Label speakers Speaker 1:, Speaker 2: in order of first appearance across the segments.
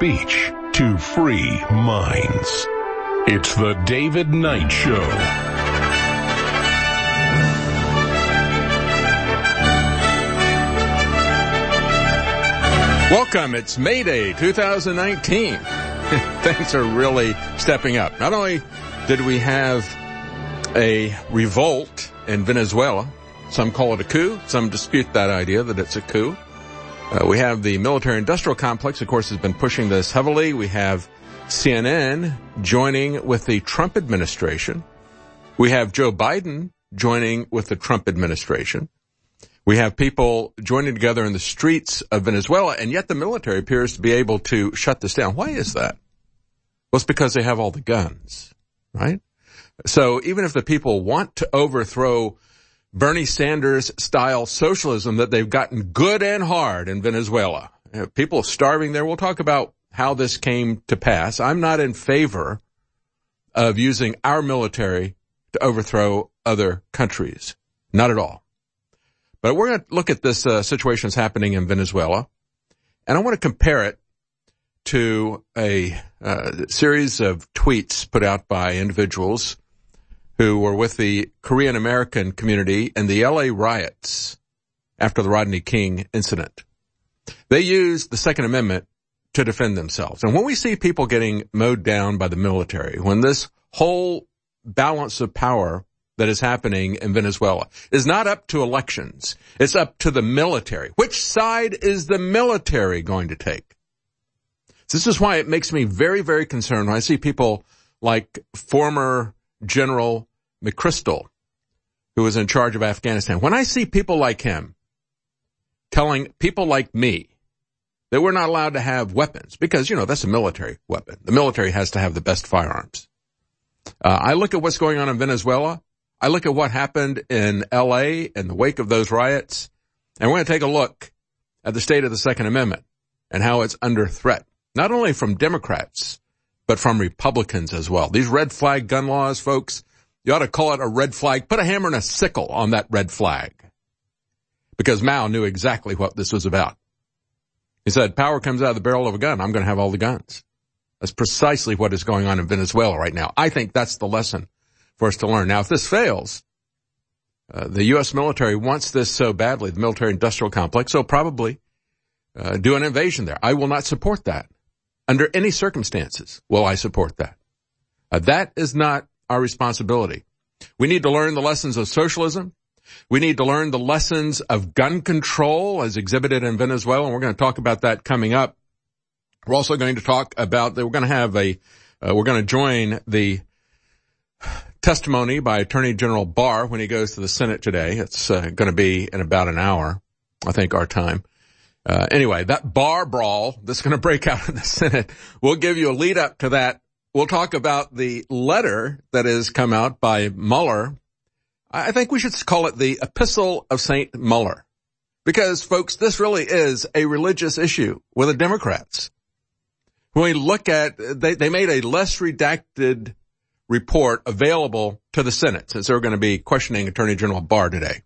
Speaker 1: speech to free minds. It's the David Knight Show.
Speaker 2: Welcome. It's May Day 2019. Things are really stepping up. Not only did we have a revolt in Venezuela, some call it a coup, some dispute that idea that it's a coup. We have the military-industrial complex, of course, has been pushing this heavily. We have CNN joining with the Trump administration. We have Joe Biden joining with the Trump administration. We have people joining together in the streets of Venezuela, and yet the military appears to be able to shut this down. Why is that? Well, it's because they have all the guns, right? So even if the people want to overthrow Bernie Sanders-style socialism that they've gotten good and hard in Venezuela, people starving there, we'll talk about how this came to pass. I'm not in favor of using our military to overthrow other countries. Not at all. But we're going to look at this situation that's happening in Venezuela, and I want to compare it to a series of tweets put out by individuals who were with the Korean American community in the LA riots after the Rodney King incident. They used the Second Amendment to defend themselves. And when we see people getting mowed down by the military, when this whole balance of power that is happening in Venezuela is not up to elections, it's up to the military. Which side is the military going to take? This is why it makes me very, very concerned when I see people like former General McChrystal, who was in charge of Afghanistan. When I see people like him telling people like me that we're not allowed to have weapons, because, you know, that's a military weapon. The military has to have the best firearms. I look at what's going on in Venezuela. I look at what happened in L.A. in the wake of those riots, and we're going to take a look at the state of the Second Amendment and how it's under threat, not only from Democrats, but from Republicans as well. These red flag gun laws, folks, you ought to call it a red flag. Put a hammer and a sickle on that red flag, because Mao knew exactly what this was about. He said, power comes out of the barrel of a gun. I'm going to have all the guns. That's precisely what is going on in Venezuela right now. I think that's the lesson for us to learn. Now, if this fails, the U.S. military wants this so badly, the military-industrial complex, so probably do an invasion there. I will not support that. Under any circumstances will I support that. That is not our responsibility. We need to learn the lessons of socialism. We need to learn the lessons of gun control as exhibited in Venezuela, and we're going to talk about that coming up. We're also going to talk about that we're going to have we're going to join the testimony by Attorney General Barr when he goes to the Senate today. It's going to be in about an hour, I think, our time. Anyway, that Barr brawl that's going to break out in the Senate, we'll give you a lead up to that. We'll talk about the letter that has come out by Mueller. I think we should call it the Epistle of St. Mueller, because, folks, this really is a religious issue with the Democrats. When we look at, they made a less redacted report available to the Senate, since they're going to be questioning Attorney General Barr today.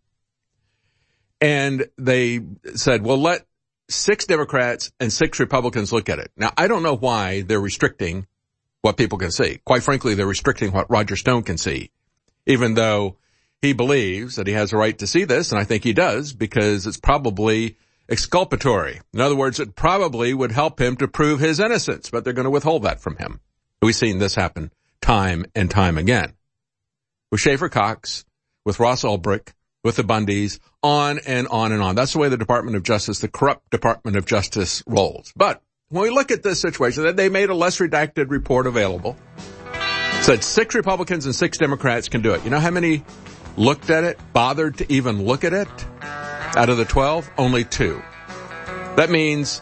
Speaker 2: And they said, well, let 6 Democrats and 6 Republicans look at it. Now, I don't know why they're restricting what people can see. Quite frankly, they're restricting what Roger Stone can see, even though he believes that he has a right to see this, and I think he does, because it's probably exculpatory. In other words, it probably would help him to prove his innocence, but they're going to withhold that from him. We've seen this happen time and time again. With Schaefer Cox, with Ross Ulbricht, with the Bundys, on and on and on. That's the way the Department of Justice, the corrupt Department of Justice, rolls. But when we look at this situation, they made a less redacted report available. Said 6 Republicans and 6 Democrats can do it. You know how many looked at it, bothered to even look at it? Out of the 12, only 2. That means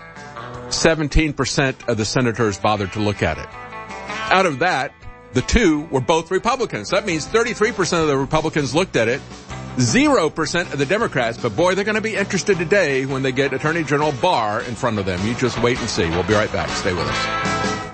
Speaker 2: 17% of the senators bothered to look at it. Out of that, the 2 were both Republicans. That means 33% of the Republicans looked at it, 0% of the Democrats. But boy, they're going to be interested today when they get Attorney General Barr in front of them. You just wait and see. We'll be right back. Stay with us.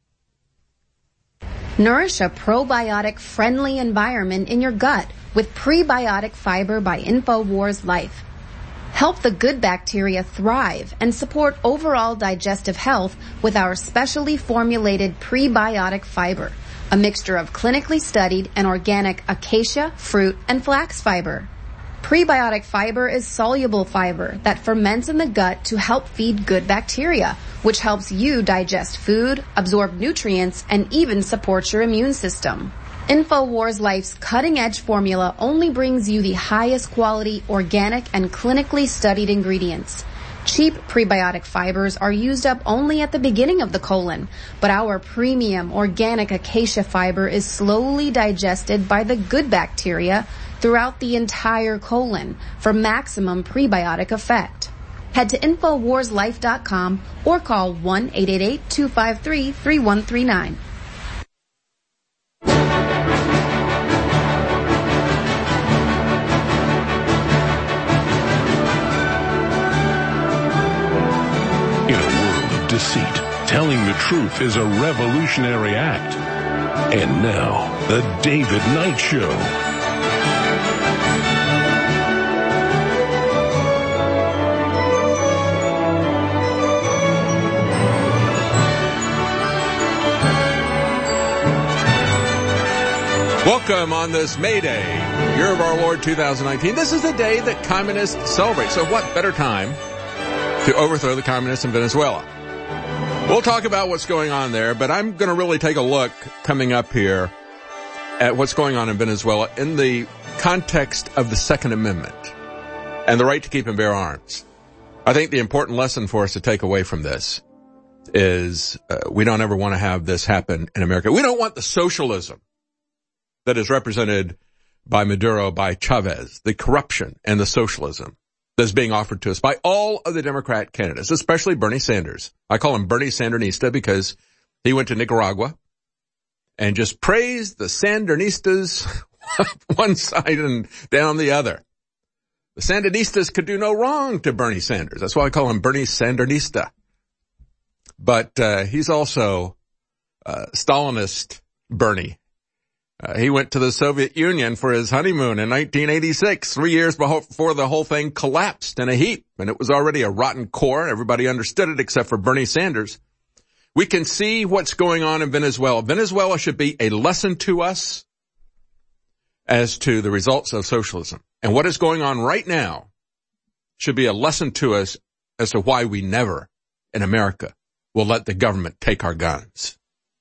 Speaker 3: Nourish a probiotic-friendly environment in your gut with Prebiotic Fiber by InfoWars Life. Help the good bacteria thrive and support overall digestive health with our specially formulated prebiotic fiber, a mixture of clinically studied and organic acacia, fruit, and flax fiber. Prebiotic fiber is soluble fiber that ferments in the gut to help feed good bacteria, which helps you digest food, absorb nutrients, and even supports your immune system. InfoWars Life's cutting-edge formula only brings you the highest quality, organic, and clinically studied ingredients. Cheap prebiotic fibers are used up only at the beginning of the colon, but our premium organic acacia fiber is slowly digested by the good bacteria throughout the entire colon for maximum prebiotic effect. Head to InfoWarsLife.com or call 1-888-253-3139.
Speaker 1: In a world of deceit, telling the truth is a revolutionary act. And now, the David Knight Show.
Speaker 2: Welcome on this May Day, year of our Lord 2019. This is the day that communists celebrate. So what better time to overthrow the communists in Venezuela? We'll talk about what's going on there, but I'm going to really take a look coming up here at what's going on in Venezuela in the context of the Second Amendment and the right to keep and bear arms. I think the important lesson for us to take away from this is we don't ever want to have this happen in America. We don't want the socialism that is represented by Maduro, by Chavez, the corruption and the socialism that's being offered to us by all of the Democrat candidates, especially Bernie Sanders. I call him Bernie Sandernista because he went to Nicaragua and just praised the Sandernistas one side and down the other. The Sandinistas could do no wrong to Bernie Sanders. That's why I call him Bernie Sandernista. But he's also Stalinist Bernie. He went to the Soviet Union for his honeymoon in 1986, 3 years before the whole thing collapsed in a heap, and it was already a rotten core. Everybody understood it except for Bernie Sanders. We can see what's going on in Venezuela. Venezuela should be a lesson to us as to the results of socialism. And what is going on right now should be a lesson to us as to why we never, in America, will let the government take our guns.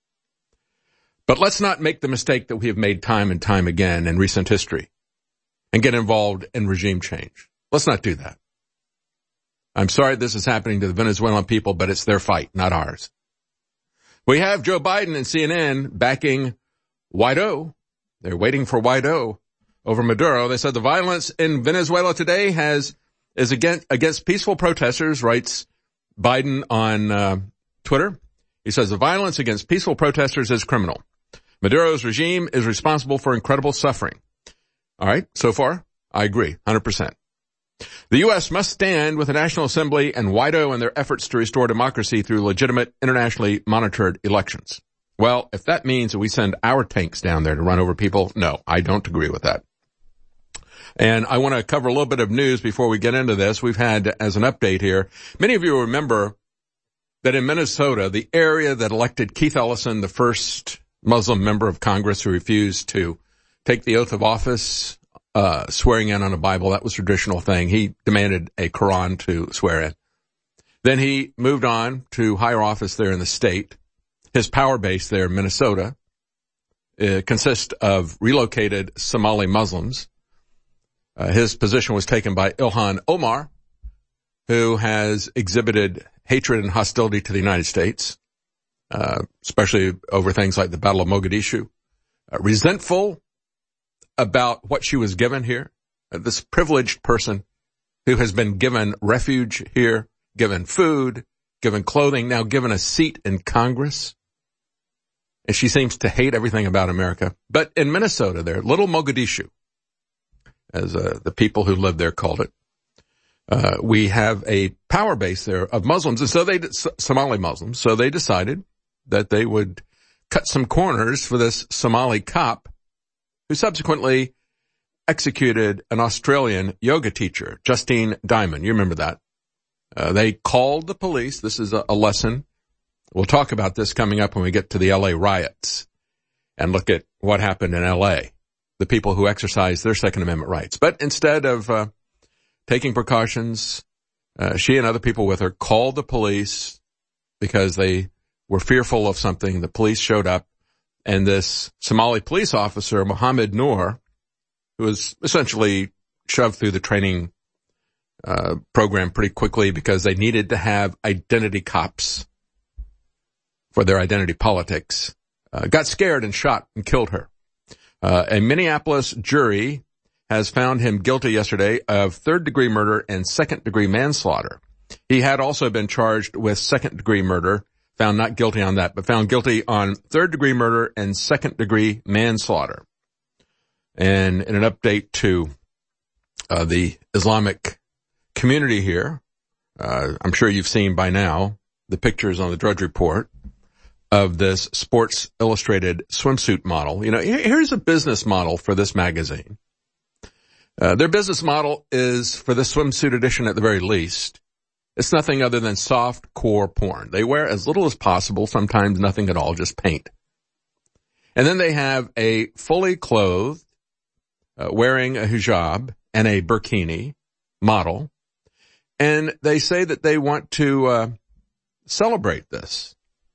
Speaker 2: But let's not make the mistake that we have made time and time again in recent history and get involved in regime change. Let's not do that. I'm sorry this is happening to the Venezuelan people, but it's their fight, not ours. We have Joe Biden and CNN backing Guaido. They're waiting for Guaido over Maduro. They said the violence in Venezuela today is against peaceful protesters, writes Biden on Twitter. He says the violence against peaceful protesters is criminal. Maduro's regime is responsible for incredible suffering. All right, so far, I agree, 100%. The U.S. must stand with the National Assembly and Guaido in their efforts to restore democracy through legitimate, internationally monitored elections. Well, if that means that we send our tanks down there to run over people, no, I don't agree with that. And I want to cover a little bit of news before we get into this. We've had, as an update here, many of you remember that in Minnesota, the area that elected Keith Ellison, the first Muslim member of Congress who refused to take the oath of office, swearing in on a Bible, that was a traditional thing. He demanded a Quran to swear in. Then he moved on to higher office there in the state. His power base there in Minnesota consists of relocated Somali Muslims. His position was taken by Ilhan Omar, who has exhibited hatred and hostility to the United States, especially over things like the Battle of Mogadishu, resentful about what she was given here. This privileged person who has been given refuge here, given food, given clothing, now given a seat in Congress. And she seems to hate everything about America. But in Minnesota there, Little Mogadishu, as the people who live there called it, we have a power base there of Muslims, and so Somali Muslims. So they decided that they would cut some corners for this Somali cop, who subsequently executed an Australian yoga teacher, Justine Diamond. You remember that. They called the police. This is a lesson. We'll talk about this coming up when we get to the L.A. riots and look at what happened in L.A., the people who exercised their Second Amendment rights. But instead of taking precautions, she and other people with her called the police because they were fearful of something. The police showed up, and this Somali police officer, Mohammed Noor, who was essentially shoved through the training program pretty quickly because they needed to have identity cops for their identity politics, got scared and shot and killed her. A Minneapolis jury has found him guilty yesterday of third-degree murder and second-degree manslaughter. He had also been charged with second-degree murder, found not guilty on that, but found guilty on third-degree murder and second-degree manslaughter. And in an update to the Islamic community here, I'm sure you've seen by now the pictures on the Drudge Report of this Sports Illustrated swimsuit model. You know, here's a business model for this magazine. Their business model is, for the swimsuit edition at the very least, it's nothing other than soft core porn. They wear as little as possible, sometimes nothing at all, just paint. And then they have a fully clothed, wearing a hijab and a burkini model. And they say that they want to celebrate this.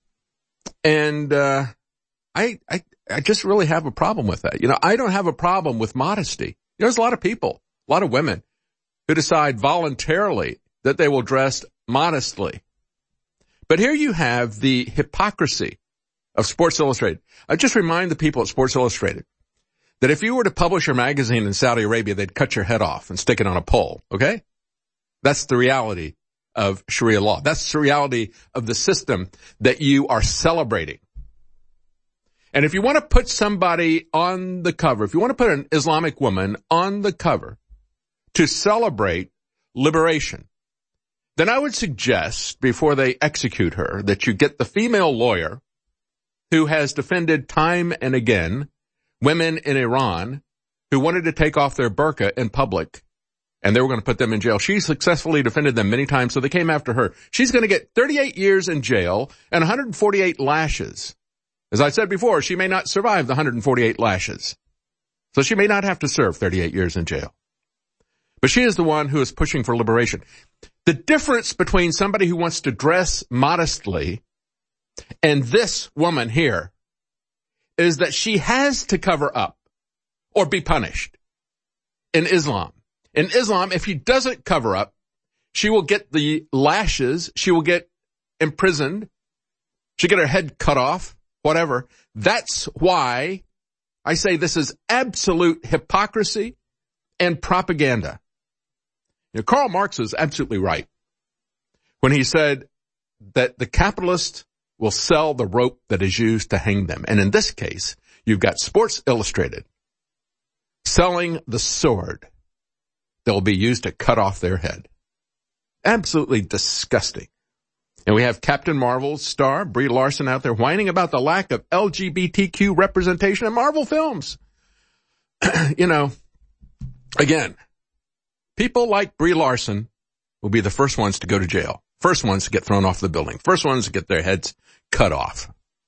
Speaker 2: And I just really have a problem with that. You know, I don't have a problem with modesty. There's a lot of people, a lot of women who decide voluntarily that they will dress modestly. But here you have the hypocrisy of Sports Illustrated. I just remind the people at Sports Illustrated that if you were to publish your magazine in Saudi Arabia, they'd cut your head off and stick it on a pole, okay? That's the reality of Sharia law. That's the reality of the system that you are celebrating. And if you want to put somebody on the cover, if you want to put an Islamic woman on the cover to celebrate liberation, then I would suggest before they execute her that you get the female lawyer who has defended time and again women in Iran who wanted to take off their burqa in public, and they were going to put them in jail. She successfully defended them many times, so they came after her. She's going to get 38 years in jail and 148 lashes. As I said before, she may not survive the 148 lashes, so she may not have to serve 38 years in jail. But she is the one who is pushing for liberation. The difference between somebody who wants to dress modestly and this woman here is that she has to cover up or be punished in Islam. In Islam, if she doesn't cover up, she will get the lashes, she will get imprisoned, she'll get her head cut off, whatever. That's why I say this is absolute hypocrisy and propaganda. You know, Karl Marx is absolutely right when he said that the capitalist will sell the rope that is used to hang them. And in this case, you've got Sports Illustrated selling the sword that will be used to cut off their head. Absolutely disgusting. And we have Captain Marvel's star, Brie Larson, out there whining about the lack of LGBTQ representation in Marvel films. You know, again, people like Brie Larson will be the first ones to go to jail, first ones to get thrown off the building, first ones to get their heads cut off.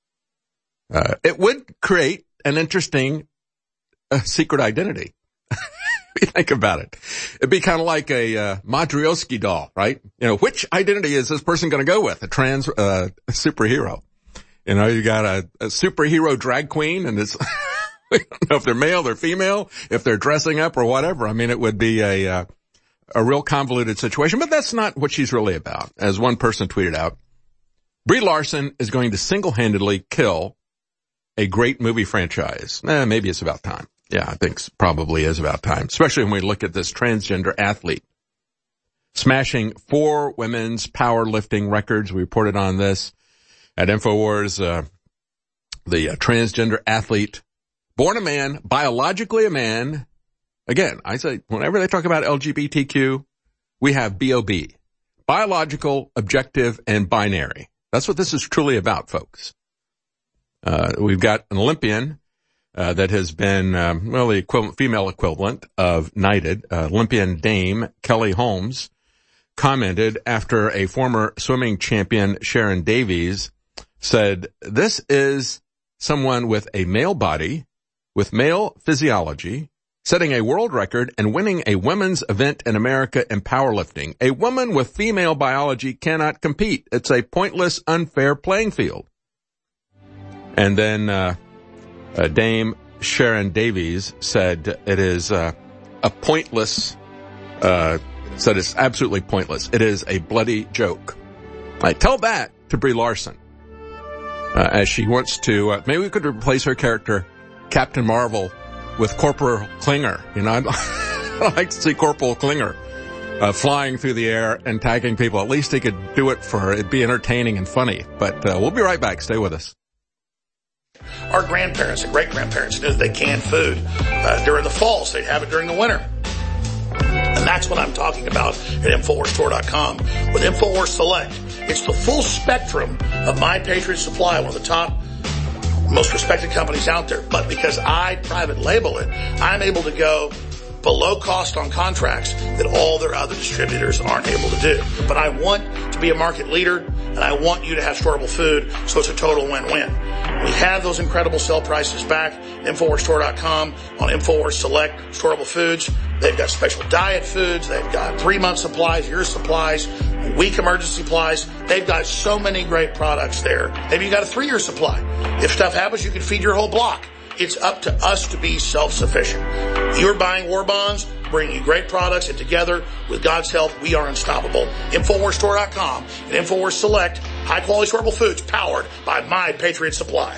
Speaker 2: It would create an interesting secret identity. If you think about it, it'd be kind of like a Matryoshka doll, right? You know, which identity is this person going to go with? A trans superhero. You know, you got a superhero drag queen, and it's we don't know if they're male, they're female, if they're dressing up or whatever. I mean, it would be a real convoluted situation, but that's not what she's really about. As one person tweeted out, Brie Larson is going to single-handedly kill a great movie franchise. Maybe it's about time. Yeah, I think probably is about time, especially when we look at this transgender athlete smashing 4 women's powerlifting records. We reported on this at InfoWars. The transgender athlete, born a man, biologically a man. Again, I say whenever they talk about LGBTQ, we have BOB, biological, objective, and binary. That's what this is truly about, folks. We've got an Olympian, that has been, the female equivalent of knighted. Olympian dame Kelly Holmes commented after a former swimming champion, Sharon Davies, said, "This is someone with a male body, with male physiology, setting a world record and winning a women's event in America in powerlifting. A woman with female biology cannot compete. It's a pointless, unfair playing field." And then Dame Sharon Davies said it is a pointless, said it's absolutely pointless. It is a bloody joke. I tell that to Brie Larson, as she wants to, maybe we could replace her character, Captain Marvel, with Corporal Klinger. You know, I'd like to see Corporal Klinger flying through the air and tagging people. At least he could do it it'd be entertaining and funny. But we'll be right back. Stay with us.
Speaker 4: Our grandparents and great-grandparents knew that they canned food during the fall, so they'd have it during the winter. And that's what I'm talking about at InfoWarsStore.com with InfoWars Select. It's the full spectrum of My Patriot Supply, one of the top, most respected companies out there. But because I private label it, I'm able to go below cost on contracts that all their other distributors aren't able to do. But I want to be a market leader, and I want you to have storable food, so it's a total win-win. We have those incredible sale prices back, InfoWarsStore.com, on InfoWars Select storable foods. They've got special diet foods. They've got 3-month supplies, year supplies, week emergency supplies. They've got so many great products there. Maybe you got a 3-year supply. If stuff happens, you can feed your whole block. It's up to us to be self-sufficient. You're buying war bonds, bringing you great products, and together, with God's help, we are unstoppable. InfoWarsStore.com and InfoWars Select, high-quality storable foods powered by My Patriot Supply.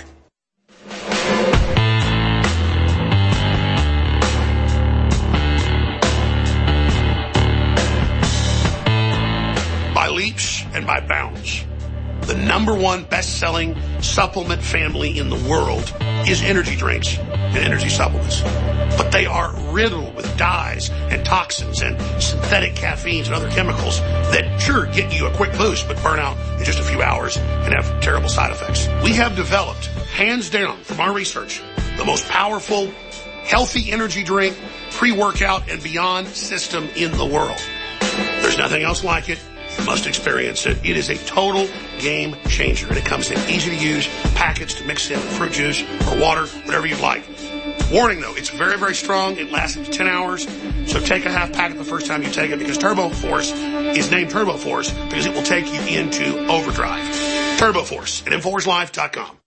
Speaker 4: By leaps and by bounds, the #1 best-selling supplement family in the world is energy drinks and energy supplements. But they are riddled with dyes and toxins and synthetic caffeines and other chemicals that sure get you a quick boost but burn out in just a few hours and have terrible side effects. We have developed, hands down from our research, the most powerful, healthy energy drink, pre-workout, and beyond system in the world. There's nothing else like it. You must experience it. It is a total game changer, and it comes in easy-to-use packets to mix in with fruit juice or water, whatever you'd like. Warning, though, it's very, very strong. It lasts up to 10 hours, so take a half packet the first time you take it, because Turbo Force is named Turbo Force because it will take you into overdrive. Turbo Force at InfoWarsLife.com.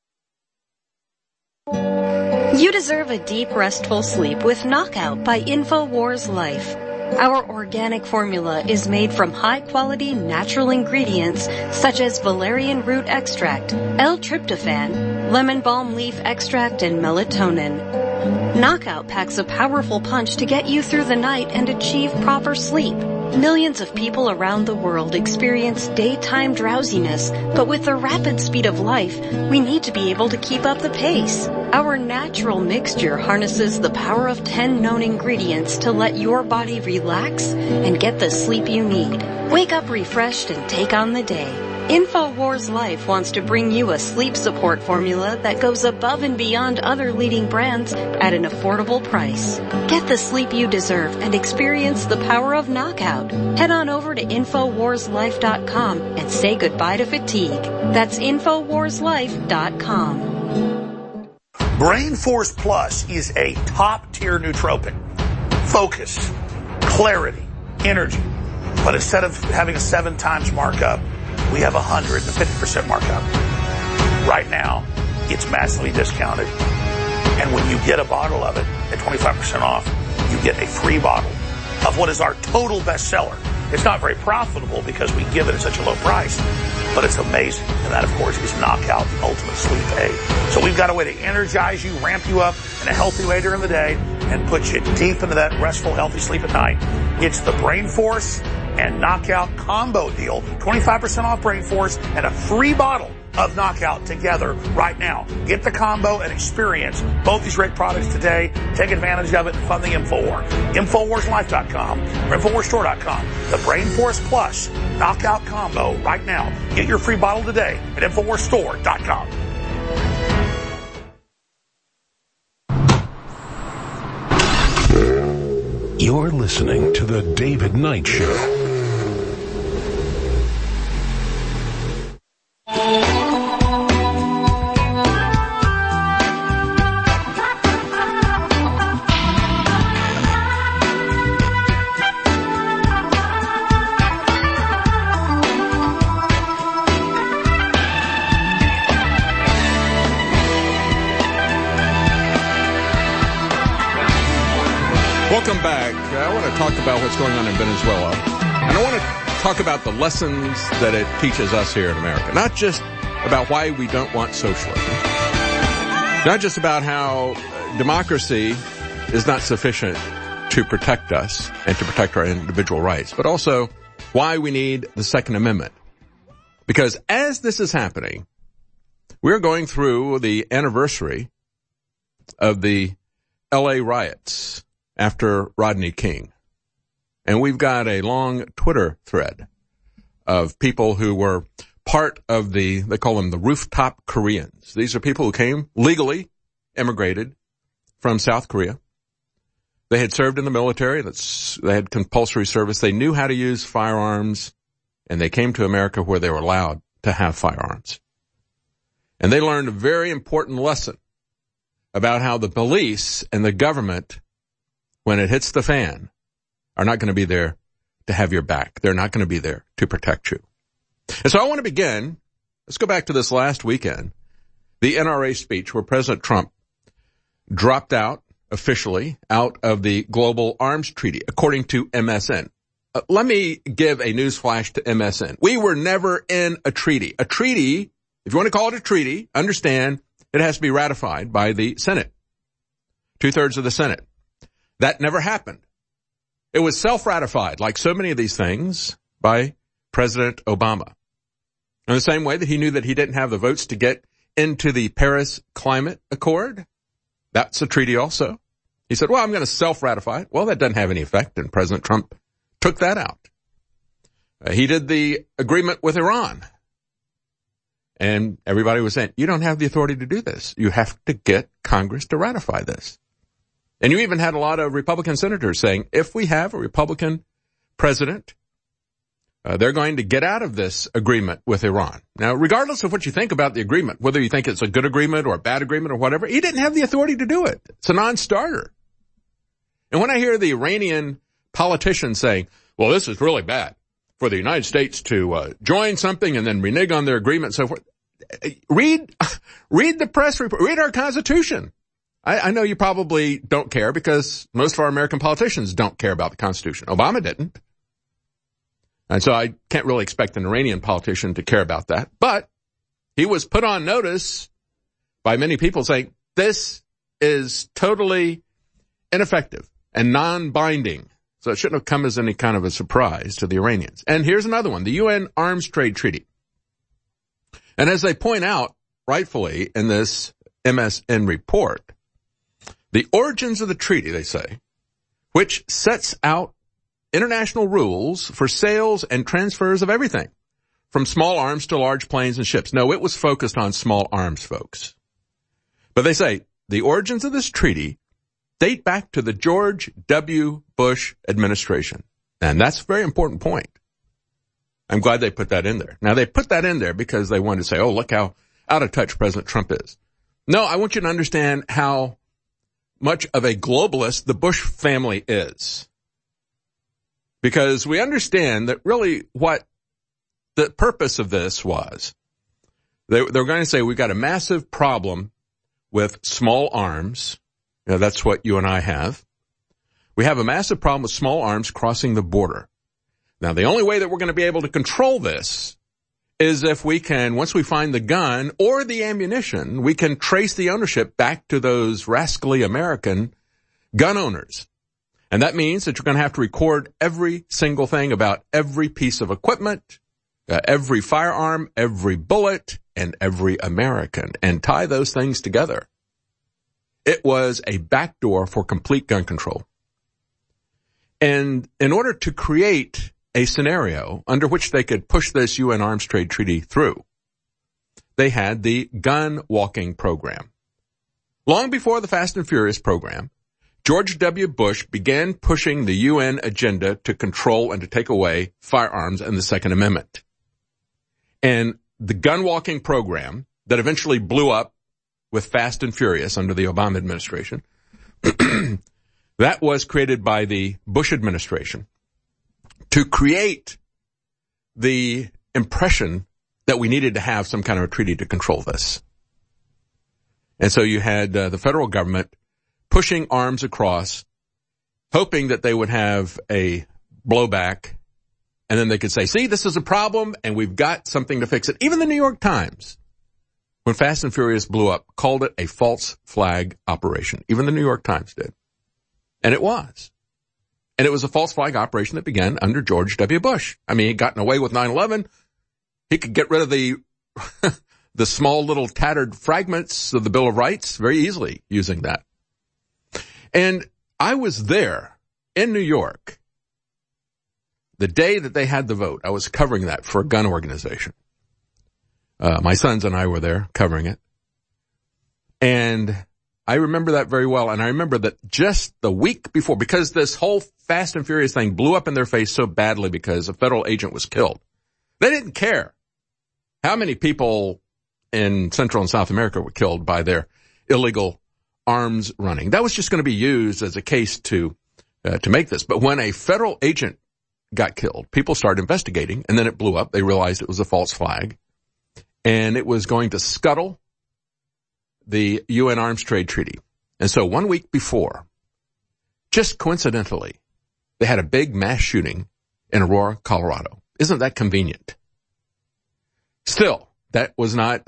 Speaker 5: You deserve a deep, restful sleep with Knockout by InfoWars Life. Our organic formula is made from high-quality natural ingredients such as valerian root extract, L-tryptophan, lemon balm leaf extract, and melatonin. Knockout packs a powerful punch to get you through the night and achieve proper sleep. Millions of people around the world experience daytime drowsiness, but with the rapid speed of life, we need to be able to keep up the pace. Our natural mixture harnesses the power of 10 known ingredients to let your body relax and get the sleep you need. Wake up refreshed and take on the day. InfoWars Life wants to bring you a sleep support formula that goes above and beyond other leading brands at an affordable price. Get the sleep you deserve and experience the power of Knockout. Head on over to InfoWarsLife.com and say goodbye to fatigue. That's InfoWarsLife.com.
Speaker 4: Brain Force Plus is a top-tier nootropic. Focus, clarity, energy. But instead of having a 7 times markup, we have 150% markup. Right now, it's massively discounted. And when you get a bottle of it at 25% off, you get a free bottle of what is our total bestseller. It's not very profitable because we give it at such a low price, but it's amazing. And that, of course, is Knockout, the ultimate sleep aid. So we've got a way to energize you, ramp you up in a healthy way during the day, and put you deep into that restful, healthy sleep at night. It's the Brain Force and Knockout combo deal. 25% off Brain Force and a free bottle of Knockout together right now. Get the combo and experience both these great products today. Take advantage of it and fund the InfoWar. InfoWarsLife.com or InfoWarsStore.com. The Brain Force Plus Knockout combo right now. Get your free bottle today at InfoWarsStore.com.
Speaker 1: You're listening to The David Knight Show.
Speaker 2: Welcome back. I want to talk about what's going on in Venezuela. And I want to talk about the lessons that it teaches us here in America. Not just about why we don't want socialism. Not just about how democracy is not sufficient to protect us and to protect our individual rights, but also why we need the Second Amendment. Because as this is happening, we're going through the anniversary of the LA riots after Rodney King. And we've got a long Twitter thread of people who were part of they call them the rooftop Koreans. These are people who came legally, immigrated from South Korea. They had served in the military. They had compulsory service. They knew how to use firearms, and they came to America where they were allowed to have firearms. And they learned a very important lesson about how the police and the government, when it hits the fan, are not going to be there to have your back. They're not going to be there to protect you. And so I want to begin. Let's go back to this last weekend, the NRA speech where President Trump dropped out officially out of the Global Arms Treaty, according to MSN. Let me give a news flash to MSN. We were never in a treaty. A treaty, if you want to call it a treaty, understand it has to be ratified by the Senate, 2/3 of the Senate. That never happened. It was self-ratified, like so many of these things, by President Obama. In the same way that he knew that he didn't have the votes to get into the Paris Climate Accord. That's a treaty also. He said, well, I'm going to self-ratify it. Well, that doesn't have any effect, and President Trump took that out. He did the agreement with Iran. And everybody was saying, you don't have the authority to do this. You have to get Congress to ratify this. And you even had a lot of Republican senators saying, if we have a Republican president, they're going to get out of this agreement with Iran. Now, regardless of what you think about the agreement, whether you think it's a good agreement or a bad agreement or whatever, he didn't have the authority to do it. It's a non-starter. And when I hear the Iranian politicians saying, well, this is really bad for the United States to join something and then renege on their agreement and so forth, read the press report, read our Constitution. I know you probably don't care because most of our American politicians don't care about the Constitution. Obama didn't. And so I can't really expect an Iranian politician to care about that. But he was put on notice by many people saying this is totally ineffective and non-binding. So it shouldn't have come as any kind of a surprise to the Iranians. And here's another one, the UN Arms Trade Treaty. And as they point out rightfully in this MSN report, the origins of the treaty, they say, which sets out international rules for sales and transfers of everything, from small arms to large planes and ships. No, it was focused on small arms, folks. But they say the origins of this treaty date back to the George W. Bush administration. And that's a very important point. I'm glad they put that in there. Now, they put that in there because they wanted to say, oh, look how out of touch President Trump is. No, I want you to understand how much of a globalist the Bush family is. Because we understand that really what the purpose of this was. They're going to say we've got a massive problem with small arms. You know, that's what you and I have. We have a massive problem with small arms crossing the border. Now, the only way that we're going to be able to control this is if we can, once we find the gun or the ammunition, we can trace the ownership back to those rascally American gun owners. And that means that you're going to have to record every single thing about every piece of equipment, every firearm, every bullet, and every American, and tie those things together. It was a backdoor for complete gun control. And in order to create a scenario under which they could push this UN Arms Trade Treaty through, they had the gun walking program. Long before the Fast and Furious program, George W. Bush began pushing the UN agenda to control and to take away firearms and the Second Amendment. And the gun walking program that eventually blew up with Fast and Furious under the Obama administration, that was created by the Bush administration to create the impression that we needed to have some kind of a treaty to control this. And so you had the federal government pushing arms across, hoping that they would have a blowback, and then they could say, see, this is a problem, and we've got something to fix it. Even the New York Times, when Fast and Furious blew up, called it a false flag operation. Even the New York Times did. And it was. And it was a false flag operation that began under George W. Bush. I mean, he'd gotten away with 9/11. He could get rid of the the small little tattered fragments of the Bill of Rights very easily using that. And I was there in New York the day that they had the vote. I was covering that for a gun organization. My sons and I were there covering it. And I remember that very well. And I remember that just the week before, because this whole Fast and Furious thing blew up in their face so badly because a federal agent was killed. They didn't care how many people in Central and South America were killed by their illegal arms running. That was just going to be used as a case to make this. But when a federal agent got killed, people started investigating, and then it blew up. They realized it was a false flag, and it was going to scuttle the UN Arms Trade Treaty. And so 1 week before, just coincidentally, they had a big mass shooting in Aurora, Colorado. Isn't that convenient? Still, that was not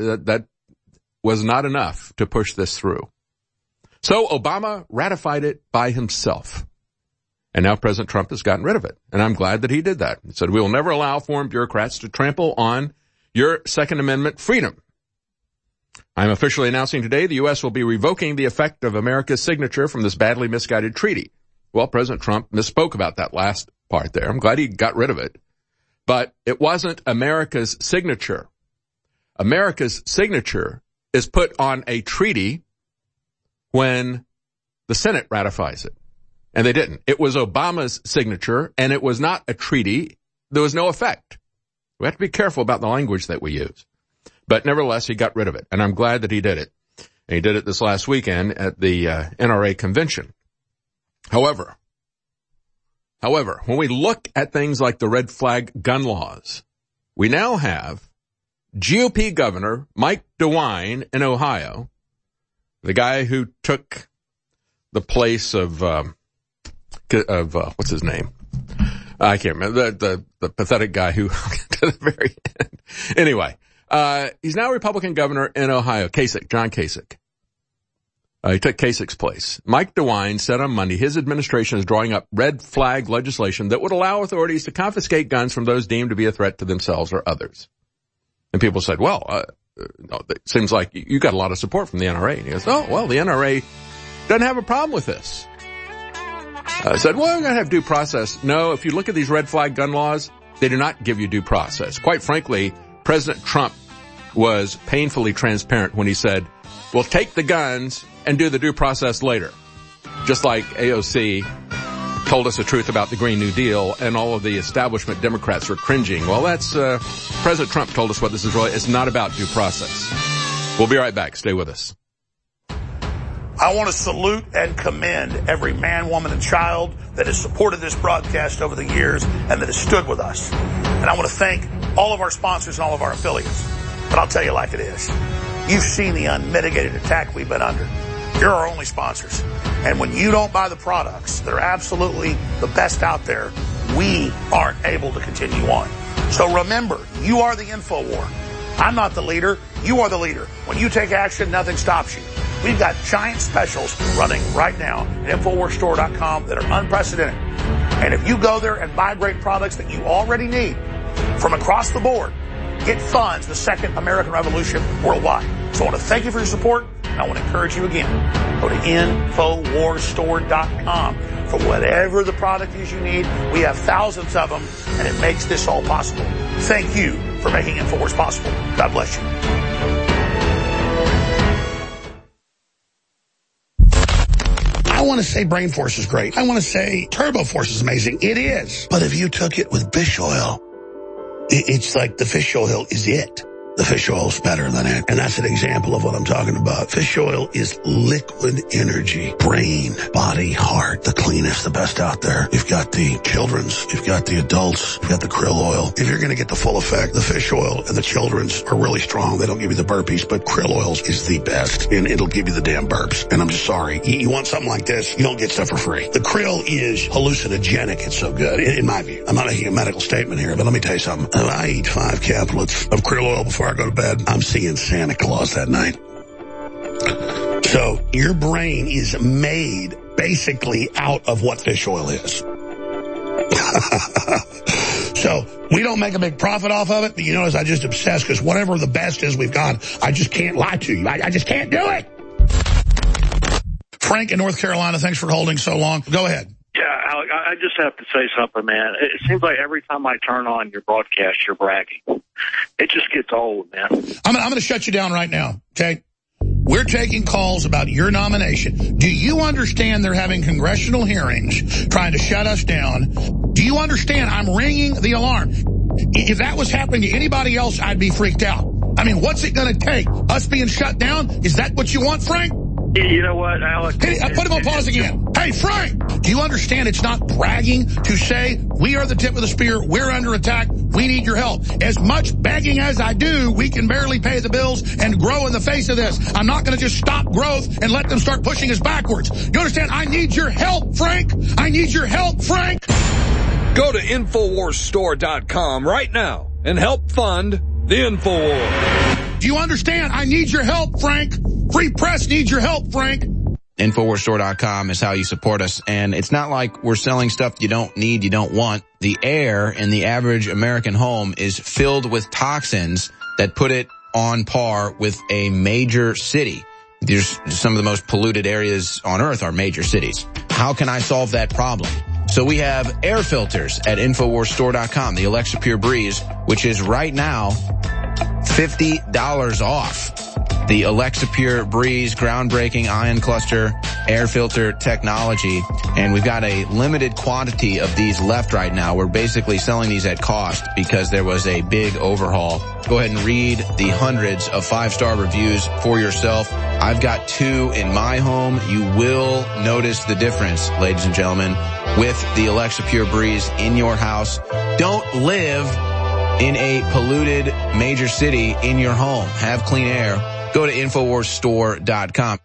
Speaker 2: enough to push this through. So Obama ratified it by himself. And now President Trump has gotten rid of it. And I'm glad that he did that. He said, we will never allow foreign bureaucrats to trample on your Second Amendment freedom. I'm officially announcing today the U.S. will be revoking the effect of America's signature from this badly misguided treaty. Well, President Trump misspoke about that last part there. I'm glad he got rid of it. But it wasn't America's signature. America's signature is put on a treaty when the Senate ratifies it. And they didn't. It was Obama's signature, and it was not a treaty. There was no effect. We have to be careful about the language that we use. But nevertheless, he got rid of it, and I'm glad that he did it. And he did it this last weekend at the NRA convention. However, when we look at things like the red flag gun laws, we now have GOP Governor Mike DeWine in Ohio, the guy who took the place of what's his name? I can't remember. The pathetic guy who to the very end. Anyway, he's now Republican governor in Ohio, Kasich, John Kasich. He took Kasich's place. Mike DeWine said on Monday his administration is drawing up red flag legislation that would allow authorities to confiscate guns from those deemed to be a threat to themselves or others. And people said, well, it seems like you got a lot of support from the NRA. And he goes, oh, well, the NRA doesn't have a problem with this. I said, well, we're going to have due process. No, if you look at these red flag gun laws, they do not give you due process. Quite frankly, President Trump was painfully transparent when he said, we'll take the guns and do the due process later. Just like AOC told us the truth about the Green New Deal, and all of the establishment Democrats were cringing. Well, that's President Trump told us what this is really. It's not about due process. We'll be right back. Stay with us.
Speaker 4: I want to salute and commend every man, woman, and child that has supported this broadcast over the years and that has stood with us. And I want to thank all of our sponsors and all of our affiliates. But I'll tell you like it is. You've seen the unmitigated attack we've been under. You're our only sponsors. And when you don't buy the products that are absolutely the best out there, we aren't able to continue on. So remember, you are the InfoWar. I'm not the leader. You are the leader. When you take action, nothing stops you. We've got giant specials running right now at InfoWarsStore.com that are unprecedented. And if you go there and buy great products that you already need from across the board, it funds the second American Revolution worldwide. So I want to thank you for your support, and I want to encourage you again. Go to InfoWarsStore.com for whatever the product is you need. We have thousands of them, and it makes this all possible. Thank you for making InfoWars possible. God bless you. want to say Brain Force is great. I want to say Turbo Force is amazing. It is. But if you took it with fish oil, it's like the fish oil is it. The fish oil is better than it. And that's an example of what I'm talking about. Fish oil is liquid energy. Brain, body, heart, the cleanest, the best out there. You've got the children's, you've got the adults, you've got the krill oil. If you're going to get the full effect, the fish oil and the children's are really strong. They don't give you the burpees, but krill oils is the best. And it'll give you the damn burps. And I'm just sorry. You want something like this, you don't get stuff for free. The krill is hallucinogenic. It's so good, in my view. I'm not making a medical statement here, but let me tell you something. If I eat 5 caplets of krill oil before I go to bed, I'm seeing Santa Claus that night. So your brain is made basically out of what fish oil is. So we don't make a big profit off of it, but you notice I just obsess because whatever the best is we've got, I just can't lie to you. I just can't do it. Frank in North Carolina, thanks for holding so long. Go ahead.
Speaker 6: Yeah, Alec, I just have to say something, man. It seems like every time I turn on your broadcast, you're bragging. It just gets old, man.
Speaker 4: I'm going to shut you down right now, okay? We're taking calls about your nomination. Do you understand they're having congressional hearings trying to shut us down? Do you understand I'm ringing the alarm? If that was happening to anybody else, I'd be freaked out. I mean, what's it going to take? Us being shut down? Is that what you want, Frank?
Speaker 6: You know what, Alec?
Speaker 4: Hey, I put him on pause again. Hey, Frank, do you understand it's not bragging to say we are the tip of the spear, we're under attack, we need your help? As much begging as I do, we can barely pay the bills and grow in the face of this. I'm not going to just stop growth and let them start pushing us backwards. You understand? I need your help, Frank. I need your help, Frank.
Speaker 7: Go to InfoWarsStore.com right now and help fund the InfoWars.
Speaker 4: Do you understand? I need your help, Frank. Free press needs your help, Frank.
Speaker 8: InfoWarsStore.com is how you support us. And it's not like we're selling stuff you don't need, you don't want. The air in the average American home is filled with toxins that put it on par with a major city. There's some of the most polluted areas on earth are major cities. How can I solve that problem? So we have air filters at InfoWarsStore.com, the Alexa Pure Breeze, which is right now $50 off. The Alexa Pure Breeze groundbreaking ion cluster air filter technology. And we've got a limited quantity of these left right now. We're basically selling these at cost because there was a big overhaul. Go ahead and read the hundreds of 5-star reviews for yourself. I've got 2 in my home. You will notice the difference, ladies and gentlemen, with the Alexa Pure Breeze in your house. Don't live in a polluted major city in your home. Have clean air. Go to InfoWarsStore.com.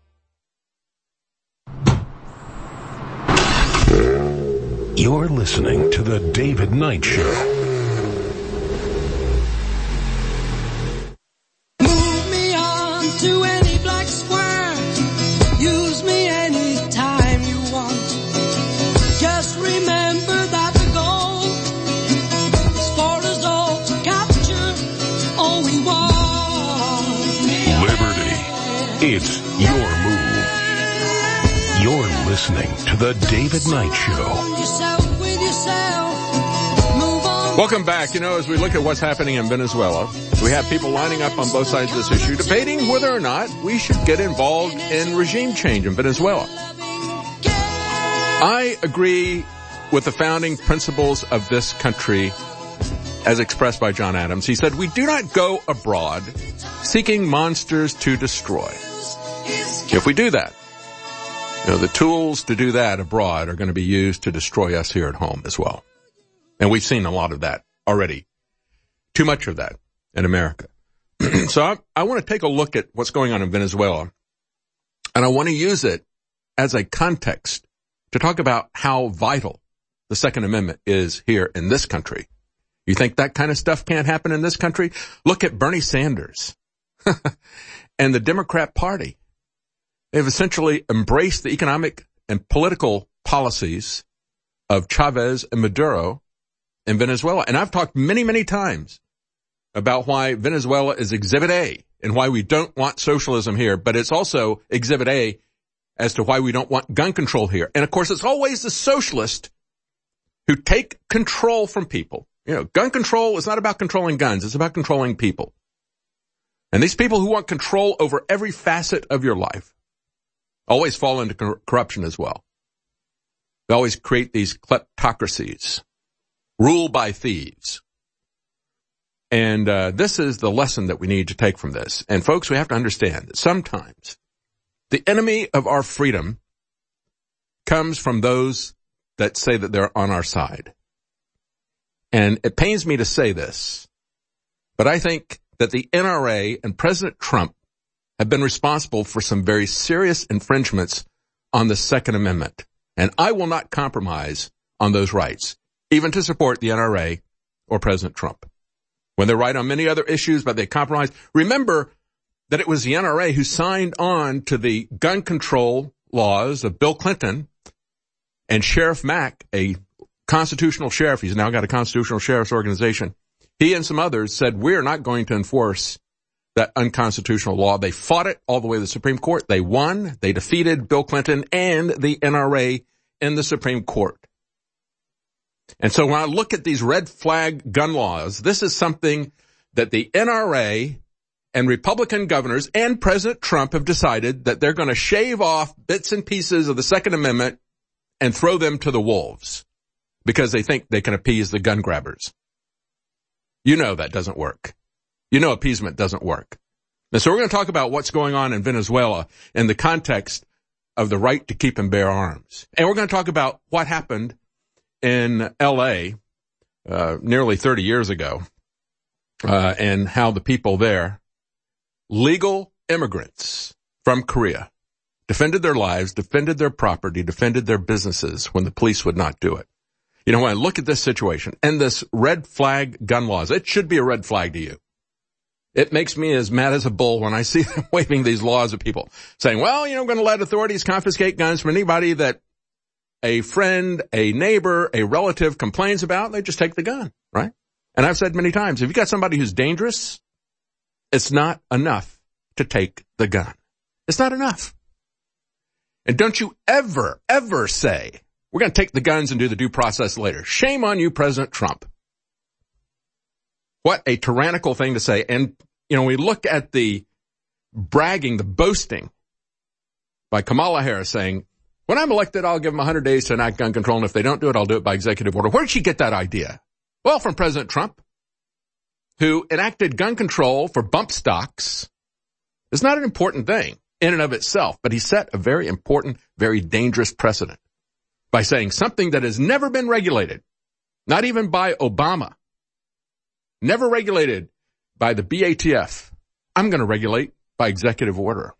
Speaker 1: You're listening to The David Knight Show.
Speaker 9: Move me on to any black square. Use me anytime you want. Just remember that the goal is for us all to capture all we want.
Speaker 1: It's your move. You're listening to The David Knight Show.
Speaker 2: Welcome back. You know, as we look at what's happening in Venezuela, we have people lining up on both sides of this issue, debating whether or not we should get involved in regime change in Venezuela. I agree with the founding principles of this country as expressed by John Adams. He said, we do not go abroad seeking monsters to destroy. If we do that, you know, the tools to do that abroad are going to be used to destroy us here at home as well. And we've seen a lot of that already. Too much of that in America. So I want to take a look at what's going on in Venezuela. And I want to use it as a context to talk about how vital the Second Amendment is here in this country. You think that kind of stuff can't happen in this country? Look at Bernie Sanders and the Democrat Party. They've essentially embraced the economic and political policies of Chavez and Maduro in Venezuela. And I've talked many, many times about why Venezuela is Exhibit A and why we don't want socialism here, but it's also Exhibit A as to why we don't want gun control here. And of course, it's always the socialists who take control from people. You know, gun control is not about controlling guns. It's about controlling people. And these people who want control over every facet of your life always fall into corruption as well. They always create these kleptocracies, rule by thieves. And this is the lesson that we need to take from this. And folks, we have to understand that sometimes the enemy of our freedom comes from those that say that they're on our side. And it pains me to say this, but I think that the NRA and President Trump have been responsible for some very serious infringements on the Second Amendment. And I will not compromise on those rights, even to support the NRA or President Trump. When they're right on many other issues, but they compromise. Remember that it was the NRA who signed on to the gun control laws of Bill Clinton, and Sheriff Mack, a constitutional sheriff, he's now got a constitutional sheriff's organization. He and some others said, we're not going to enforce that unconstitutional law. They fought it all the way to the Supreme Court. They won. They defeated Bill Clinton and the NRA in the Supreme Court. And so when I look at these red flag gun laws, this is something that the NRA and Republican governors and President Trump have decided that they're going to shave off bits and pieces of the Second Amendment and throw them to the wolves because they think they can appease the gun grabbers. You know that doesn't work. You know appeasement doesn't work. And so we're going to talk about what's going on in Venezuela in the context of the right to keep and bear arms. And we're going to talk about what happened in L.A. Nearly 30 years ago, and how the people there, legal immigrants from Korea, defended their lives, defended their property, defended their businesses when the police would not do it. You know, when I look at this situation and this red flag gun laws, it should be a red flag to you. It makes me as mad as a bull when I see them waving these laws at people, saying, well, you know, I'm going to let authorities confiscate guns from anybody that a friend, a neighbor, a relative complains about. They just take the gun, right? And I've said many times, if you got somebody who's dangerous, it's not enough to take the gun. It's not enough. And don't you ever, ever say, we're going to take the guns and do the due process later. Shame on you, President Trump. What a tyrannical thing to say. And, you know, we look at the bragging, the boasting by Kamala Harris saying, when I'm elected, I'll give them 100 days to enact gun control, and if they don't do it, I'll do it by executive order. Where did she get that idea? Well, from President Trump, who enacted gun control for bump stocks. It's not an important thing in and of itself, but he set a very important, very dangerous precedent by saying something that has never been regulated, not even by Obama, never regulated by the BATF. I'm going to regulate by executive order.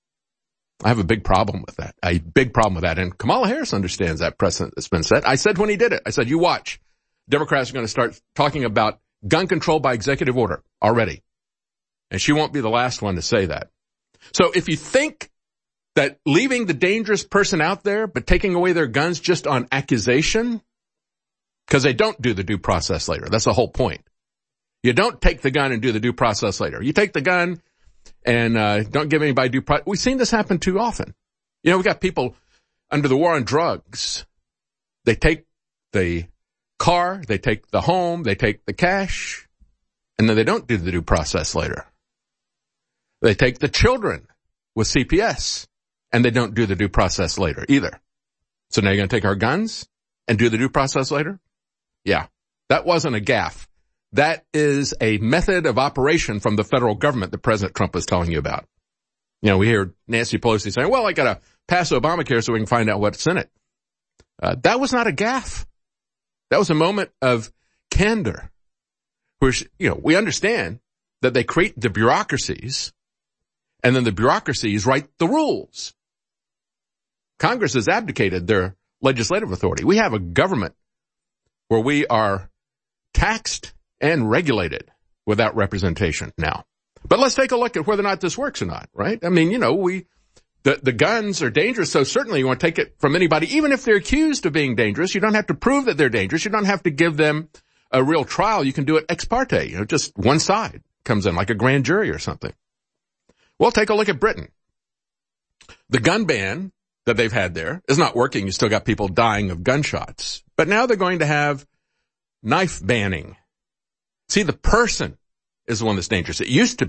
Speaker 2: I have a big problem with that, And Kamala Harris understands that precedent that's been set. I said when he did it, I said, you watch. Democrats are going to start talking about gun control by executive order already. And she won't be the last one to say that. So if you think that leaving the dangerous person out there, but taking away their guns just on accusation, because they don't do the due process later. That's the whole point. You don't take the gun and do the due process later. You take the gun and don't give anybody due process. We've seen this happen too often. You know, we got people under the war on drugs. They take the car, they take the home, they take the cash, and then they don't do the due process later. They take the children with CPS, and they don't do the due process later either. So now you're going to take our guns and do the due process later? Yeah, that wasn't a gaffe. That is a method of operation from the federal government that President Trump was telling you about. You know, we hear Nancy Pelosi saying, well, I got to pass Obamacare so we can find out what's in it. That was not a gaffe. That was a moment of candor, which, you know, we understand that they create the bureaucracies, and then the bureaucracies write the rules. Congress has abdicated their legislative authority. We have a government where we are taxed and regulated without representation now. But let's take a look at whether or not this works or not, right? I mean, you know, the guns are dangerous, so certainly you want to take it from anybody, even if they're accused of being dangerous. You don't have to prove that they're dangerous. You don't have to give them a real trial. You can do it ex parte. You know, just one side comes in, like a grand jury or something. Well, take a look at Britain. The gun ban that they've had there is not working. You still got people dying of gunshots. But now they're going to have knife banning. See, the person is the one that's dangerous. It used to be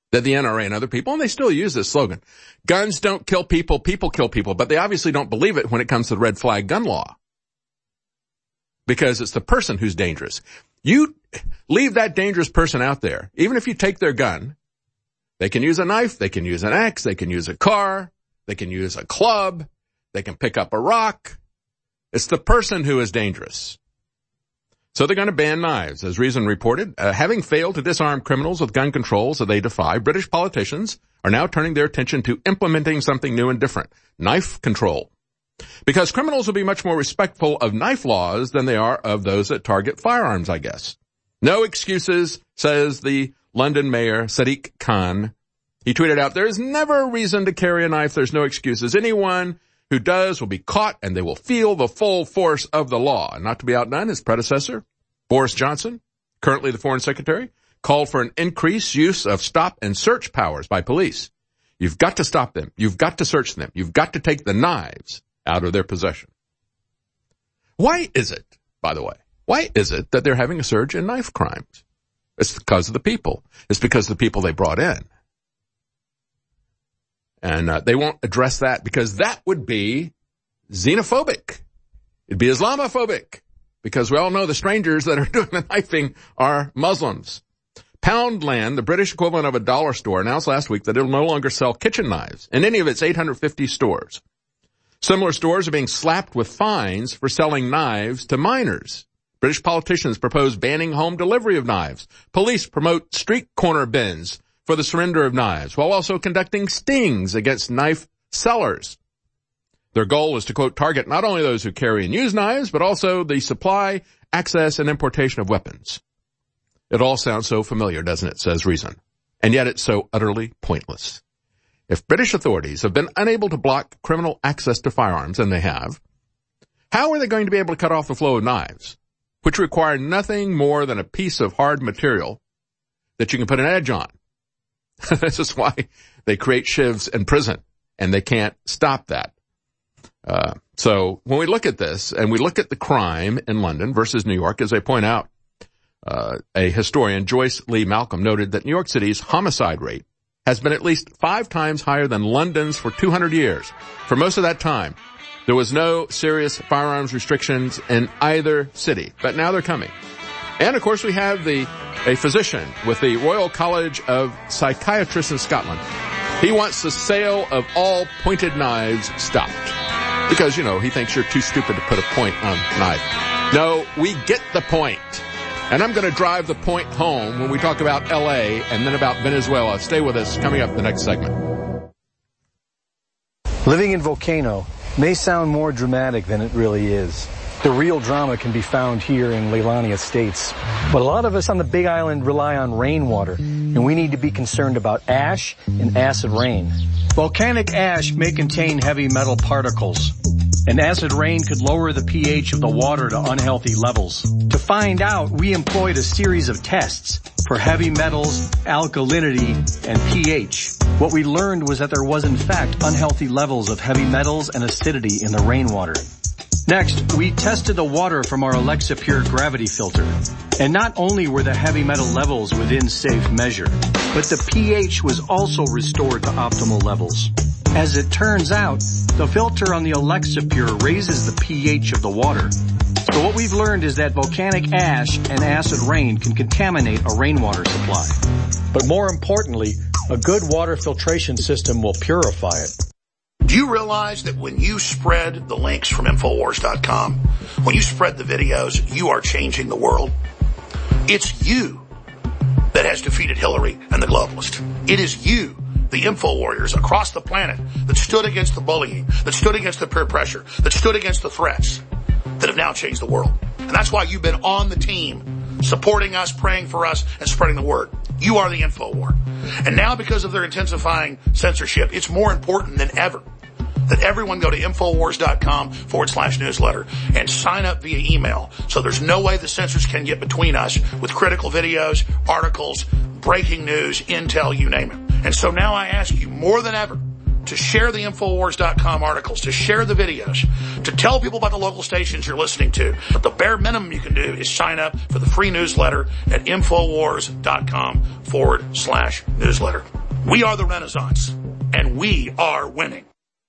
Speaker 2: that the NRA and other people, and they still use this slogan, guns don't kill people, people kill people, but they obviously don't believe it when it comes to the red flag gun law. Because it's the person who's dangerous. You leave that dangerous person out there. Even if you take their gun, they can use a knife, they can use an axe, they can use a car, they can use a club, they can pick up a rock. It's the person who is dangerous. So they're going to ban knives, as Reason reported. Having failed to disarm criminals with gun controls that they defy, British politicians are now turning their attention to implementing something new and different, knife control. Because criminals will be much more respectful of knife laws than they are of those that target firearms, I guess. No excuses, says the London mayor, Sadiq Khan. He tweeted out, there is never a reason to carry a knife. There's no excuses. Anyone who does will be caught and they will feel the full force of the law. And not to be outdone, his predecessor, Boris Johnson, currently the Foreign Secretary, called for an increased use of stop and search powers by police. You've got to stop them. You've got to search them. You've got to take the knives out of their possession. Why is it, by the way, why is it that they're having a surge in knife crimes? It's because of the people. It's because of the people they brought in. And they won't address that because that would be xenophobic. It'd be Islamophobic because we all know the strangers that are doing the knifing are Muslims. Poundland, the British equivalent of a dollar store, announced last week that it will no longer sell kitchen knives in any of its 850 stores. Similar stores are being slapped with fines for selling knives to minors. British politicians propose banning home delivery of knives. Police promote street corner bins for the surrender of knives, while also conducting stings against knife sellers. Their goal is to, quote, target not only those who carry and use knives, but also the supply, access, and importation of weapons. It all sounds so familiar, doesn't it, says Reason. And yet it's so utterly pointless. If British authorities have been unable to block criminal access to firearms, and they have, how are they going to be able to cut off the flow of knives, which require nothing more than a piece of hard material that you can put an edge on? This is why they create shivs in prison, and they can't stop that. So when we look at this, and we look at the crime in London versus New York, as they point out, a historian, Joyce Lee Malcolm, noted that New York City's homicide rate has been at least 5 times higher than London's for 200 years. For most of that time, there was no serious firearms restrictions in either city, but now they're coming. And of course we have a physician with the Royal College of Psychiatrists in Scotland. He wants the sale of all pointed knives stopped. Because, you know, he thinks you're too stupid to put a point on a knife. No, we get the point. And I'm going to drive the point home when we talk about L.A. and then about Venezuela. Stay with us. Coming up in the next segment.
Speaker 10: Living in Volcano may sound more dramatic than it really is. The real drama can be found here in Leilani Estates. But a lot of us on the Big Island rely on rainwater, and we need to be concerned about ash and acid rain. Volcanic ash may contain heavy metal particles, and acid rain could lower the pH of the water to unhealthy levels. To find out, we employed a series of tests for heavy metals, alkalinity, and pH. What we learned was that there was in fact unhealthy levels of heavy metals and acidity in the rainwater. Next, we tested the water from our Alexa Pure gravity filter. And not only were the heavy metal levels within safe measure, but the pH was also restored to optimal levels. As it turns out, the filter on the Alexa Pure raises the pH of the water. So what we've learned is that volcanic ash and acid rain can contaminate a rainwater supply. But more importantly, a good water filtration system will purify it.
Speaker 4: Do you realize that when you spread the links from Infowars.com, when you spread the videos, you are changing the world? It's you that has defeated Hillary and the globalists. It is you, the info warriors across the planet, that stood against the bullying, that stood against the peer pressure, that stood against the threats, that have now changed the world. And that's why you've been on the team, supporting us, praying for us, and spreading the word. You are the info war. And now because of their intensifying censorship, it's more important than ever that everyone go to Infowars.com/newsletter and sign up via email. So there's no way the censors can get between us with critical videos, articles, breaking news, intel, you name it. And so now I ask you more than ever to share the Infowars.com articles, to share the videos, to tell people about the local stations you're listening to. But the bare minimum you can do is sign up for the free newsletter at Infowars.com infowars.com/newsletter. We are the Renaissance, and we are winning.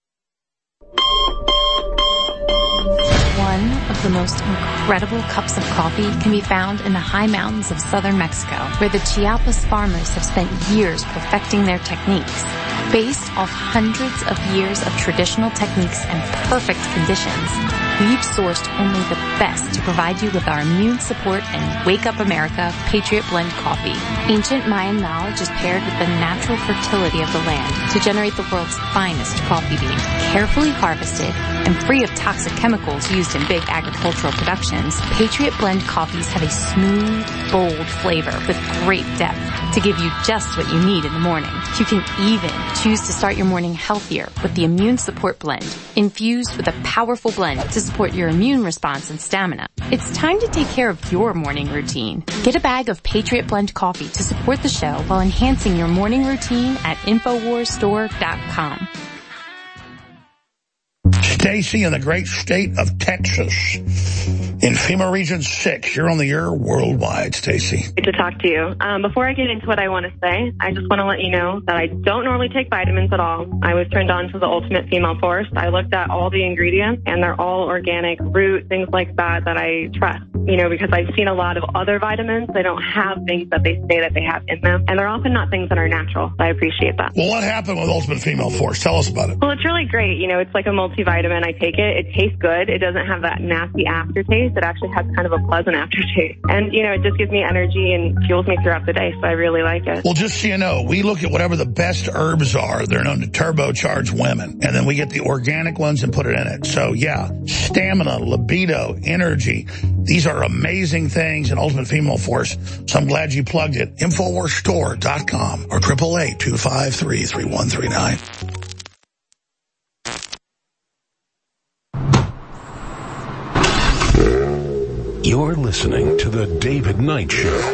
Speaker 11: One of the most incredible cups of coffee can be found in the high mountains of southern Mexico, where the Chiapas farmers have spent years perfecting their techniques. Based off hundreds of years of traditional techniques and perfect conditions, we've sourced only the best to provide you with our immune support and Wake Up America Patriot Blend coffee. Ancient Mayan knowledge is paired with the natural fertility of the land to generate the world's finest coffee beans, carefully harvested and free of toxic chemicals used in big agricultural productions. Patriot Blend coffees have a smooth, bold flavor with great depth to give you just what you need in the morning. You can even choose to start your morning healthier with the Immune Support Blend, infused with a powerful blend to support your immune response and stamina. It's time to take care of your morning routine. Get a bag of Patriot Blend coffee to support the show while enhancing your morning routine at InfoWarsStore.com.
Speaker 4: Stacy in the great state of Texas, in FEMA Region 6. You're on the air worldwide, Stacy.
Speaker 12: Good to talk to you. Before I get into what I want to say, I just want to let you know that I don't normally take vitamins at all. I was turned on to the Ultimate Female Force. I looked at all the ingredients, and they're all organic, root, things like that I trust. You know, because I've seen a lot of other vitamins. They don't have things that they say that they have in them, and they're often not things that are natural. I appreciate that.
Speaker 4: Well, what happened with Ultimate Female Force? Tell us about it.
Speaker 12: Well, it's really great. You know, it's like a multivitamin. I take it. It tastes good. It doesn't have that nasty aftertaste. It actually has kind of a pleasant aftertaste. And, you know, it just gives me energy and fuels me throughout the day, so I really like it.
Speaker 4: Well, just so you know, we look at whatever the best herbs are. They're known to turbocharge women. And then we get the organic ones and put it in it. So, yeah, stamina, libido, energy. These are amazing things in Ultimate Female Force. So I'm glad you plugged it. InfoWarsStore.com or 888-253-3139.
Speaker 1: You're listening to The David Knight Show.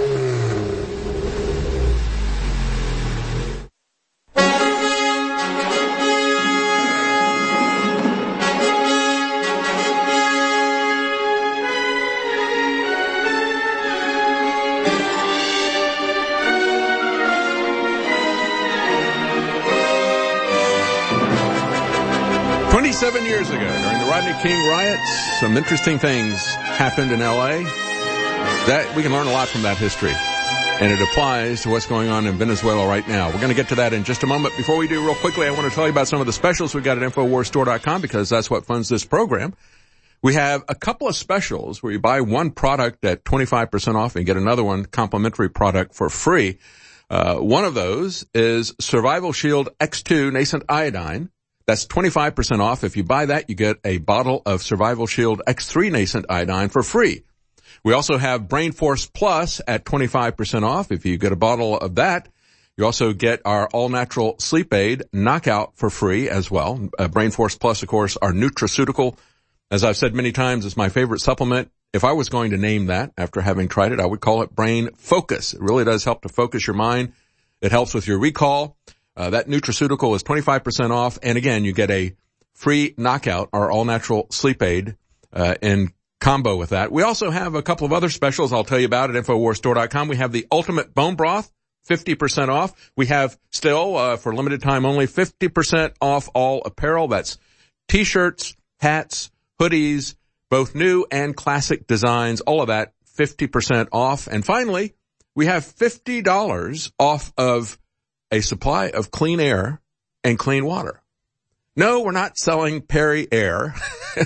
Speaker 2: Years ago, during the Rodney King riots, some interesting things happened in L.A. That we can learn a lot from that history, and it applies to what's going on in Venezuela right now. We're going to get to that in just a moment. Before we do, real quickly, I want to tell you about some of the specials we got at InfoWarsStore.com, because that's what funds this program. We have a couple of specials where you buy one product at 25% off and get another one, complimentary product, for free. One of those is Survival Shield X2 Nascent Iodine. That's 25% off. If you buy that, you get a bottle of Survival Shield X3 Nascent Iodine for free. We also have Brain Force Plus at 25% off. If you get a bottle of that, you also get our all-natural sleep aid Knockout for free as well. Brain Force Plus, of course, our nutraceutical. As I've said many times, it's my favorite supplement. If I was going to name that after having tried it, I would call it Brain Focus. It really does help to focus your mind. It helps with your recall. That nutraceutical is 25% off. And again, you get a free Knockout, our all-natural sleep aid, in combo with that. We also have a couple of other specials I'll tell you about at InfoWarsStore.com. We have the Ultimate Bone Broth, 50% off. We have still, for limited time only, 50% off all apparel. That's T-shirts, hats, hoodies, both new and classic designs, all of that 50% off. And finally, we have $50 off of a supply of clean air and clean water. No, we're not selling Perry Air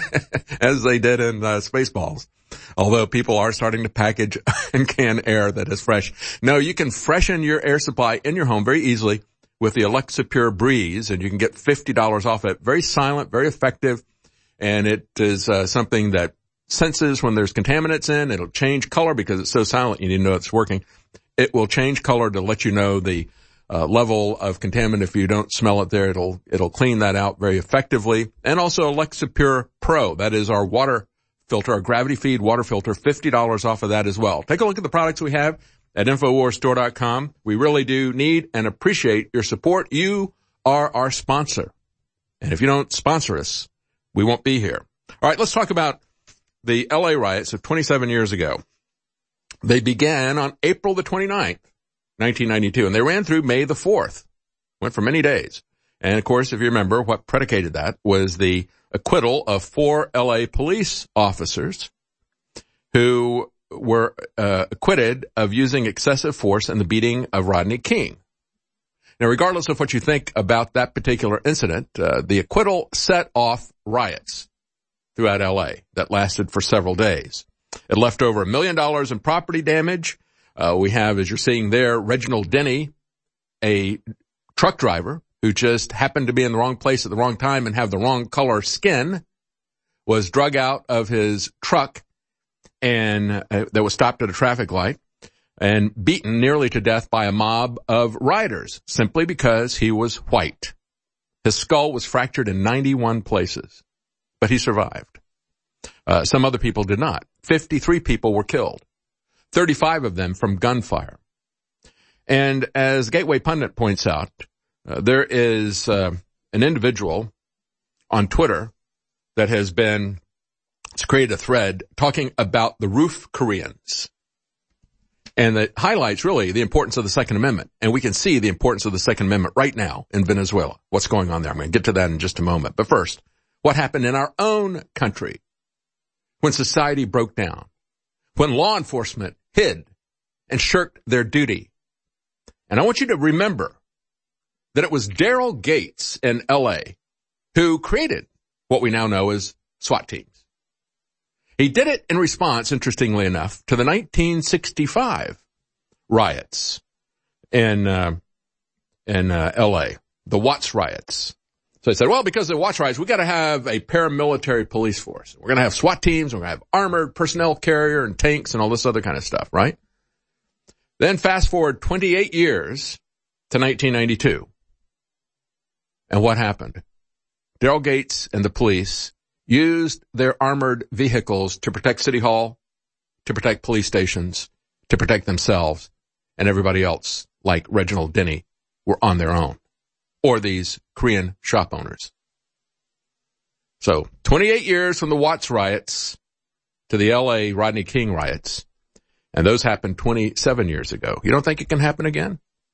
Speaker 2: as they did in Spaceballs, although people are starting to package and can air that is fresh. No, you can freshen your air supply in your home very easily with the Alexa Pure Breeze, and you can get $50 off it. Very silent, very effective, and it is something that senses when there's contaminants in. It'll change color because it's so silent you need to know it's working. It will change color to let you know the level of contaminant. If you don't smell it there, it'll clean that out very effectively. And also Alexa Pure Pro. That is our water filter, our gravity feed water filter, $50 off of that as well. Take a look at the products we have at InfoWarsStore.com. We really do need and appreciate your support. You are our sponsor. And if you don't sponsor us, we won't be here. All right, let's talk about the LA riots of 27 years ago. They began on April the 29th, 1992, and they ran through May the 4th. Went for many days. And, of course, if you remember, what predicated that was the acquittal of 4 L.A. police officers who were acquitted of using excessive force in the beating of Rodney King. Now, regardless of what you think about that particular incident, the acquittal set off riots throughout L.A. that lasted for several days. It left over $1 million in property damage. We have, as you're seeing there, Reginald Denny, a truck driver who just happened to be in the wrong place at the wrong time and have the wrong color skin, was drug out of his truck and that was stopped at a traffic light and beaten nearly to death by a mob of rioters simply because he was white. His skull was fractured in 91 places, but he survived. Some other people did not. 53 people were killed, 35 of them from gunfire. And as Gateway Pundit points out, there is an individual on Twitter that has created a thread talking about the roof Koreans. And that highlights really the importance of the Second Amendment. And we can see the importance of the Second Amendment right now in Venezuela. What's going on there? I'm going to get to that in just a moment. But first, what happened in our own country when society broke down, when law enforcement hid and shirked their duty. And I want you to remember that it was Daryl Gates in L.A. who created what we now know as SWAT teams. He did it in response, interestingly enough, to the 1965 riots in L.A., the Watts riots. So he said, well, because of the Watts riots, we got to have a paramilitary police force. We're going to have SWAT teams. We're going to have armored personnel carrier and tanks and all this other kind of stuff, right? Then fast forward 28 years to 1992. And what happened? Daryl Gates and the police used their armored vehicles to protect City Hall, to protect police stations, to protect themselves, and everybody else, like Reginald Denny, were on their own, or these Korean shop owners. So, 28 years from the Watts riots to the L.A. Rodney King riots, and those happened 27 years ago. You don't think it can happen again?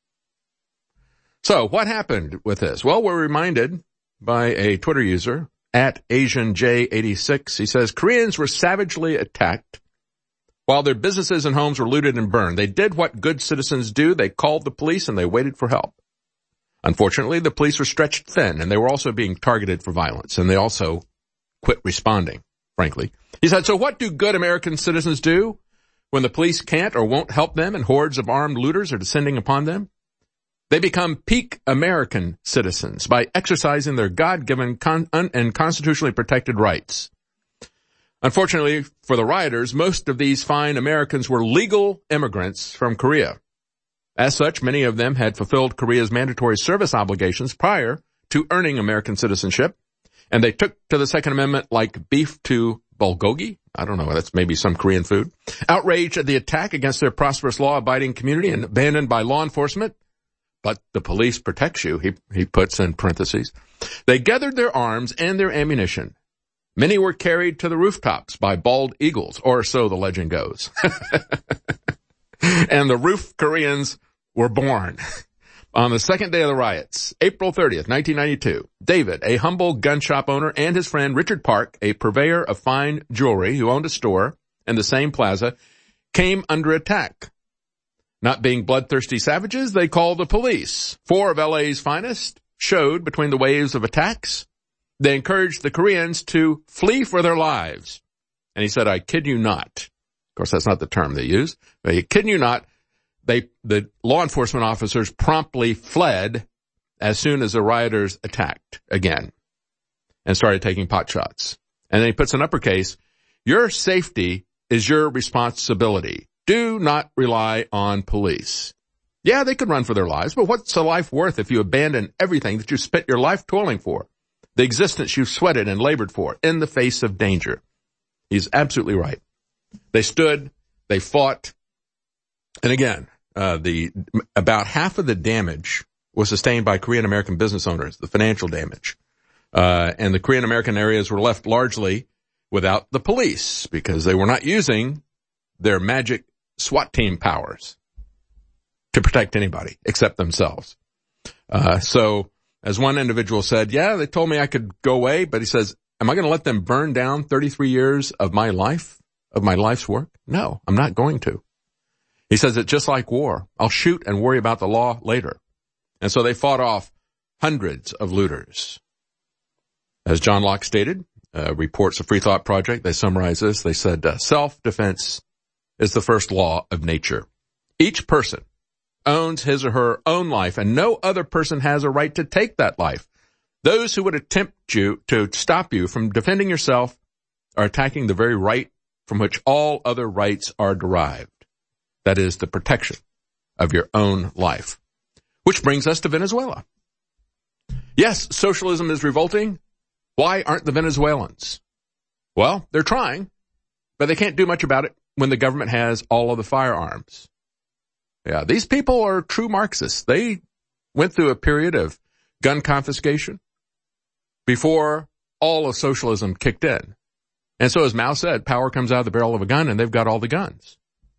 Speaker 2: So, what happened with this? Well, we're reminded by a Twitter user, at AsianJ86, he says, Koreans were savagely attacked while their businesses and homes were looted and burned. They did what good citizens do. They called the police and they waited for help. Unfortunately, the police were stretched thin and they were also being targeted for violence, and they also quit responding, frankly. He said, so what do good American citizens do when the police can't or won't help them and hordes of armed looters are descending upon them? They become peak American citizens by exercising their God-given and constitutionally protected rights. Unfortunately for the rioters, most of these fine Americans were legal immigrants from Korea. As such, many of them had fulfilled Korea's mandatory service obligations prior to earning American citizenship, and they took to the Second Amendment like beef to bulgogi. I don't know, that's maybe some Korean food. Outraged at the attack against their prosperous law-abiding community and abandoned by law enforcement, but the police protects you, he puts in parentheses. They gathered their arms and their ammunition. Many were carried to the rooftops by bald eagles, or so the legend goes. And the roof Koreans were born. On the second day of the riots, April 30th, 1992, David, a humble gun shop owner, and his friend Richard Park, a purveyor of fine jewelry who owned a store in the same plaza, came under attack. Not being bloodthirsty savages, they called the police. 4 of LA's finest showed between the waves of attacks. They encouraged the Koreans to flee for their lives. And he said, I kid you not. Of course, that's not the term they used. But I kid you not, the law enforcement officers promptly fled as soon as the rioters attacked again and started taking pot shots. And then he puts in uppercase, your safety is your responsibility. Do not rely on police. Yeah, they could run for their lives, but what's a life worth if you abandon everything that you spent your life toiling for, the existence you've sweated and labored for, in the face of danger? He's absolutely right. They stood, they fought, and again, about half of the damage was sustained by Korean American business owners, the financial damage, and the Korean American areas were left largely without the police because they were not using their magic SWAT team powers. to protect anybody except themselves. So as one individual said, yeah, they told me I could go away, but he says, am I going to let them burn down 33 years of my life, of my life's work? No, I'm not going to. He says it's just like war. I'll shoot and worry about the law later. And so they fought off hundreds of looters. As John Locke stated, reports of Free Thought Project, they summarize this. They said, self-defense is the first law of nature. Each person owns his or her own life, and no other person has a right to take that life. Those who would attempt to stop you from defending yourself are attacking the very right from which all other rights are derived. That is the protection of your own life. Which brings us to Venezuela. Yes, socialism is revolting. Why aren't the Venezuelans? Well, they're trying, but they can't do much about it when the government has all of the firearms. Yeah, these people are true Marxists. They went through a period of gun confiscation before all of socialism kicked in. And so, as Mao said, power comes out of the barrel of a gun, and they've got all the guns.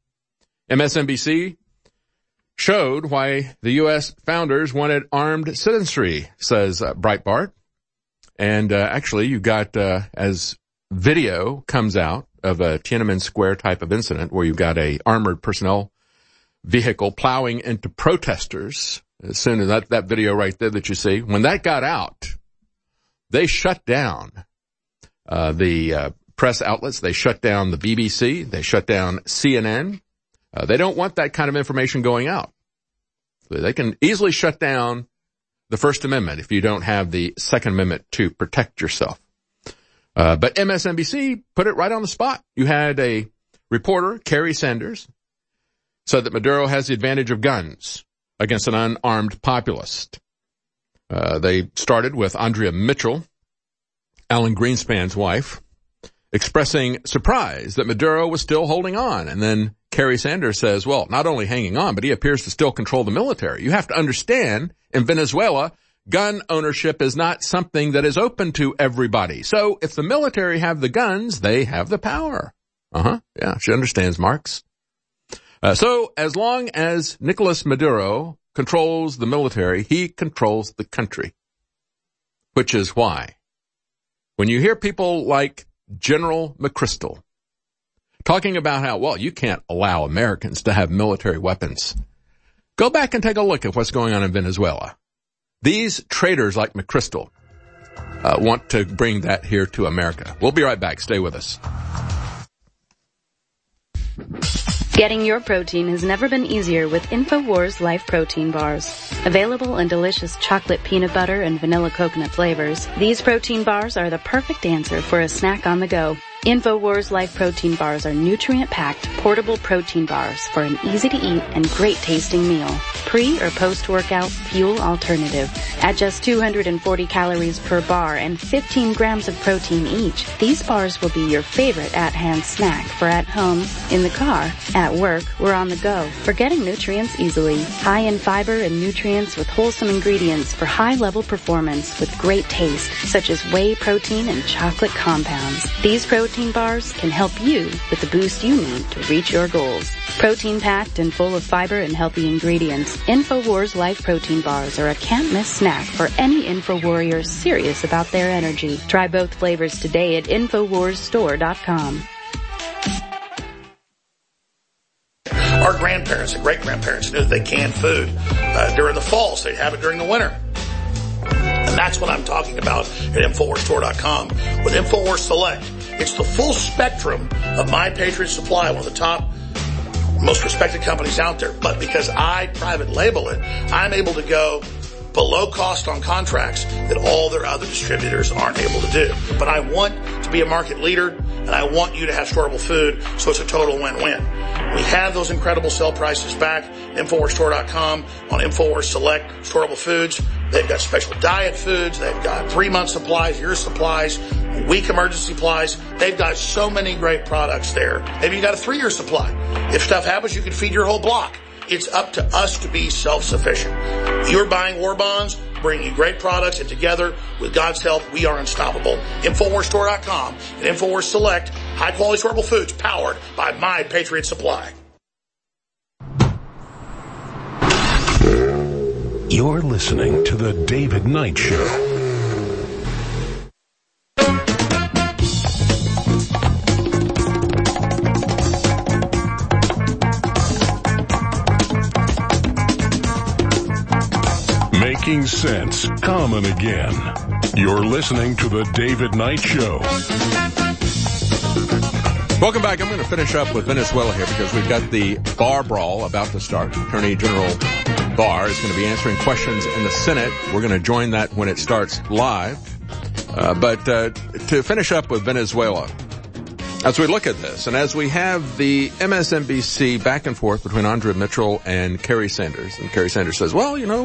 Speaker 2: MSNBC showed why the U.S. founders wanted armed citizenry, says Breitbart. And actually, you got, as video comes out of a Tiananmen Square type of incident where you've got a armored personnel vehicle plowing into protesters, as soon as that video right there that you see, when that got out, they shut down the press outlets. They shut down the BBC. They shut down CNN. They don't want that kind of information going out. They can easily shut down the First Amendment if you don't have the Second Amendment to protect yourself. But MSNBC put it right on the spot. You had a reporter, Kerry Sanders, said that Maduro has the advantage of guns against an unarmed populist. They started with Andrea Mitchell, Alan Greenspan's wife, expressing surprise that Maduro was still holding on. And then Kerry Sanders says, well, not only hanging on, but he appears to still control the military. You have to understand, in Venezuela, gun ownership is not something that is open to everybody. So if the military have the guns, they have the power. Yeah, she understands Marx. So as long as Nicolas Maduro controls the military, he controls the country. Which is why, when you hear people like General McChrystal talking about how, well, you can't allow Americans to have military weapons, go back and take a look at what's going on in Venezuela. These traitors like McChrystal want to bring that here to America. We'll be right back. Stay with us.
Speaker 13: Getting your protein has never been easier with InfoWars Life Protein Bars. Available in delicious chocolate peanut butter and vanilla coconut flavors, these protein bars are the perfect answer for a snack on the go. InfoWars Life Protein Bars are nutrient-packed, portable protein bars for an easy-to-eat and great-tasting meal. Pre- or post-workout fuel alternative. At just 240 calories per bar and 15 grams of protein each, these bars will be your favorite at-hand snack for at home, in the car, at work, or on the go. For getting nutrients easily. High in fiber and nutrients with wholesome ingredients for high-level performance with great taste, such as whey protein and chocolate compounds. These protein bars can help you with the boost you need to reach your goals. Protein-packed and full of fiber and healthy ingredients, InfoWars Life Protein Bars are a can't-miss snack for any InfoWarrior serious about their energy. Try both flavors today at InfoWarsStore.com.
Speaker 4: Our grandparents and great-grandparents knew that they canned food during the fall, so they'd have it during the winter. And that's what I'm talking about at InfoWarsStore.com with InfoWars Select. It's the full spectrum of My Patriot Supply, one of the top, most respected companies out there. But because I private label it, I'm able to go below cost on contracts that all their other distributors aren't able to do. But I want to be a market leader, and I want you to have storable food, so it's a total win-win. We have those incredible sale prices back. InfoWarsStore.com on InfoWars Select storable foods. They've got special diet foods. They've got 3-month supplies, year supplies, week emergency supplies. They've got so many great products there. Maybe you got a 3-year supply. If stuff happens, you can feed your whole block. It's up to us to be self-sufficient. You're buying war bonds, bringing you great products, and together, with God's help, we are unstoppable. InfoWarsStore.com and InfoWars Select, high-quality storable foods powered by My Patriot Supply.
Speaker 1: You're listening to The David Knight Show. Making sense common again. You're listening to The David Knight Show.
Speaker 2: Welcome back. I'm going to finish up with Venezuela here because we've got the Barr brawl about to start. Attorney General Barr is going to be answering questions in the Senate. We're going to join that when it starts live. But to finish up with Venezuela, as we look at this, and as we have the MSNBC back and forth between Andrea Mitchell and Kerry Sanders, and Kerry Sanders says, well, you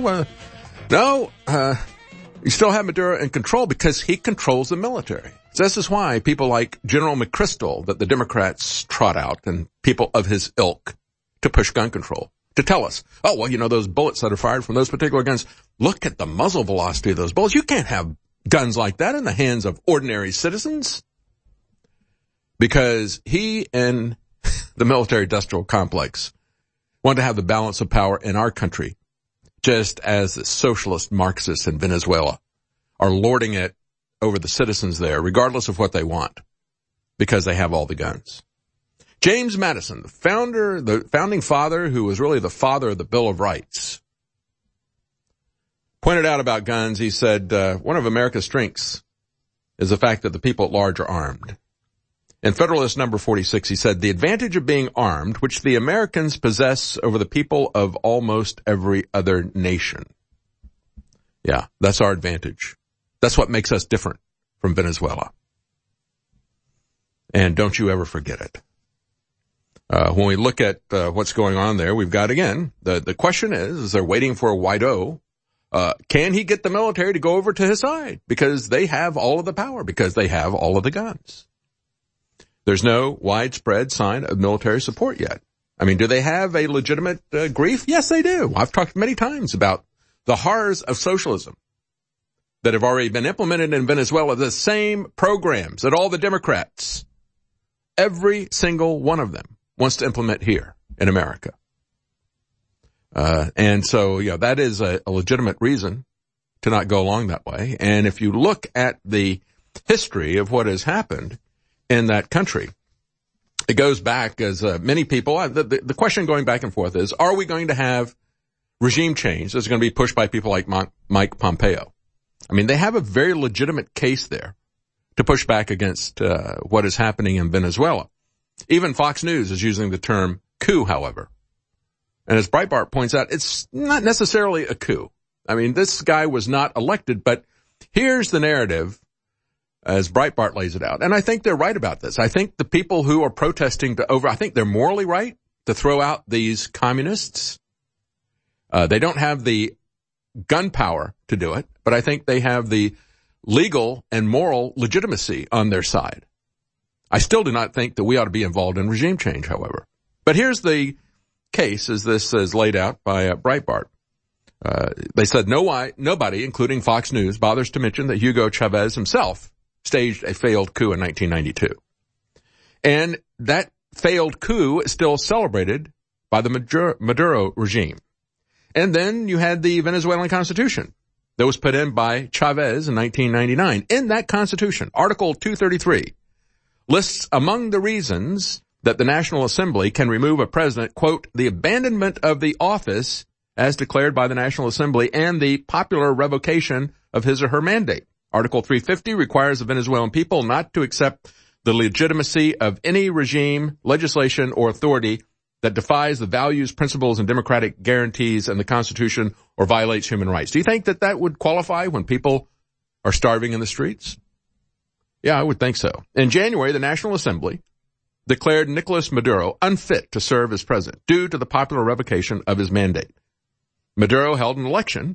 Speaker 2: still have Maduro in control because he controls the military. So this is why people like General McChrystal that the Democrats trot out and people of his ilk to push gun control, to tell us, oh, well, those bullets that are fired from those particular guns, look at the muzzle velocity of those bullets. You can't have guns like that in the hands of ordinary citizens. Because he and the military-industrial complex want to have the balance of power in our country, just as the socialist Marxists in Venezuela are lording it over the citizens there, regardless of what they want, because they have all the guns. James Madison, the founding father, who was really the father of the Bill of Rights, pointed out about guns. He said, one of America's strengths is the fact that the people at large are armed. In Federalist number 46, he said, the advantage of being armed, which the Americans possess over the people of almost every other nation. Yeah, that's our advantage. That's what makes us different from Venezuela. And don't you ever forget it. When we look at what's going on there, we've got, again, the question is they're waiting for Guaido. Can he get the military to go over to his side? Because they have all of the power, because they have all of the guns. There's no widespread sign of military support yet. I mean, do they have a legitimate grief? Yes, they do. I've talked many times about the horrors of socialism that have already been implemented in Venezuela, the same programs that all the Democrats, every single one of them, wants to implement here in America. And so, that is a legitimate reason to not go along that way. And if you look at the history of what has happened in that country, it goes back as many people, the question going back and forth is, are we going to have regime change that's going to be pushed by people like Mike Pompeo? I mean, they have a very legitimate case there to push back against what is happening in Venezuela. Even Fox News is using the term coup, however. And as Breitbart points out, it's not necessarily a coup. I mean, this guy was not elected, but here's the narrative as Breitbart lays it out. And I think they're right about this. I think the people who are protesting I think they're morally right to throw out these communists. They don't have the gun power to do it, but I think they have the legal and moral legitimacy on their side. I still do not think that we ought to be involved in regime change, however. But here's the case as this is laid out by Breitbart. They said nobody, including Fox News, bothers to mention that Hugo Chavez himself staged a failed coup in 1992. And that failed coup is still celebrated by the Maduro regime. And then you had the Venezuelan Constitution that was put in by Chavez in 1999. In that Constitution, Article 233 lists among the reasons that the National Assembly can remove a president, quote, the abandonment of the office as declared by the National Assembly and the popular revocation of his or her mandate. Article 350 requires the Venezuelan people not to accept the legitimacy of any regime, legislation, or authority that defies the values, principles, and democratic guarantees in the Constitution or violates human rights. Do you think that would qualify when people are starving in the streets? Yeah, I would think so. In January, the National Assembly declared Nicolas Maduro unfit to serve as president due to the popular revocation of his mandate. Maduro held an election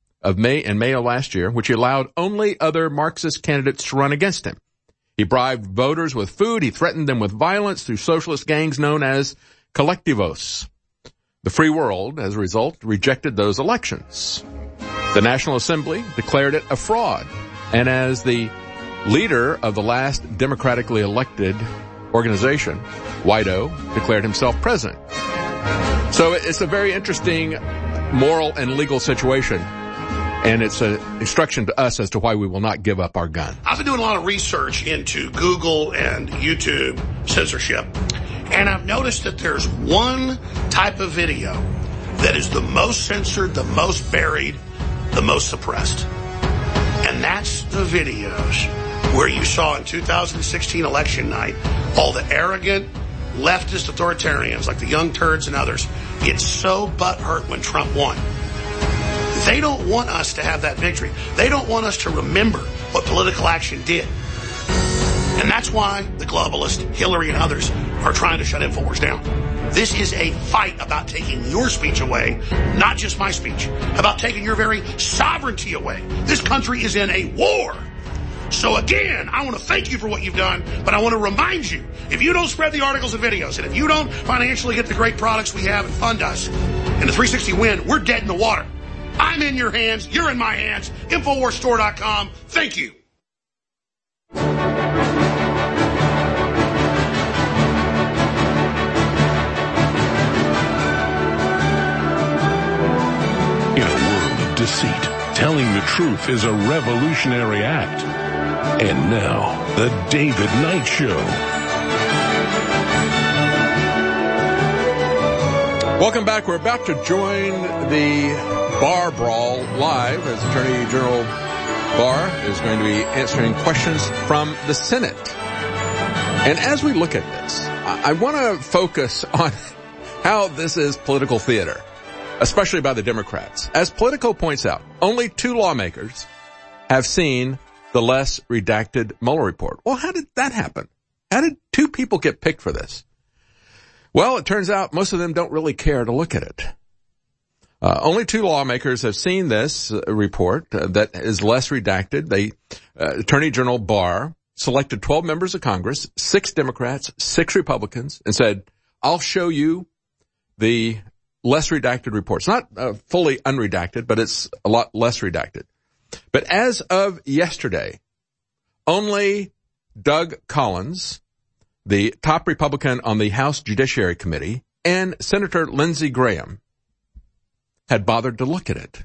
Speaker 2: in May of last year, which allowed only other Marxist candidates to run against him. He bribed voters with food. He threatened them with violence through socialist gangs known as colectivos. The free world, as a result, rejected those elections. The National Assembly declared it a fraud. And as the leader of the last democratically elected organization, Guaido declared himself president. So it's a very interesting moral and legal situation. And it's an instruction to us as to why we will not give up our gun.
Speaker 4: I've been doing a lot of research into Google and YouTube censorship, and I've noticed that there's one type of video that is the most censored, the most buried, the most suppressed. And that's the videos where you saw in 2016 election night all the arrogant leftist authoritarians like the Young Turds and others get so butthurt when Trump won. They don't want us to have that victory. They don't want us to remember what political action did. And that's why the globalists, Hillary and others, are trying to shut InfoWars down. This is a fight about taking your speech away, not just my speech, about taking your very sovereignty away. This country is in a war. So again, I want to thank you for what you've done, but I want to remind you, if you don't spread the articles and videos, and if you don't financially get the great products we have and fund us, and the 360 win, we're dead in the water. I'm in your hands. You're in my hands. InfoWarsStore.com. Thank you.
Speaker 1: In a world of deceit, telling the truth is a revolutionary act. And now, the David Knight Show.
Speaker 2: Welcome back. We're about to join the Barr Brawl live as Attorney General Barr is going to be answering questions from the Senate. And as we look at this, I want to focus on how this is political theater, especially by the Democrats. As Politico points out, only 2 lawmakers have seen the less redacted Mueller report. Well, how did that happen? How did 2 people get picked for this? Well, it turns out most of them don't really care to look at it. Only 2 lawmakers have seen this report that is less redacted. Attorney General Barr selected 12 members of Congress, 6 Democrats, 6 Republicans, and said, I'll show you the less redacted reports. Not fully unredacted, but it's a lot less redacted. But as of yesterday, only Doug Collins, the top Republican on the House Judiciary Committee, and Senator Lindsey Graham had bothered to look at it.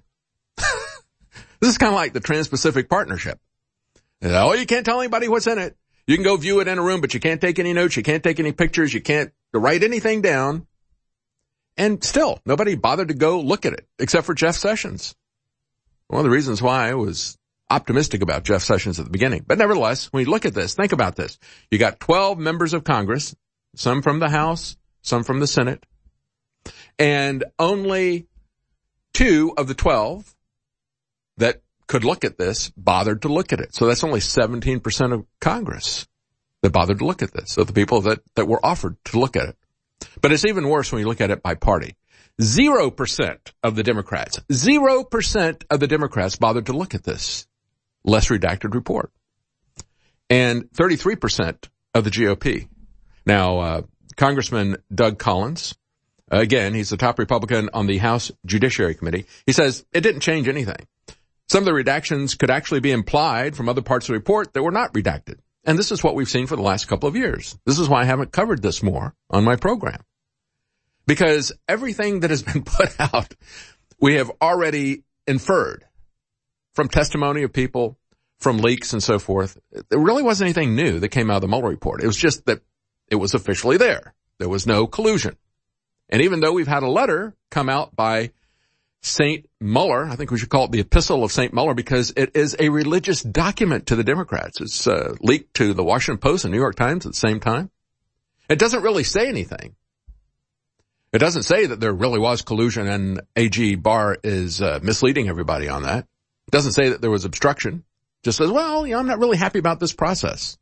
Speaker 2: This is kind of like the Trans-Pacific Partnership. Oh, you can't tell anybody what's in it. You can go view it in a room, but you can't take any notes. You can't take any pictures. You can't write anything down. And still, nobody bothered to go look at it, except for Jeff Sessions. One of the reasons why I was optimistic about Jeff Sessions at the beginning. But nevertheless, when you look at this, think about this. You got 12 members of Congress, some from the House, some from the Senate, and only 2 of the 12 that could look at this bothered to look at it. So that's only 17% of Congress that bothered to look at this, of the people that were offered to look at it. But it's even worse when you look at it by party. 0% of the Democrats, 0% of the Democrats bothered to look at this less redacted report. And 33% of the GOP. Now, Congressman Doug Collins, again, he's the top Republican on the House Judiciary Committee. He says it didn't change anything. Some of the redactions could actually be implied from other parts of the report that were not redacted. And this is what we've seen for the last couple of years. This is why I haven't covered this more on my program. Because everything that has been put out, we have already inferred from testimony of people, from leaks and so forth. There really wasn't anything new that came out of the Mueller report. It was just that it was officially there. There was no collusion. And even though we've had a letter come out by St. Mueller, I think we should call it the Epistle of St. Mueller, because it is a religious document to the Democrats. It's leaked to the Washington Post and New York Times at the same time. It doesn't really say anything. It doesn't say that there really was collusion and AG Barr is misleading everybody on that. It doesn't say that there was obstruction. It just says, well, I'm not really happy about this process.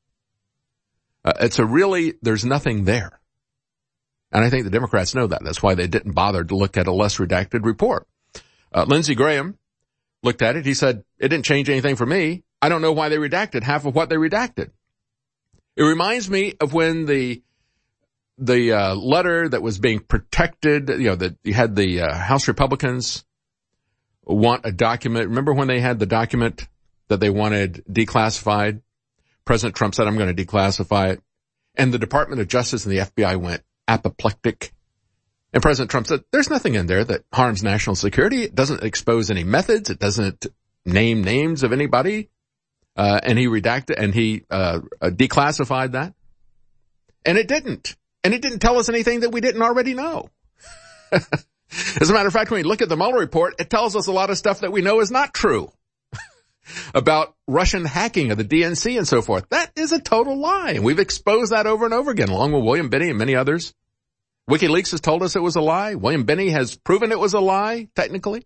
Speaker 2: There's nothing there. And I think the Democrats know that. That's why they didn't bother to look at a less redacted report. Lindsey Graham looked at it. He said, it didn't change anything for me. I don't know why they redacted half of what they redacted. It reminds me of when the letter that was being protected, that you had the House Republicans want a document. Remember when they had the document that they wanted declassified? President Trump said, I'm going to declassify it. And the Department of Justice and the FBI went apoplectic. And President Trump said, there's nothing in there that harms national security. It doesn't expose any methods. It doesn't name names of anybody. And he redacted and he declassified that. And it didn't. And it didn't tell us anything that we didn't already know. As a matter of fact, when we look at the Mueller report, it tells us a lot of stuff that we know is not true about Russian hacking of the DNC and so forth. That is a total lie. And we've exposed that over and over again, along with William Binney and many others. WikiLeaks has told us it was a lie. William Binney has proven it was a lie, technically.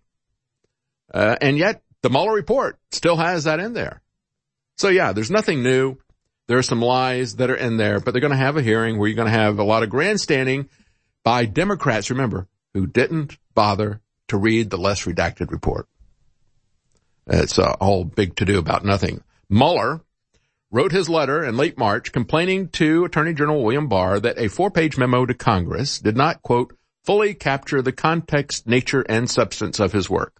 Speaker 2: And yet the Mueller report still has that in there. So yeah, there's nothing new. There are some lies that are in there, but they're going to have a hearing where you're going to have a lot of grandstanding by Democrats, remember, who didn't bother to read the less redacted report. It's a whole big to-do about nothing. Mueller wrote his letter in late March complaining to Attorney General William Barr that a 4-page memo to Congress did not, quote, fully capture the context, nature, and substance of his work.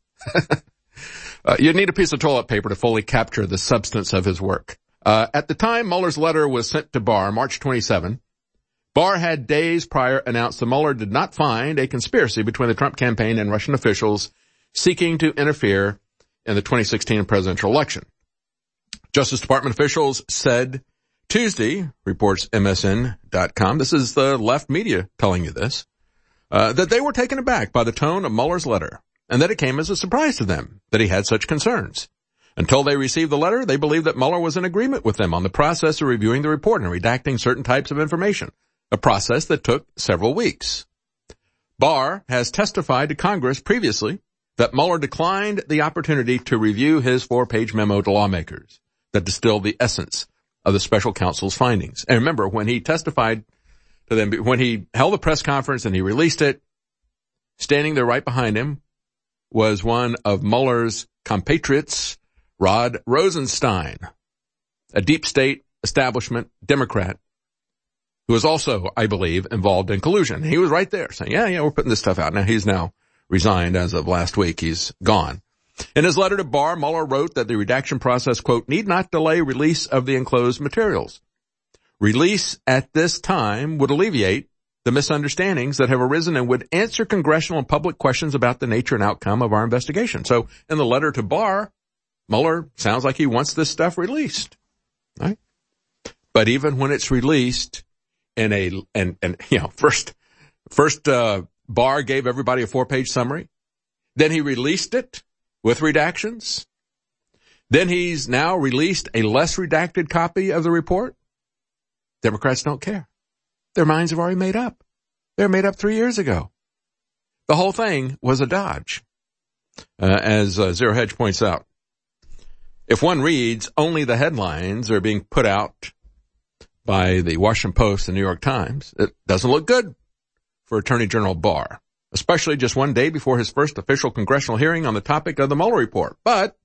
Speaker 2: You'd need a piece of toilet paper to fully capture the substance of his work. At the time Mueller's letter was sent to Barr, March 27, Barr had days prior announced that Mueller did not find a conspiracy between the Trump campaign and Russian officials seeking to interfere in the 2016 presidential election. Justice Department officials said Tuesday, reports MSN.com, this is the left media telling you this, that they were taken aback by the tone of Mueller's letter and that it came as a surprise to them that he had such concerns. Until they received the letter, they believed that Mueller was in agreement with them on the process of reviewing the report and redacting certain types of information, a process that took several weeks. Barr has testified to Congress previously that Mueller declined the opportunity to review his 4-page memo to lawmakers that distilled the essence of the special counsel's findings. And remember, when he testified to them, when he held a press conference and he released it, standing there right behind him was one of Mueller's compatriots, Rod Rosenstein, a deep state establishment Democrat who was also, I believe, involved in collusion. He was right there saying, yeah, we're putting this stuff out. Now, he's now resigned as of last week. He's gone. In his letter to Barr, Mueller wrote that the redaction process, quote, need not delay release of the enclosed materials. Release at this time would alleviate the misunderstandings that have arisen and would answer congressional and public questions about the nature and outcome of our investigation. So in the letter to Barr, Mueller sounds like he wants this stuff released, right? But even when it's released first Barr gave everybody a 4-page summary. Then he released it with redactions. Then he's now released a less redacted copy of the report. Democrats don't care. Their minds have already made up. They were made up 3 years ago. The whole thing was a dodge, as Zero Hedge points out. If one reads, only the headlines are being put out by the Washington Post and New York Times, it doesn't look good for Attorney General Barr, especially just one day before his first official congressional hearing on the topic of the Mueller report. But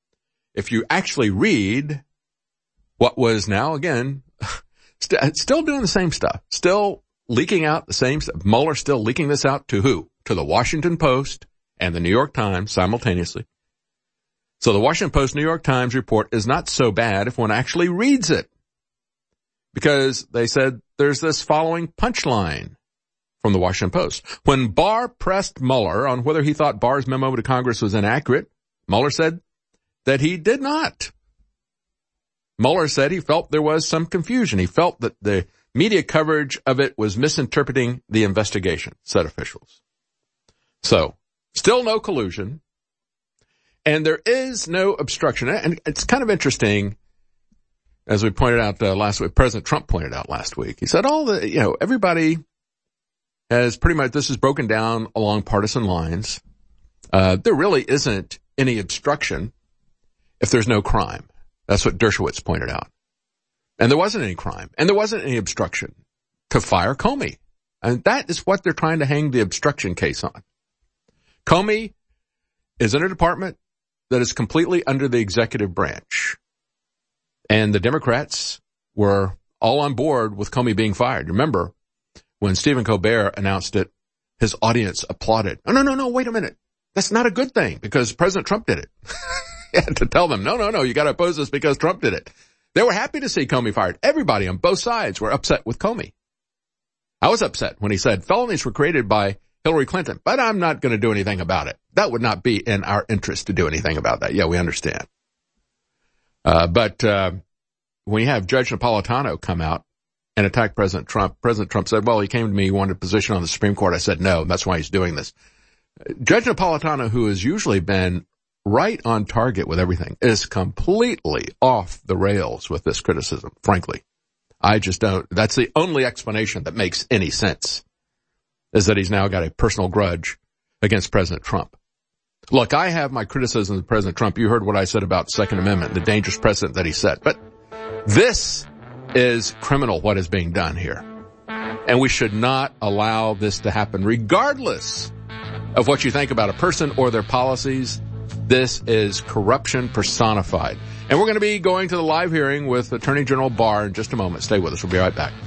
Speaker 2: if you actually read what was now, again, still doing the same stuff, still leaking out the same stuff, Mueller still leaking this out to who? To the Washington Post and the New York Times simultaneously. So the Washington Post, New York Times report is not so bad if one actually reads it. Because they said there's this following punchline from the Washington Post. When Barr pressed Mueller on whether he thought Barr's memo to Congress was inaccurate, Mueller said that he did not. Mueller said he felt there was some confusion. He felt that the media coverage of it was misinterpreting the investigation, said officials. So, still no collusion. And there is no obstruction. And it's kind of interesting, as we pointed out last week, President Trump pointed out last week. He said everybody has pretty much, this is broken down along partisan lines. There really isn't any obstruction if there's no crime. That's what Dershowitz pointed out. And there wasn't any crime. And there wasn't any obstruction to fire Comey. And that is what they're trying to hang the obstruction case on. Comey is in a department that is completely under the executive branch. And the Democrats were all on board with Comey being fired. Remember, when Stephen Colbert announced it, his audience applauded. No, wait a minute. That's not a good thing because President Trump did it. He had to tell them, no, you got to oppose this because Trump did it. They were happy to see Comey fired. Everybody on both sides were upset with Comey. I was upset when he said felonies were created by Hillary Clinton, but I'm not going to do anything about it. That would not be in our interest to do anything about that. Yeah, we understand. But when you have Judge Napolitano come out and attack President Trump said, well, he came to me, he wanted a position on the Supreme Court. I said no, that's why he's doing this. Judge Napolitano, who has usually been right on target with everything, is completely off the rails with this criticism, frankly. I just don't. That's the only explanation that makes any sense, is that he's now got a personal grudge against President Trump. Look, I have my criticisms of President Trump. You heard what I said about the Second Amendment, the dangerous precedent that he set. But this is criminal, what is being done here. And we should not allow this to happen, regardless of what you think about a person or their policies. This is corruption personified. And we're going to be going to the live hearing with Attorney General Barr in just a moment. Stay with us. We'll be right back.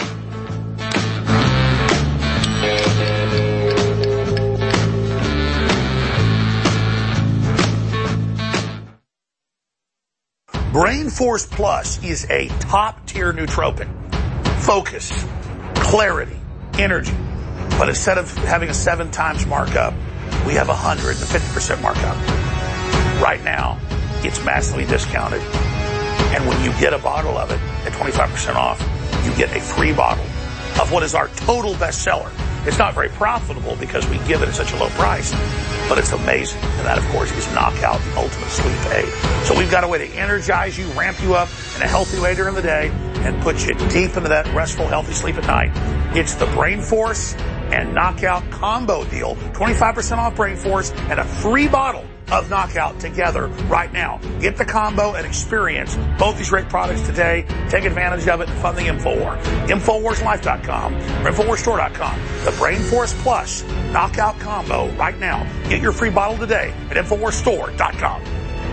Speaker 4: Brain Force Plus is a top-tier nootropic. Focus, clarity, energy. But instead of having a 7 times markup, we have 150% markup. Right now, it's massively discounted. And when you get a bottle of it at 25% off, you get a free bottle of what is our total bestseller. It's not very profitable because we give it at such a low price, but it's amazing. And that, of course, is Knockout Ultimate Sleep Aid. So we've got a way to energize you, ramp you up in a healthy way during the day, and put you deep into that restful, healthy sleep at night. It's the Brain Force and Knockout combo deal. 25% off Brain Force and a free bottle of Knockout together right now. Get the combo and experience both these great products today. Take advantage of it and fund the InfoWar. InfoWarsLife.com or InfoWarsStore.com. The Brain Force Plus Knockout combo right now. Get your free bottle today at InfoWarsStore.com.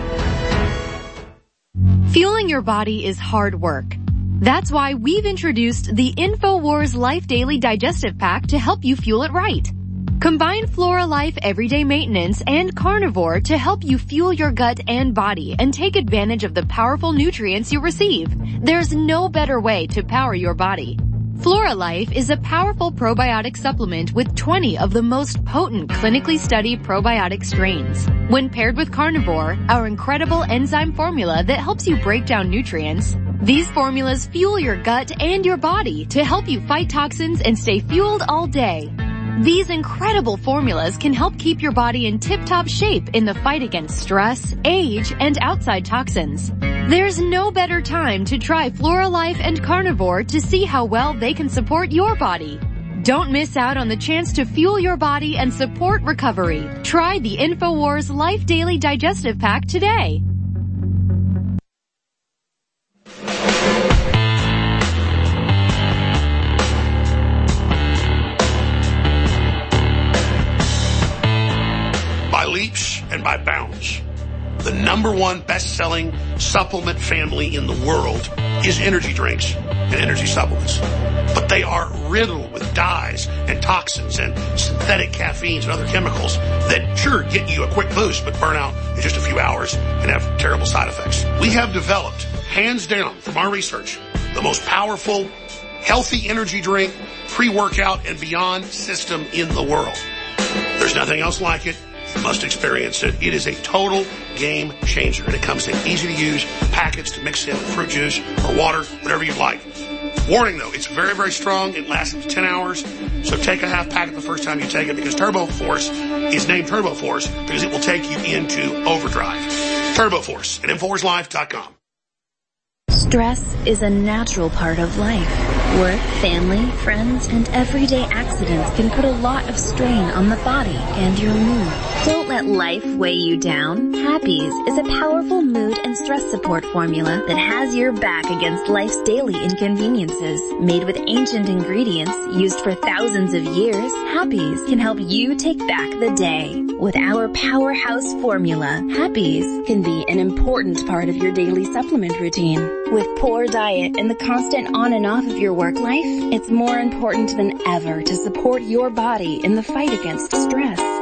Speaker 14: Fueling your body is hard work. That's why we've introduced the InfoWars Life Daily Digestive Pack to help you fuel it right. Combine Flora Life Everyday Maintenance and Carnivore to help you fuel your gut and body and take advantage of the powerful nutrients you receive. There's no better way to power your body. Flora Life is a powerful probiotic supplement with 20 of the most potent clinically studied probiotic strains. When paired with Carnivore, our incredible enzyme formula that helps you break down nutrients, these formulas fuel your gut and your body to help you fight toxins and stay fueled all day. These incredible formulas can help keep your body in tip-top shape in the fight against stress, age, and outside toxins. There's no better time to try Flora Life and Carnivore to see how well they can support your body. Don't miss out on the chance to fuel your body and support recovery. Try the InfoWars Life Daily Digestive Pack today.
Speaker 4: Leaps and by bounds. The number one best-selling supplement family in the world is energy drinks and energy supplements. But they are riddled with dyes and toxins and synthetic caffeines and other chemicals that sure get you a quick boost but burn out in just a few hours and have terrible side effects. We have developed, hands down from our research, the most powerful, healthy energy drink, pre-workout and beyond system in the world. There's nothing else like it. You must experience it. It is a total game changer, and it comes in easy-to-use packets to mix in with fruit juice or water, whatever you like. Warning, though, it's very, very strong. It lasts up to 10 hours, so take a half packet the first time you take it because Turbo Force is named Turbo Force because it will take you into overdrive. Turbo Force at InfoWarsLife.com.
Speaker 15: Stress is a natural part of life. Work, family, friends, and everyday accidents can put a lot of strain on the body and your mood. Don't let life weigh you down. Happies is a powerful mood and stress support formula that has your back against life's daily inconveniences. Made with ancient ingredients used for thousands of years, Happies can help you take back the day. With our powerhouse formula, Happies can be an important part of your daily supplement routine. With poor diet and the constant on and off of your work life, it's more important than ever to support your body in the fight against stress.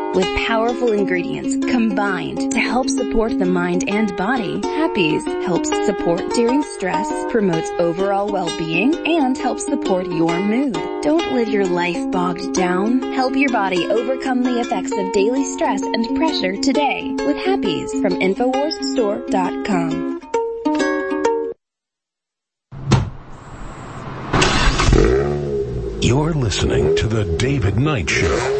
Speaker 15: With powerful ingredients combined to help support the mind and body, Happy's helps support during stress, promotes overall well-being, and helps support your mood. Don't live your life bogged down. Help your body overcome the effects of daily stress and pressure today with Happy's from InfoWarsStore.com.
Speaker 1: You're listening to The David Knight Show.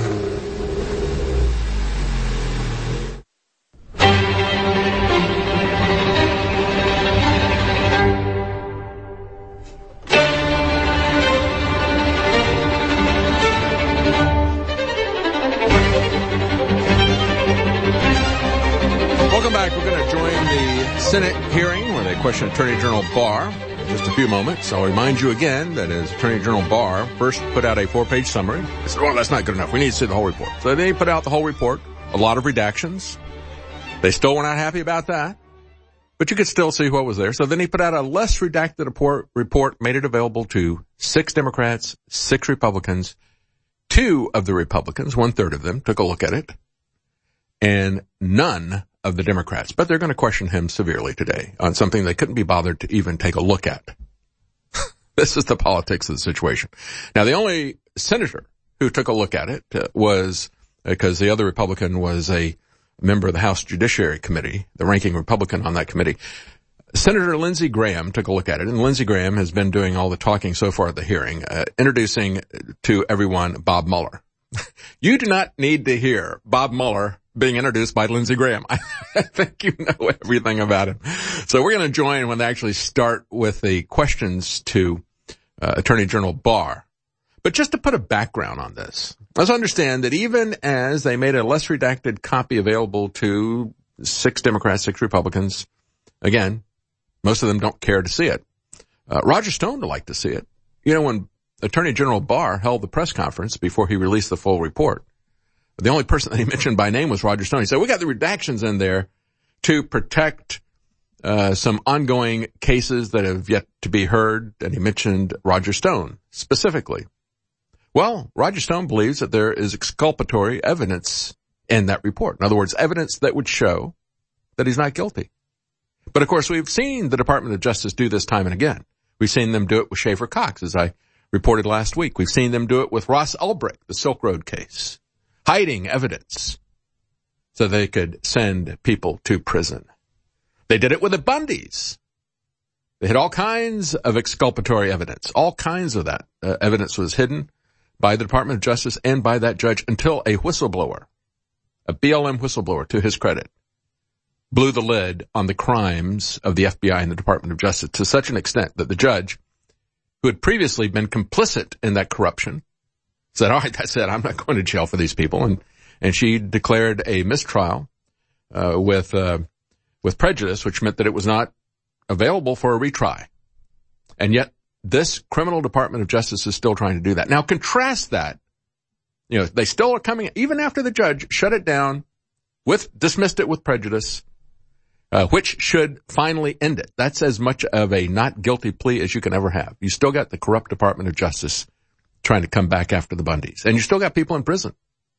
Speaker 2: Welcome back. We're going to join the Senate hearing where they question Attorney General Barr. Just a few moments. I'll remind you again that as Attorney General Barr first put out a 4-page summary, I said, well, that's not good enough. We need to see the whole report. So they put out the whole report, a lot of redactions. They still were not happy about that, but you could still see what was there. So then he put out a less redacted report, made it available to 6 Democrats, 6 Republicans. 2 of the Republicans, 1/3 of them, took a look at it, and none of the Democrats. But they're going to question him severely today on something they couldn't be bothered to even take a look at. This is the politics of the situation. Now, the only senator who took a look at it was, because the other Republican was a member of the House Judiciary Committee, the ranking Republican on that committee. Senator Lindsey Graham took a look at it, and Lindsey Graham has been doing all the talking so far at the hearing, introducing to everyone Bob Mueller. You do not need to hear Bob Mueller being introduced by Lindsey Graham. I think you know everything about him. So we're going to join when they actually start with the questions to Attorney General Barr. But just to put a background on this, let's understand that even as they made a less redacted copy available to 6 Democrats, 6 Republicans, again, most of them don't care to see it. Roger Stone would like to see it. You know, when Attorney General Barr held the press conference before he released the full report, the only person that he mentioned by name was Roger Stone. He said, we got the redactions in there to protect some ongoing cases that have yet to be heard, and he mentioned Roger Stone specifically. Well, Roger Stone believes that there is exculpatory evidence in that report. In other words, evidence that would show that he's not guilty. But of course, we've seen the Department of Justice do this time and again. We've seen them do it with Schaefer Cox, as I reported last week. We've seen them do it with Ross Ulbricht, the Silk Road case, hiding evidence so they could send people to prison. They did it with the Bundys. They had all kinds of exculpatory evidence. All kinds of that evidence was hidden by the Department of Justice and by that judge until a whistleblower, a BLM whistleblower to his credit, blew the lid on the crimes of the FBI and the Department of Justice to such an extent that the judge, who had previously been complicit in that corruption, said, all right, that's it. I'm not going to jail for these people. And she declared a mistrial with prejudice, which meant that it was not available for a retry. And yet this criminal Department of Justice is still trying to do that. Now contrast that. You know, they still are coming, even after the judge shut it down, dismissed it with prejudice, which should finally end it. That's as much of a not guilty plea as you can ever have. You still got the corrupt Department of Justice trying to come back after the Bundys. And you still got people in prison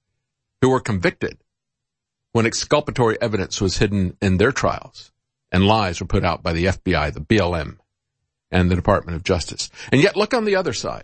Speaker 2: who were convicted when exculpatory evidence was hidden in their trials and lies were put out by the FBI, the BLM, and the Department of Justice. And yet look on the other side.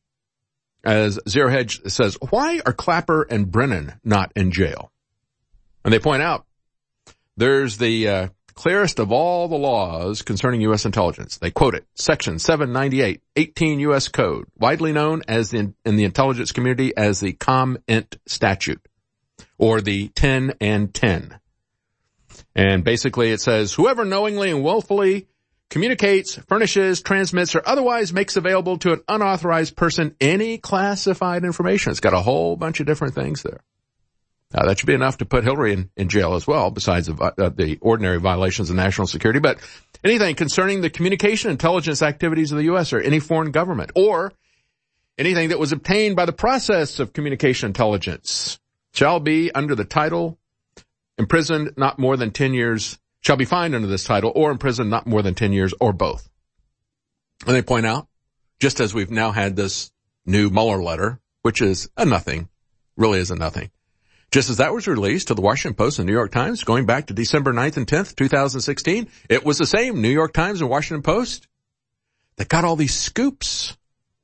Speaker 2: As Zero Hedge says, why are Clapper and Brennan not in jail? And they point out there's the clearest of all the laws concerning U.S. intelligence. They quote it, Section 798, 18 U.S. Code, widely known as in the intelligence community as the ComInt statute, or the 10 and 10. And basically it says, whoever knowingly and willfully communicates, furnishes, transmits, or otherwise makes available to an unauthorized person any classified information. It's got a whole bunch of different things there. That should be enough to put Hillary in jail as well, besides the ordinary violations of national security. But anything concerning the communication intelligence activities of the U.S. or any foreign government, or anything that was obtained by the process of communication intelligence shall be under the title imprisoned not more than 10 years, shall be fined under this title, or imprisoned not more than 10 years, or both. And they point out, just as we've now had this new Mueller letter, which is a nothing, really is a nothing, Just as that was released to the Washington Post and New York Times going back to December 9th and 10th, 2016, it was the same New York Times and Washington Post that got all these scoops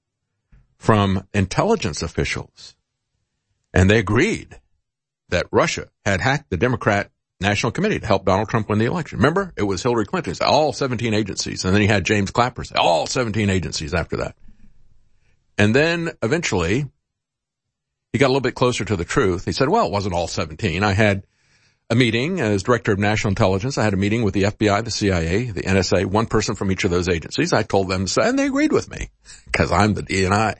Speaker 2: from intelligence officials. And they agreed that Russia had hacked the Democrat National Committee to help Donald Trump win the election. Remember, it was Hillary Clinton, all 17 agencies. And then he had James Clapper say, all 17 agencies after that. And then eventually, he got a little bit closer to the truth. He said, well, it wasn't all 17. I had a meeting as Director of National Intelligence. I had a meeting with the FBI, the CIA, the NSA, one person from each of those agencies. I told them to say, and they agreed with me because I'm the DNI.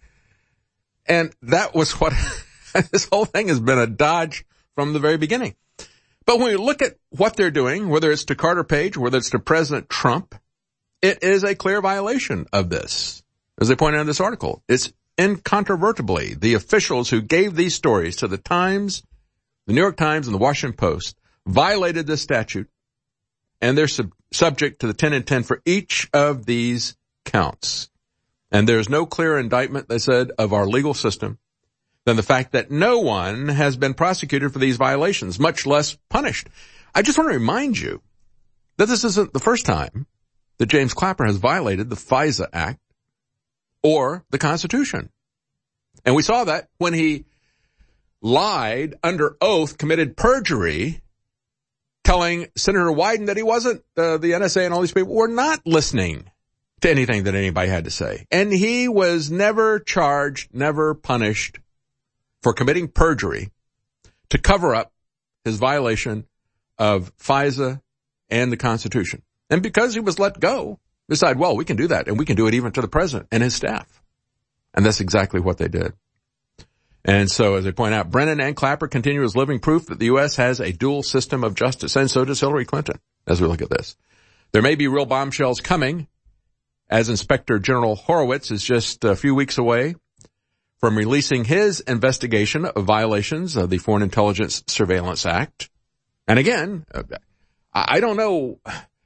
Speaker 2: And that was what this whole thing has been, a dodge from the very beginning. But when we look at what they're doing, whether it's to Carter Page, whether it's to President Trump, it is a clear violation of this. As they point out in this article, it's incontrovertibly the officials who gave these stories to the Times, the New York Times, and the Washington Post violated this statute, and they're subject to the 10 and 10 for each of these counts. And there's no clearer indictment, they said, of our legal system than the fact that no one has been prosecuted for these violations, much less punished. I just want to remind you that this isn't the first time that James Clapper has violated the FISA Act or the Constitution. And we saw that when he lied under oath, committed perjury, telling Senator Wyden that he wasn't, the NSA and all these people were not listening to anything that anybody had to say. And he was never charged, never punished for committing perjury to cover up his violation of FISA and the Constitution. And because he was let go, decide, well, we can do that, and we can do it even to the president and his staff. And that's exactly what they did. And so, as they point out, Brennan and Clapper continue as living proof that the U.S. has a dual system of justice, and so does Hillary Clinton, as we look at this. There may be real bombshells coming, as Inspector General Horowitz is just a few weeks away from releasing his investigation of violations of the Foreign Intelligence Surveillance Act. And again, I don't know,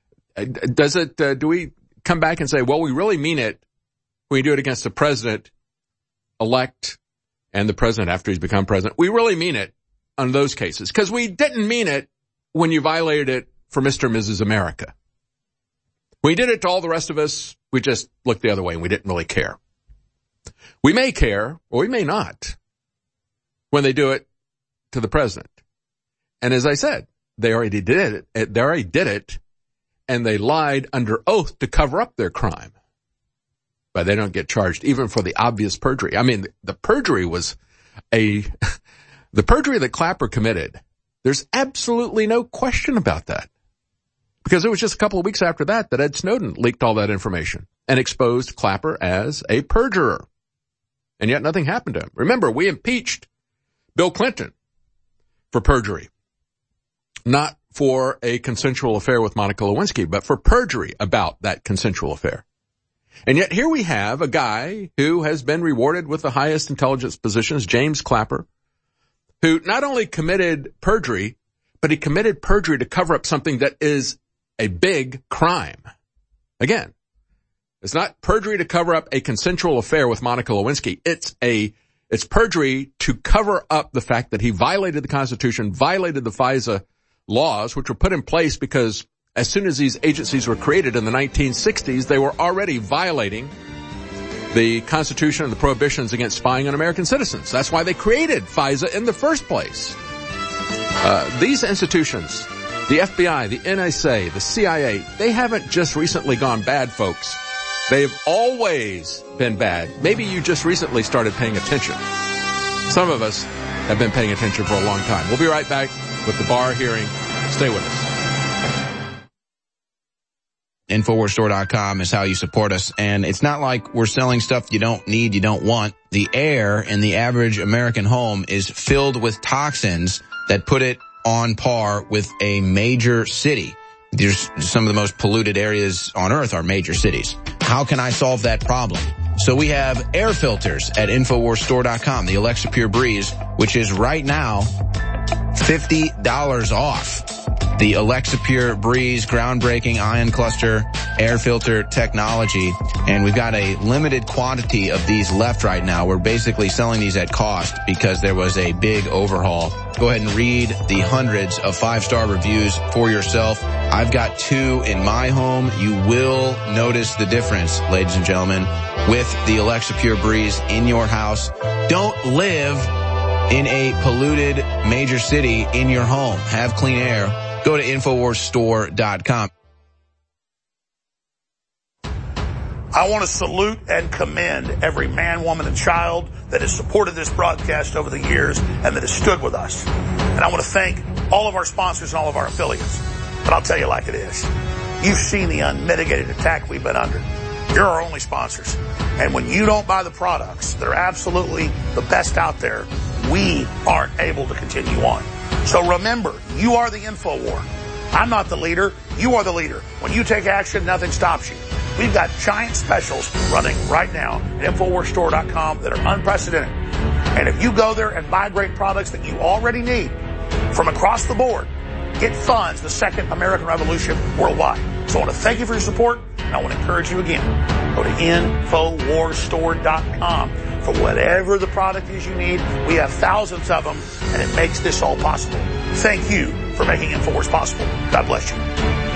Speaker 2: do we come back and say, well, we really mean it when we do it against the president-elect and the president after he's become president? We really mean it on those cases, because we didn't mean it when you violated it for Mr. and Mrs. America. We did it to all the rest of us. We just looked the other way and we didn't really care. We may care, or we may not, when they do it to the president. And as I said, they already did it, and they lied under oath to cover up their crime. But they don't get charged even for the obvious perjury. I mean, the perjury was the perjury that Clapper committed. There's absolutely no question about that. Because it was just a couple of weeks after that Ed Snowden leaked all that information and exposed Clapper as a perjurer. And yet nothing happened to him. Remember, we impeached Bill Clinton for perjury. Not for a consensual affair with Monica Lewinsky, but for perjury about that consensual affair. And yet here we have a guy who has been rewarded with the highest intelligence positions, James Clapper, who not only committed perjury, but he committed perjury to cover up something that is a big crime. Again, it's not perjury to cover up a consensual affair with Monica Lewinsky. It's perjury to cover up the fact that he violated the Constitution, violated the FISA laws, which were put in place because as soon as these agencies were created in the 1960s, they were already violating the Constitution and the prohibitions against spying on American citizens. That's why they created FISA in the first place. These institutions, the FBI, the NSA, the CIA, they haven't just recently gone bad, folks. They've always been bad. Maybe you just recently started paying attention. Some of us have been paying attention for a long time. We'll be right back with the Barr hearing. Stay with us.
Speaker 8: InfoWarsStore.com is how you support us. And it's not like we're selling stuff you don't need, you don't want. The air in the average American home is filled with toxins that put it on par with a major city. There's some of the most polluted areas on earth are major cities. How can I solve that problem? So we have air filters at InfoWarsStore.com, the Alexa Pure Breeze, which is right now $50 off. the Alexa Pure Breeze groundbreaking ion cluster air filter technology. And we've got a limited quantity of these left right now. We're basically selling these at cost because there was a big overhaul. Go ahead and read the hundreds of 5-star reviews for yourself. I've got 2 in my home. You will notice the difference, ladies and gentlemen, with the Alexa Pure Breeze in your house. Don't live in a polluted major city in your home. Have clean air. Go to InfoWarsStore.com.
Speaker 4: I want to salute and commend every man, woman, and child that has supported this broadcast over the years and that has stood with us. And I want to thank all of our sponsors and all of our affiliates. But I'll tell you like it is. You've seen the unmitigated attack we've been under. You're our only sponsors. And when you don't buy the products that are absolutely the best out there, we aren't able to continue on. So remember, you are the InfoWar. I'm not the leader. You are the leader. When you take action, nothing stops you. We've got giant specials running right now at InfoWarsStore.com that are unprecedented. And if you go there and buy great products that you already need from across the board, it funds the second American Revolution worldwide. So I want to thank you for your support, and I want to encourage you again. Go to InfoWarsStore.com for whatever the product is you need. We have thousands of them, and it makes this all possible. Thank you for making InfoWars possible. God bless you.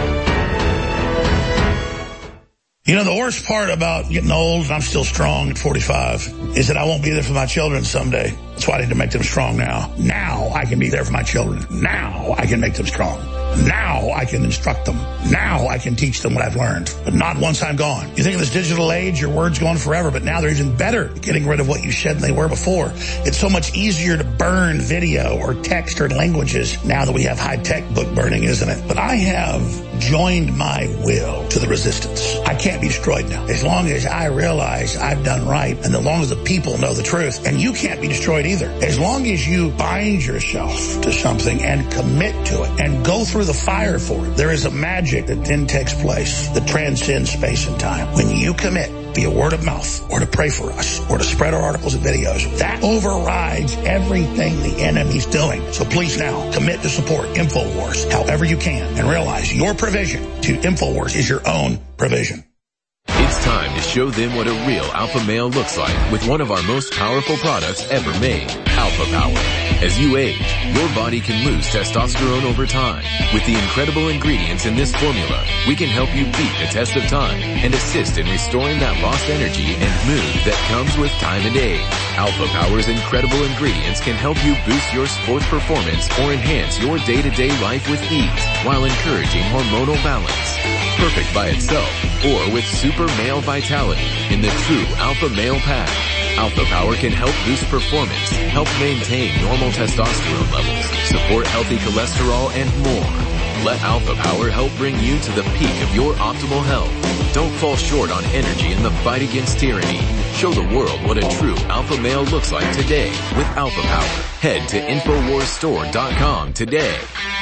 Speaker 4: You know, the worst part about getting old, and I'm still strong at 45, is that I won't be there for my children someday. That's why I need to make them strong now. Now I can be there for my children. Now I can make them strong. Now I can instruct them. Now I can teach them what I've learned. But not once I'm gone. You think in this digital age, your word's gone forever, but now they're even better at getting rid of what you said than they were before. It's so much easier to burn video or text or languages now that we have high-tech book burning, isn't it? But I have joined my will to the resistance. I can't be destroyed now. As long as I realize I've done right, and as long as the people know the truth, and you can't be destroyed either. As long as you bind yourself to something and commit to it and go through the fire for it, there is a magic that then takes place that transcends space and time. When you commit via word of mouth, or to pray for us, or to spread our articles and videos, that overrides everything the enemy's doing. So please now commit to support InfoWars however you can, and realize your provision to InfoWars is your own provision.
Speaker 16: It's time to show them what a real alpha male looks like with one of our most powerful products ever made, Alpha Power. As you age, your body can lose testosterone over time. With the incredible ingredients in this formula, we can help you beat the test of time and assist in restoring that lost energy and mood that comes with time and age. Alpha Power's incredible ingredients can help you boost your sports performance or enhance your day-to-day life with ease while encouraging hormonal balance. Perfect by itself or with super male vitality in the true Alpha Male Pack. Alpha Power can help boost performance, help maintain normal testosterone levels, support healthy cholesterol, and more. Let Alpha Power help bring you to the peak of your optimal health. Don't fall short on energy in the fight against tyranny. Show the world what a true alpha male looks like today with Alpha Power. Head to InfoWarsStore.com today.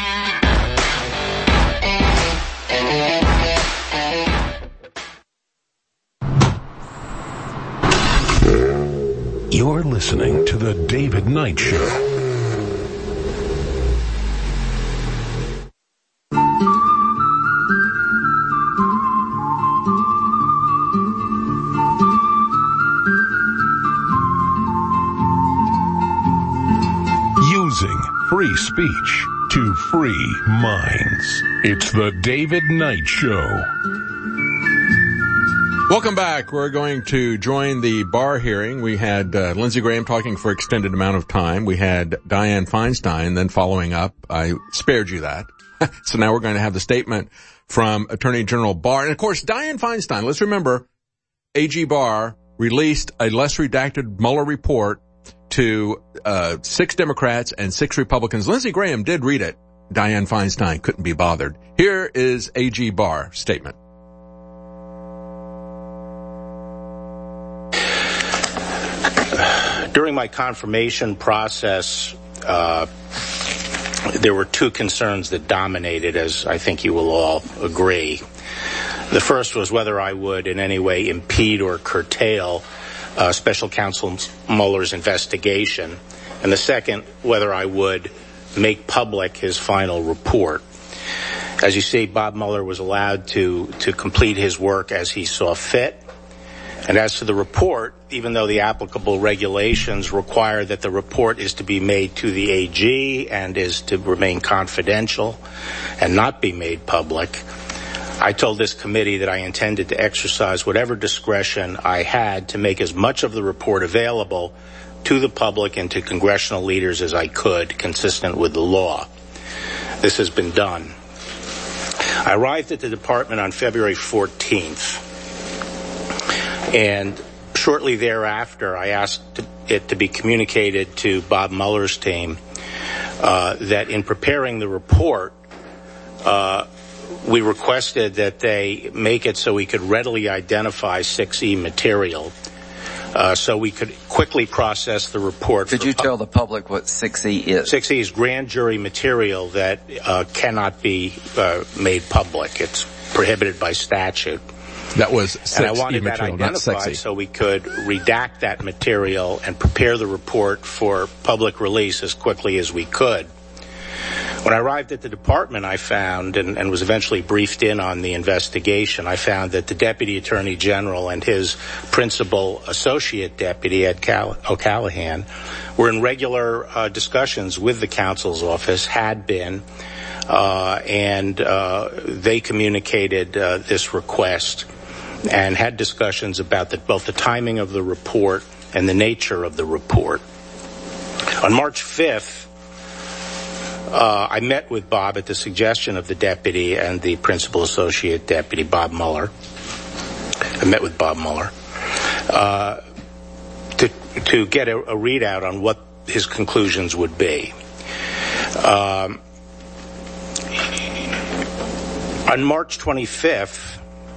Speaker 1: You're listening to The David Knight Show. Using free speech to free minds. It's The David Knight Show.
Speaker 2: Welcome back. We're going to join the bar hearing. We had Lindsey Graham talking for extended amount of time. We had Dianne Feinstein then following up. I spared you that. So now we're going to have the statement from Attorney General Barr. And of course, Dianne Feinstein, let's remember, AG Barr released a less redacted Mueller report to 6 Democrats and 6 Republicans. Lindsey Graham did read it. Dianne Feinstein couldn't be bothered. Here is AG Barr's statement.
Speaker 17: During my confirmation process, there were 2 concerns that dominated, as I think you will all agree. The first was whether I would in any way impede or curtail Special Counsel Mueller's investigation, and the second, whether I would make public his final report. As you see, Bob Mueller was allowed to complete his work as he saw fit. And as to the report, even though the applicable regulations require that the report is to be made to the AG and is to remain confidential and not be made public, I told this committee that I intended to exercise whatever discretion I had to make as much of the report available to the public and to congressional leaders as I could, consistent with the law. This has been done. I arrived at the department on February 14th, and shortly thereafter I asked it to be communicated to Bob Mueller's team that in preparing the report, we requested that they make it so we could readily identify 6E material, so we could quickly process the report.
Speaker 18: Could you tell the public what 6E is?
Speaker 17: 6E is grand jury material that cannot be made public. It's prohibited by statute.
Speaker 2: That was 6E
Speaker 17: and I wanted
Speaker 2: material,
Speaker 17: that identified
Speaker 2: not 6E.
Speaker 17: so we could redact that material and prepare the report for public release as quickly as we could. When I arrived at the department, I found, and was eventually briefed in on the investigation, I found that the Deputy Attorney General and his principal associate deputy, Ed O'Callahan, were in regular discussions with the counsel's office, had been, and they communicated this request and had discussions about both the timing of the report and the nature of the report. On March 5th, I met with Bob at the suggestion of the deputy and the principal associate deputy, Bob Mueller. I met with Bob Mueller to get a readout on what his conclusions would be. On March 25th,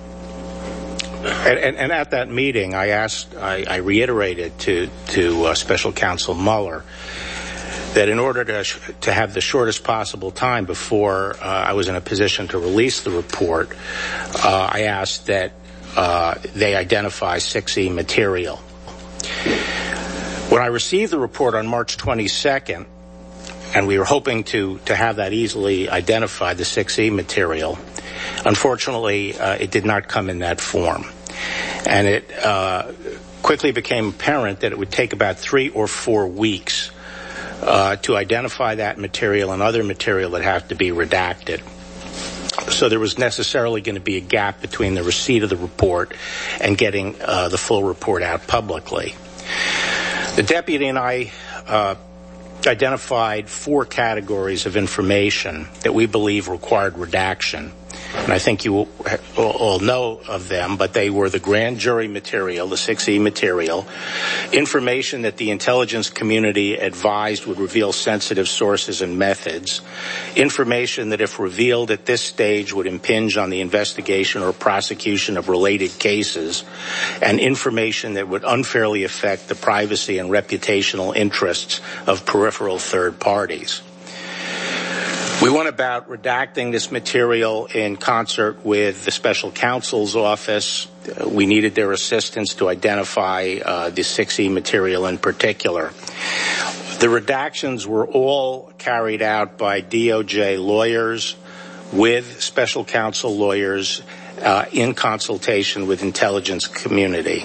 Speaker 17: and at that meeting, I reiterated to Special Counsel Mueller that in order to have the shortest possible time before I was in a position to release the report, I asked that they identify 6E material. When I received the report on March 22nd, and we were hoping to have that easily identified, the 6E material, unfortunately, it did not come in that form. And it quickly became apparent that it would take about 3 or 4 weeks to identify that material and other material that have to be redacted. So there was necessarily going to be a gap between the receipt of the report and getting the full report out publicly. The deputy and I identified 4 categories of information that we believe required redaction. And I think you all know of them, but they were the grand jury material, the 6E material, information that the intelligence community advised would reveal sensitive sources and methods, information that if revealed at this stage would impinge on the investigation or prosecution of related cases, and information that would unfairly affect the privacy and reputational interests of peripheral third parties. We went about redacting this material in concert with the special counsel's office. We needed their assistance to identify the 6E material in particular. The redactions were all carried out by DOJ lawyers with special counsel lawyers in consultation with intelligence community.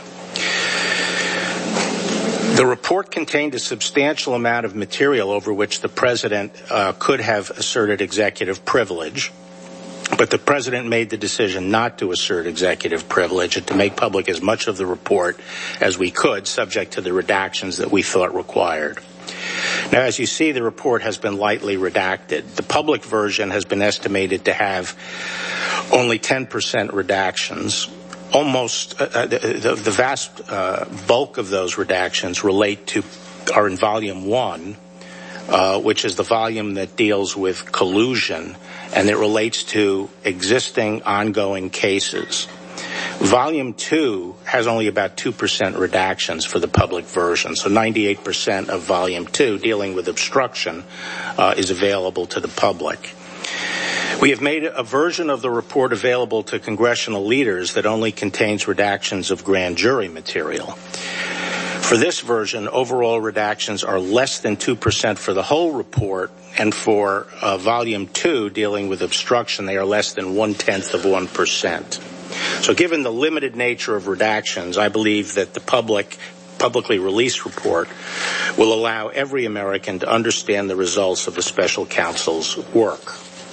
Speaker 17: The report contained a substantial amount of material over which the president could have asserted executive privilege, but the president made the decision not to assert executive privilege and to make public as much of the report as we could, subject to the redactions that we thought required. Now, as you see, the report has been lightly redacted. The public version has been estimated to have only 10% redactions. Almost the vast bulk of those redactions are in Volume 1, which is the volume that deals with collusion, and it relates to existing ongoing cases. Volume 2 has only about 2% redactions for the public version, so 98% of Volume 2 dealing with obstruction is available to the public. We have made a version of the report available to congressional leaders that only contains redactions of grand jury material. For this version, overall redactions are less than 2% for the whole report, and for Volume 2, dealing with obstruction, they are less than 0.1%. So given the limited nature of redactions, I believe that the publicly released report will allow every American to understand the results of the special counsel's work.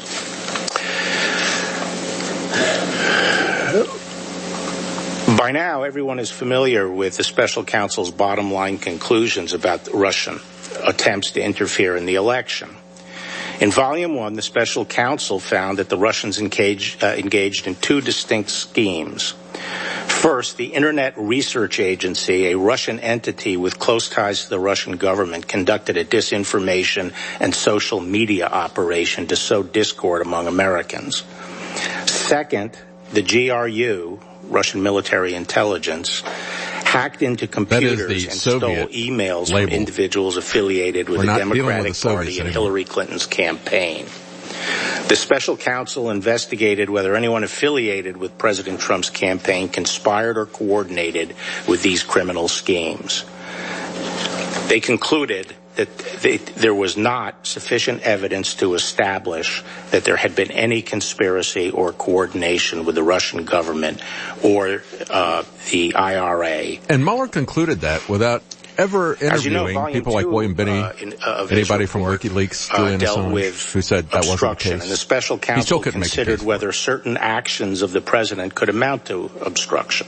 Speaker 17: By now, everyone is familiar with the special counsel's bottom line conclusions about Russian attempts to interfere in the election. In Volume 1, the special counsel found that the Russians engaged in two distinct schemes. First, the Internet Research Agency, a Russian entity with close ties to the Russian government, conducted a disinformation and social media operation to sow discord among Americans. Second, the GRU, Russian military intelligence, hacked into computers and stole emails from individuals affiliated with the Democratic Party and Hillary Clinton's campaign. The special counsel investigated whether anyone affiliated with President Trump's campaign conspired or coordinated with these criminal schemes. They concluded that there was not sufficient evidence to establish that there had been any conspiracy or coordination with the Russian government or the IRA.
Speaker 2: And Mueller concluded that without ever interviewing people like William Binney, anybody from WikiLeaks, Julian Assange, who said that wasn't the case.
Speaker 17: And the special counsel considered whether certain actions of the president could amount to obstruction.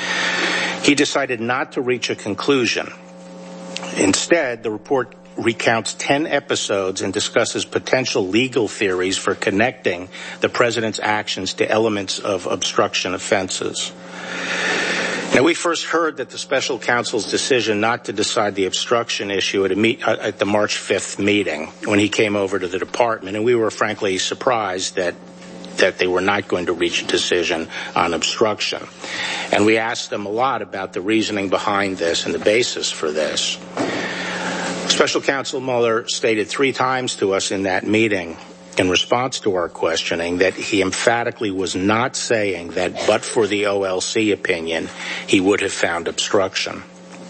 Speaker 17: He decided not to reach a conclusion. Instead, the report recounts 10 episodes and discusses potential legal theories for connecting the president's actions to elements of obstruction offenses. Now, we first heard that the special counsel's decision not to decide the obstruction issue at the March 5th meeting when he came over to the department, and we were frankly surprised that they were not going to reach a decision on obstruction. And we asked them a lot about the reasoning behind this and the basis for this. Special Counsel Mueller stated 3 times to us in that meeting in response to our questioning that he emphatically was not saying that but for the OLC opinion, he would have found obstruction.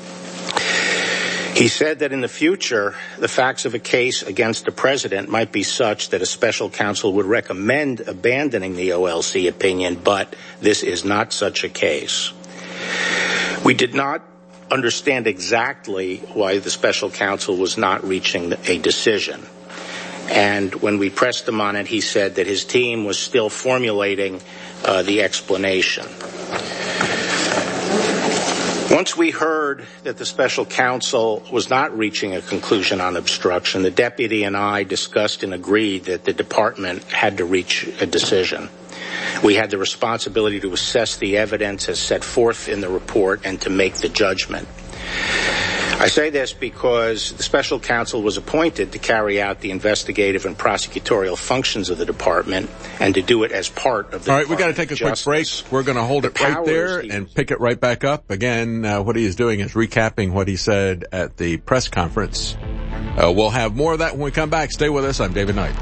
Speaker 17: He said that in the future, the facts of a case against the president might be such that a special counsel would recommend abandoning the OLC opinion, but this is not such a case. We did not understand exactly why the special counsel was not reaching a decision. And when we pressed him on it, he said that his team was still formulating the explanation. Once we heard that the special counsel was not reaching a conclusion on obstruction, the deputy and I discussed and agreed that the department had to reach a decision. We had the responsibility to assess the evidence as set forth in the report and to make the judgment. I say this because the special counsel was appointed to carry out the investigative and prosecutorial functions of the department and to do it as part of the All right, we've got to take a quick break. We're going to hold it right there and pick it right back up. Again, what he is doing is recapping what he said at the press conference. We'll have more of that when we come back. Stay with us. I'm David Knight.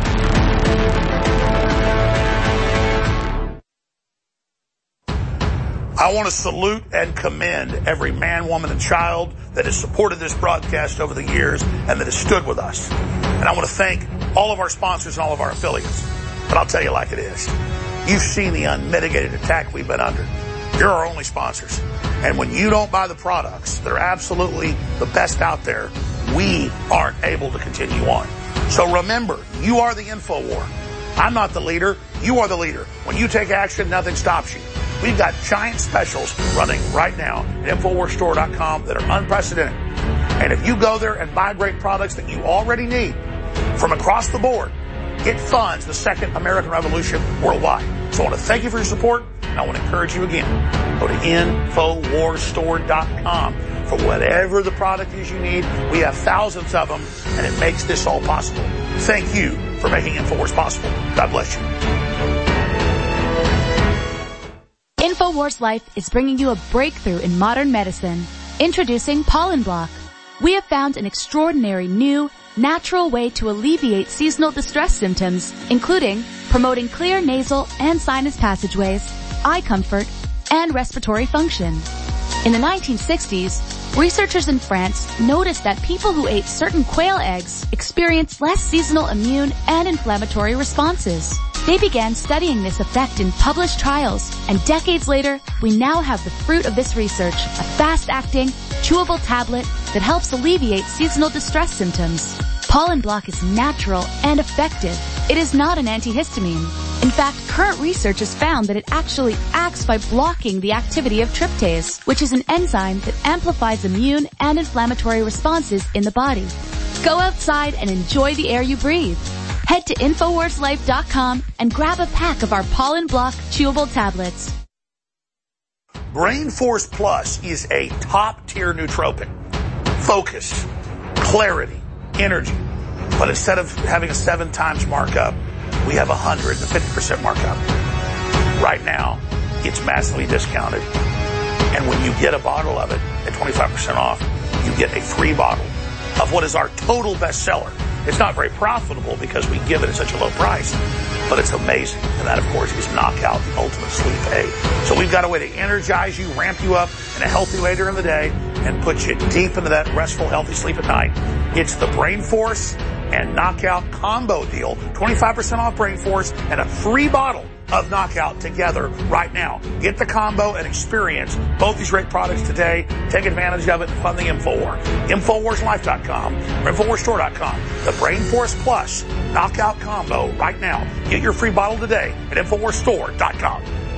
Speaker 4: I want to salute and commend every man, woman, and child that has supported this broadcast over the years and that has stood with us. And I want to thank all of our sponsors and all of our affiliates. But I'll tell you like it is. You've seen the unmitigated attack we've been under. You're our only sponsors. And when you don't buy the products that are absolutely the best out there, we aren't able to continue on. So remember, you are the InfoWar. I'm not the leader. You are the leader. When you take action, nothing stops you. We've got giant specials running right now at InfoWarsStore.com that are unprecedented. And if you go there and buy great products that you already need from across the board, it funds the second American Revolution worldwide. So I want to thank you for your support, and I want to encourage you again. Go to InfoWarsStore.com for whatever the product is you need. We have thousands of them, and it makes this all possible. Thank you for making InfoWars possible. God bless you.
Speaker 19: InfoWars Life is bringing you a breakthrough in modern medicine. Introducing Pollen Block. We have found an extraordinary new, natural way to alleviate seasonal distress symptoms, including promoting clear nasal and sinus passageways, eye comfort, and respiratory function. In the 1960s, researchers in France noticed that people who ate certain quail eggs experienced less seasonal immune and inflammatory responses. They began studying this effect in published trials, and decades later, we now have the fruit of this research, a fast-acting, chewable tablet that helps alleviate seasonal distress symptoms. Pollen Block is natural and effective. It is not an antihistamine. In fact, current research has found that it actually acts by blocking the activity of tryptase, which is an enzyme that amplifies immune and inflammatory responses in the body. Go outside and enjoy the air you breathe. Head to InfoWarsLife.com and grab a pack of our Pollen Block chewable tablets.
Speaker 4: Brain Force Plus is a top-tier nootropic. Focus, clarity, energy. But instead of having a 7 times markup, we have 150% markup. Right now, it's massively discounted. And when you get a bottle of it at 25% off, you get a free bottle of what is our total bestseller. It's not very profitable because we give it at such a low price, but it's amazing. And that, of course, is Knockout, the ultimate sleep aid. So we've got a way to energize you, ramp you up in a healthy way during the day, and put you deep into that restful, healthy sleep at night. It's the Brain Force and Knockout combo deal. 25% off Brain Force and a free bottle of Knockout together right now. Get the combo and experience both these great products today. Take advantage of it and fund the InfoWar. InfoWarsLife.com or InfoWarsStore.com. The Brain Force Plus Knockout combo right now. Get your free bottle today at InfoWarsStore.com.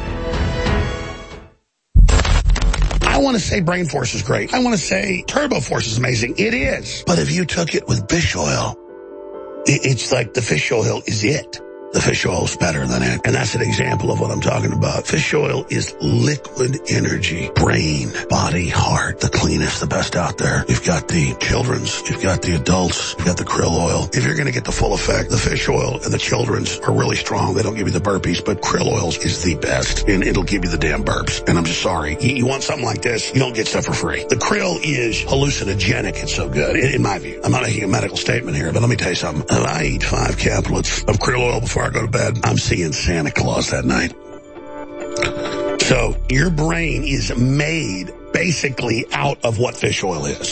Speaker 4: I want to say Brain Force is great. I want to say Turbo Force is amazing. It is. But if you took it with fish oil, it's like the fish oil is it. The fish oil is better than it. And that's an example of what I'm talking about. Fish oil is liquid energy. Brain, body, heart, the cleanest, the best out there. You've got the children's, you've got the adults, you've got the krill oil. If you're going to get the full effect, the fish oil and the children's are really strong. They don't give you the burpees, but krill oils is the best. And it'll give you the damn burps. And I'm just sorry. You want something like this, you don't get stuff for free. The krill is hallucinogenic. It's so good, in my view. I'm not making a medical statement here, but let me tell you something. If I eat 5 caplets of krill oil before I go to bed, I'm seeing Santa Claus that night. So your brain is made basically out of what fish oil is.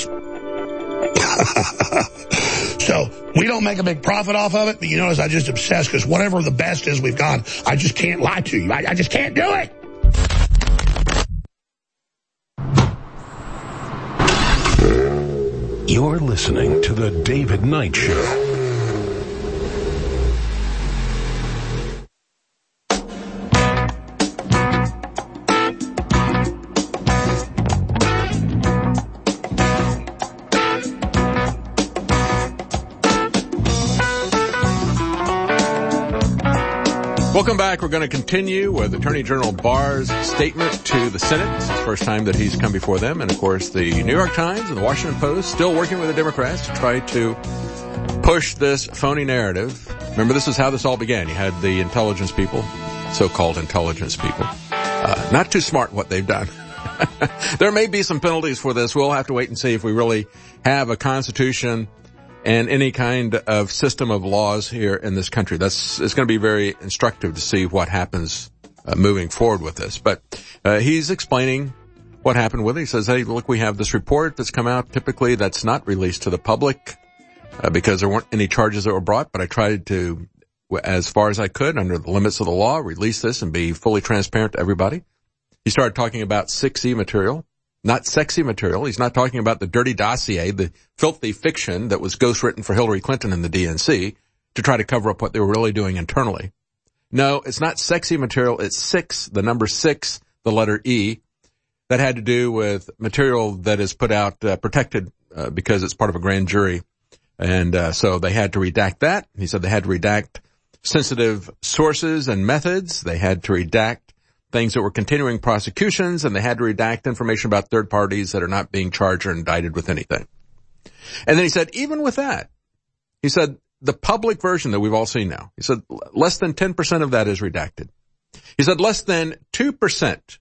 Speaker 4: So we don't make a big profit off of it, but you notice I just obsess because whatever the best is we've got, I just can't lie to you. I just can't do it.
Speaker 1: You're listening to The David Knight Show.
Speaker 2: Welcome back. We're going to continue with Attorney General Barr's statement to the Senate. It's the first time that he's come before them. And, of course, the New York Times and the Washington Post still working with the Democrats to try to push this phony narrative. Remember, this is how this all began. You had the intelligence people, so-called intelligence people. Not too smart what they've done. There may be some penalties for this. We'll have to wait and see if we really have a constitution and any kind of system of laws here in this country. It's going to be very instructive to see what happens moving forward with this. But he's explaining what happened with it. He says, hey, look, we have this report that's come out. Typically, that's not released to the public because there weren't any charges that were brought. But I tried to, as far as I could, under the limits of the law, release this and be fully transparent to everybody. He started talking about 6E material. Not sexy material. He's not talking about the dirty dossier, the filthy fiction that was ghostwritten for Hillary Clinton and the DNC to try to cover up what they were really doing internally. No, it's not sexy material. It's 6, the number 6, the letter E, that had to do with material that is put out, protected, because it's part of a grand jury. And, so they had to redact that. He said they had to redact sensitive sources and methods. They had to redact things that were continuing prosecutions, and they had to redact information about third parties that are not being charged or indicted with anything. And then he said, even with that, he said, the public version that we've all seen now, he said, less than 10% of that is redacted. He said, less than 2%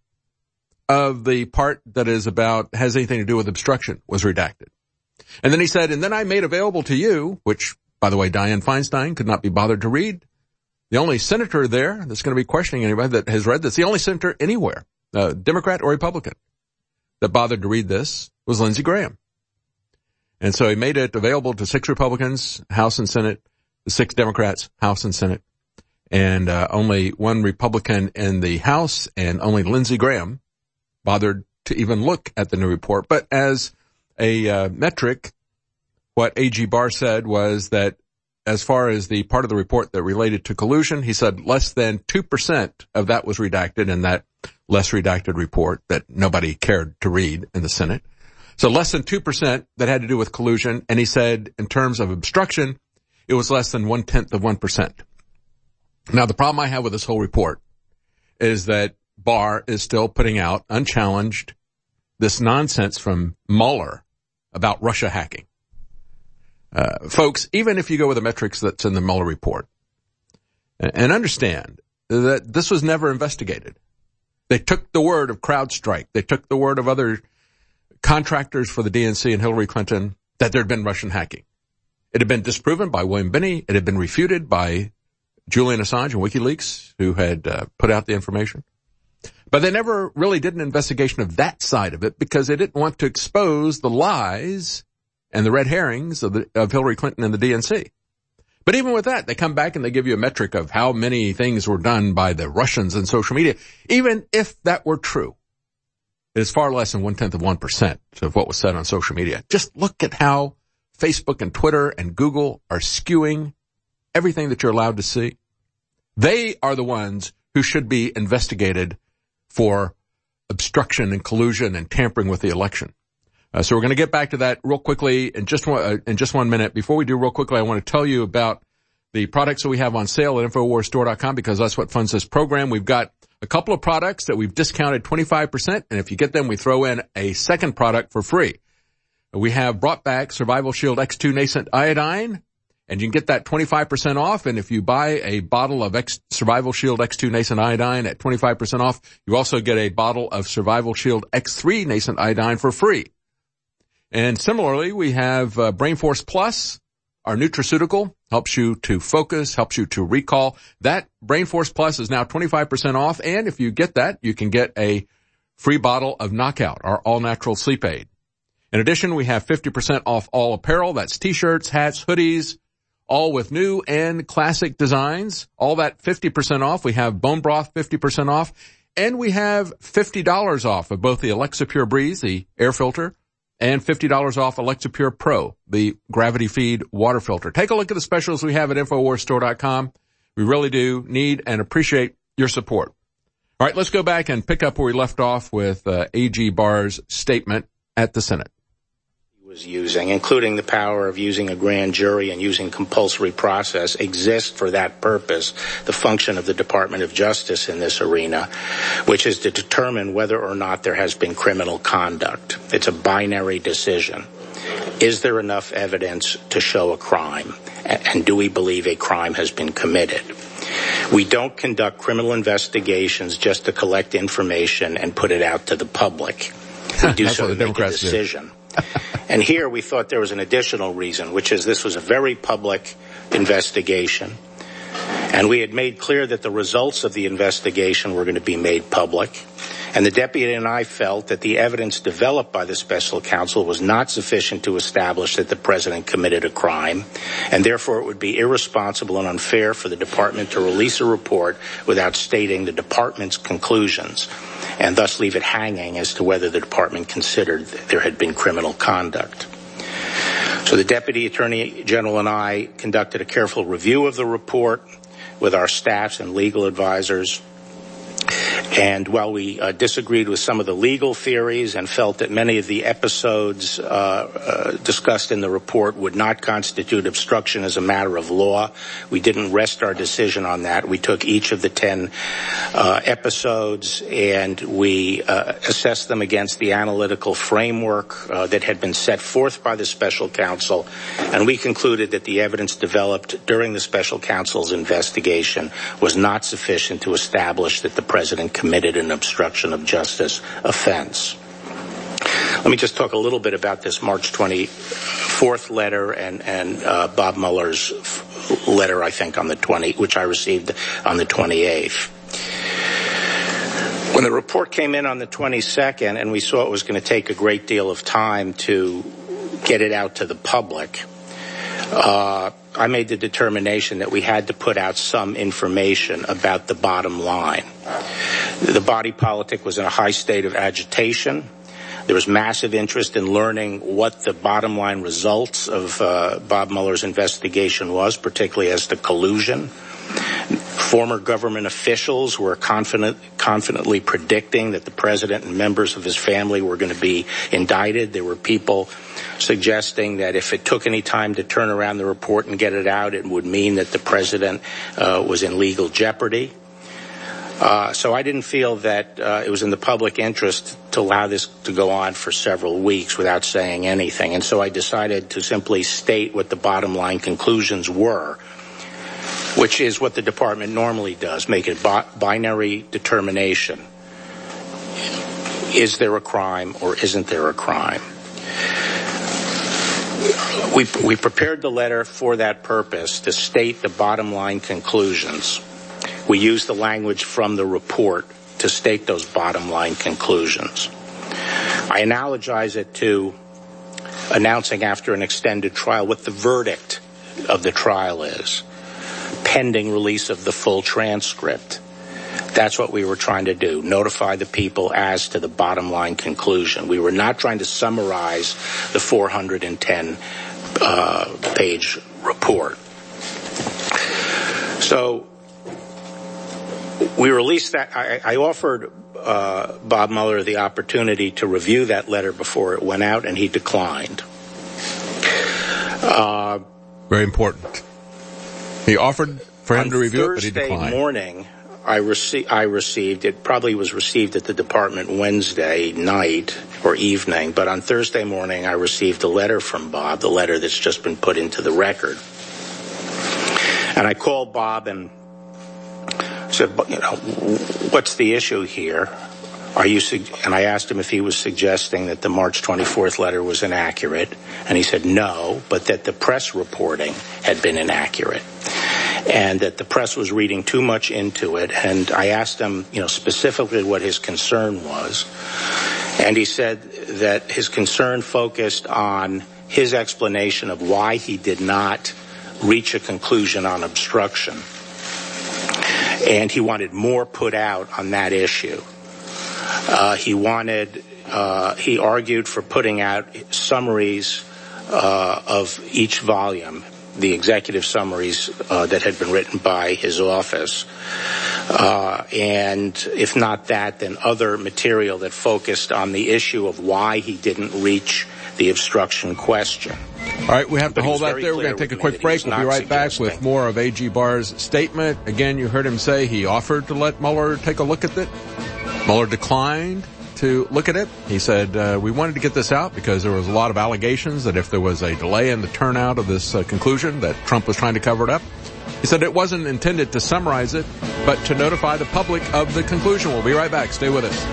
Speaker 2: of the part that is about, has anything to do with obstruction was redacted. And then he said, and then I made available to you, which, by the way, Dianne Feinstein could not be bothered to read. The only senator there that's going to be questioning anybody that has read this, the only senator anywhere, Democrat or Republican, that bothered to read this was Lindsey Graham. And so he made it available to 6 Republicans, House and Senate, the 6 Democrats, House and Senate, and only 1 Republican in the House, and only Lindsey Graham bothered to even look at the new report. But as a metric, what A.G. Barr said was that as far as the part of the report that related to collusion, he said less than 2% of that was redacted in that less redacted report that nobody cared to read in the Senate. So less than 2% that had to do with collusion. And he said in terms of obstruction, it was less than 0.1%. Now, the problem I have with this whole report is that Barr is still putting out unchallenged this nonsense from Mueller about Russia hacking. Folks, even if you go with the metrics that's in the Mueller report, and understand that this was never investigated. They took the word of CrowdStrike. They took the word of other contractors for the DNC and Hillary Clinton that there had been Russian hacking. It had been disproven by William Binney. It had been refuted by Julian Assange and WikiLeaks, who had put out the information. But they never really did an investigation of that side of it because they didn't want to expose the lies and the red herrings of Hillary Clinton and the DNC. But even with that, they come back and they give you a metric of how many things were done by the Russians in social media. Even if that were true, it is far less than 0.1% of what was said on social media. Just look at how Facebook and Twitter and Google are skewing everything that you're allowed to see. They are the ones who should be investigated for obstruction and collusion and tampering with the election. So we're going to get back to that real quickly in just 1 minute. Before we do, real quickly, I want to tell you about the products that we have on sale at InfoWarsStore.com because that's what funds this program. We've got a couple of products that we've discounted 25%, and if you get them, we throw in a second product for free. We have brought back Survival Shield X2 Nascent Iodine, and you can get that 25% off. And if you buy a bottle of Survival Shield X2 Nascent Iodine at 25% off, you also get a bottle of Survival Shield X3 Nascent Iodine for free. And similarly, we have Brain Force Plus, our nutraceutical, helps you to focus, helps you to recall. That Brain Force Plus is now 25% off, and if you get that, you can get a free bottle of Knockout, our all-natural sleep aid. In addition, we have 50% off all apparel. That's t-shirts, hats, hoodies, all with new and classic designs. All that 50% off. We have bone broth 50% off, and we have $50 off of both the Alexa Pure Breeze, the air filter, and $50 off Alexa Pure Pro, the gravity feed water filter. Take a look at the specials we have at InfoWarsStore.com. We really do need and appreciate your support. All right, let's go back and pick up where we left off with A.G. Barr's statement at the Senate.
Speaker 17: Was using, including the power of using a grand jury and using compulsory process, exists for that purpose. The function of the Department of Justice in this arena, which is to determine whether or not there has been criminal conduct. It's a binary decision. Is there enough evidence to show a crime? And do we believe a crime has been committed? We don't conduct criminal investigations just to collect information and put it out to the public. We do so to make a decision. And here we thought there was an additional reason, which is this was a very public investigation. And we had made clear that the results of the investigation were going to be made public. And the deputy and I felt that the evidence developed by the special counsel was not sufficient to establish that the president committed a crime. And therefore it would be irresponsible and unfair for the department to release a report without stating the department's conclusions, and thus leave it hanging as to whether the department considered there had been criminal conduct. So the Deputy Attorney General and I conducted a careful review of the report with our staffs and legal advisors. And while we disagreed with some of the legal theories and felt that many of the episodes discussed in the report would not constitute obstruction as a matter of law, we didn't rest our decision on that. We took each of the 10 episodes and we assessed them against the analytical framework that had been set forth by the special counsel, and we concluded that the evidence developed during the special counsel's investigation was not sufficient to establish that the president committed an obstruction of justice offense. Let me just talk a little bit about this March 24th letter and Bob Mueller's letter, I think, on the which I received on the 28th. When the report came in on the 22nd and we saw it was going to take a great deal of time to get it out to the public, I made the determination that we had to put out some information about the bottom line. The body politic was in a high state of agitation. There was massive interest in learning what the bottom line results of Bob Mueller's investigation was, particularly as to collusion. Former government officials were confidently predicting that the president and members of his family were going to be indicted. There were people suggesting that if it took any time to turn around the report and get it out, it would mean that the president was in legal jeopardy. So I didn't feel that it was in the public interest to allow this to go on for several weeks without saying anything. And so I decided to simply state what the bottom line conclusions were, which is what the department normally does, make a binary determination. Is there a crime or isn't there a crime? We prepared the letter for that purpose, to state the bottom line conclusions. We used the language from the report to state those bottom line conclusions. I analogize it to announcing after an extended trial what the verdict of the trial is, pending release of the full transcript. That's what we were trying to do, notify the people as to the bottom line conclusion. We were not trying to summarize the 410-page report. So we released that. I offered Bob Mueller the opportunity to review that letter before it went out, and he declined.
Speaker 2: Very important. He offered for him to review it, but he declined.
Speaker 17: On Thursday morning, I received, it probably was received at the department Wednesday night or evening, but on Thursday morning I received a letter from Bob, the letter that's just been put into the record. And I called Bob and said, what's the issue here? And I asked him if he was suggesting that the March 24th letter was inaccurate, and he said no, but that the press reporting had been inaccurate, and that the press was reading too much into it. And I asked him, specifically what his concern was, and he said that his concern focused on his explanation of why he did not reach a conclusion on obstruction, and he wanted more put out on that issue. He argued for putting out summaries of each volume, the executive summaries that had been written by his office. And if not that, then other material that focused on the issue of why he didn't reach the obstruction question.
Speaker 2: All right, we have to hold that there. We're going to take a quick break. We'll be right back with more of A.G. Barr's statement. Again, you heard him say he offered to let Mueller take a look at it. Mueller declined to look at it. He said, we wanted to get this out because there was a lot of allegations that if there was a delay in the turnout of this conclusion, that Trump was trying to cover it up. He said it wasn't intended to summarize it, but to notify the public of the conclusion. We'll be right back. Stay with us.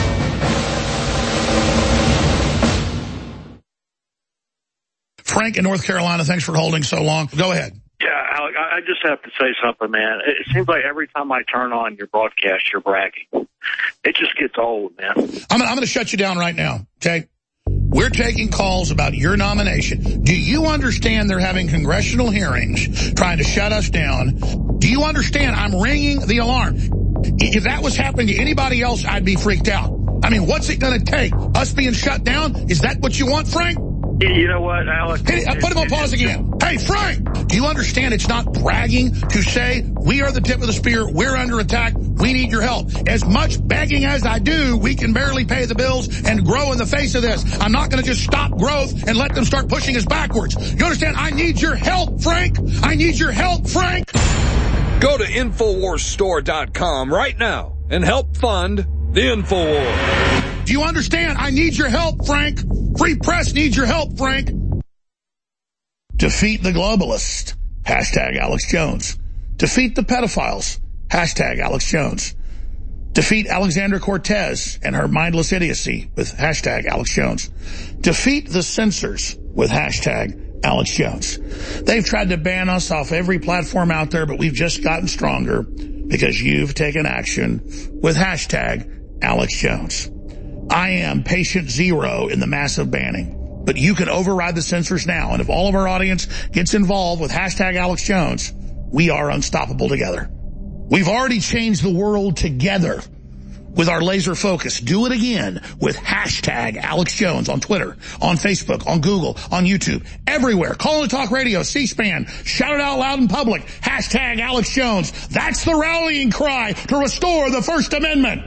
Speaker 4: Frank in North Carolina, thanks for holding so long. Go ahead.
Speaker 6: Yeah, Alec, I just have to say something, man. It seems like every time I turn on your broadcast, you're bragging. It just gets old, man.
Speaker 4: I'm going to shut you down right now, okay? We're taking calls about your nomination. Do you understand they're having congressional hearings trying to shut us down? Do you understand I'm ringing the alarm? If that was happening to anybody else, I'd be freaked out. I mean, what's it going to take? Us being shut down? Is that what you want, Frank?
Speaker 6: You know what, Alex?
Speaker 4: Hey, put him on pause again. Hey, Frank, do you understand it's not bragging to say we are the tip of the spear, we're under attack, we need your help? As much begging as I do, we can barely pay the bills and grow in the face of this. I'm not going to just stop growth and let them start pushing us backwards. You understand? I need your help, Frank. I need your help, Frank.
Speaker 7: Go to InfoWarsStore.com right now and help fund the InfoWars.
Speaker 4: Do you understand? I need your help, Frank. Free press needs your help, Frank. Defeat the globalist. Hashtag Alex Jones. Defeat the pedophiles. Hashtag Alex Jones. Defeat Alexandra Cortez and her mindless idiocy with hashtag Alex Jones. Defeat the censors with hashtag Alex Jones. They've tried to ban us off every platform out there, but we've just gotten stronger because you've taken action with hashtag Alex Jones. I am patient zero in the massive banning, but you can override the censors now. And if all of our audience gets involved with hashtag Alex Jones, we are unstoppable together. We've already changed the world together with our laser focus. Do it again with hashtag Alex Jones on Twitter, on Facebook, on Google, on YouTube, everywhere. Call and Talk Radio, C-SPAN. Shout it out loud in public. Hashtag Alex Jones. That's the rallying cry to restore the First Amendment.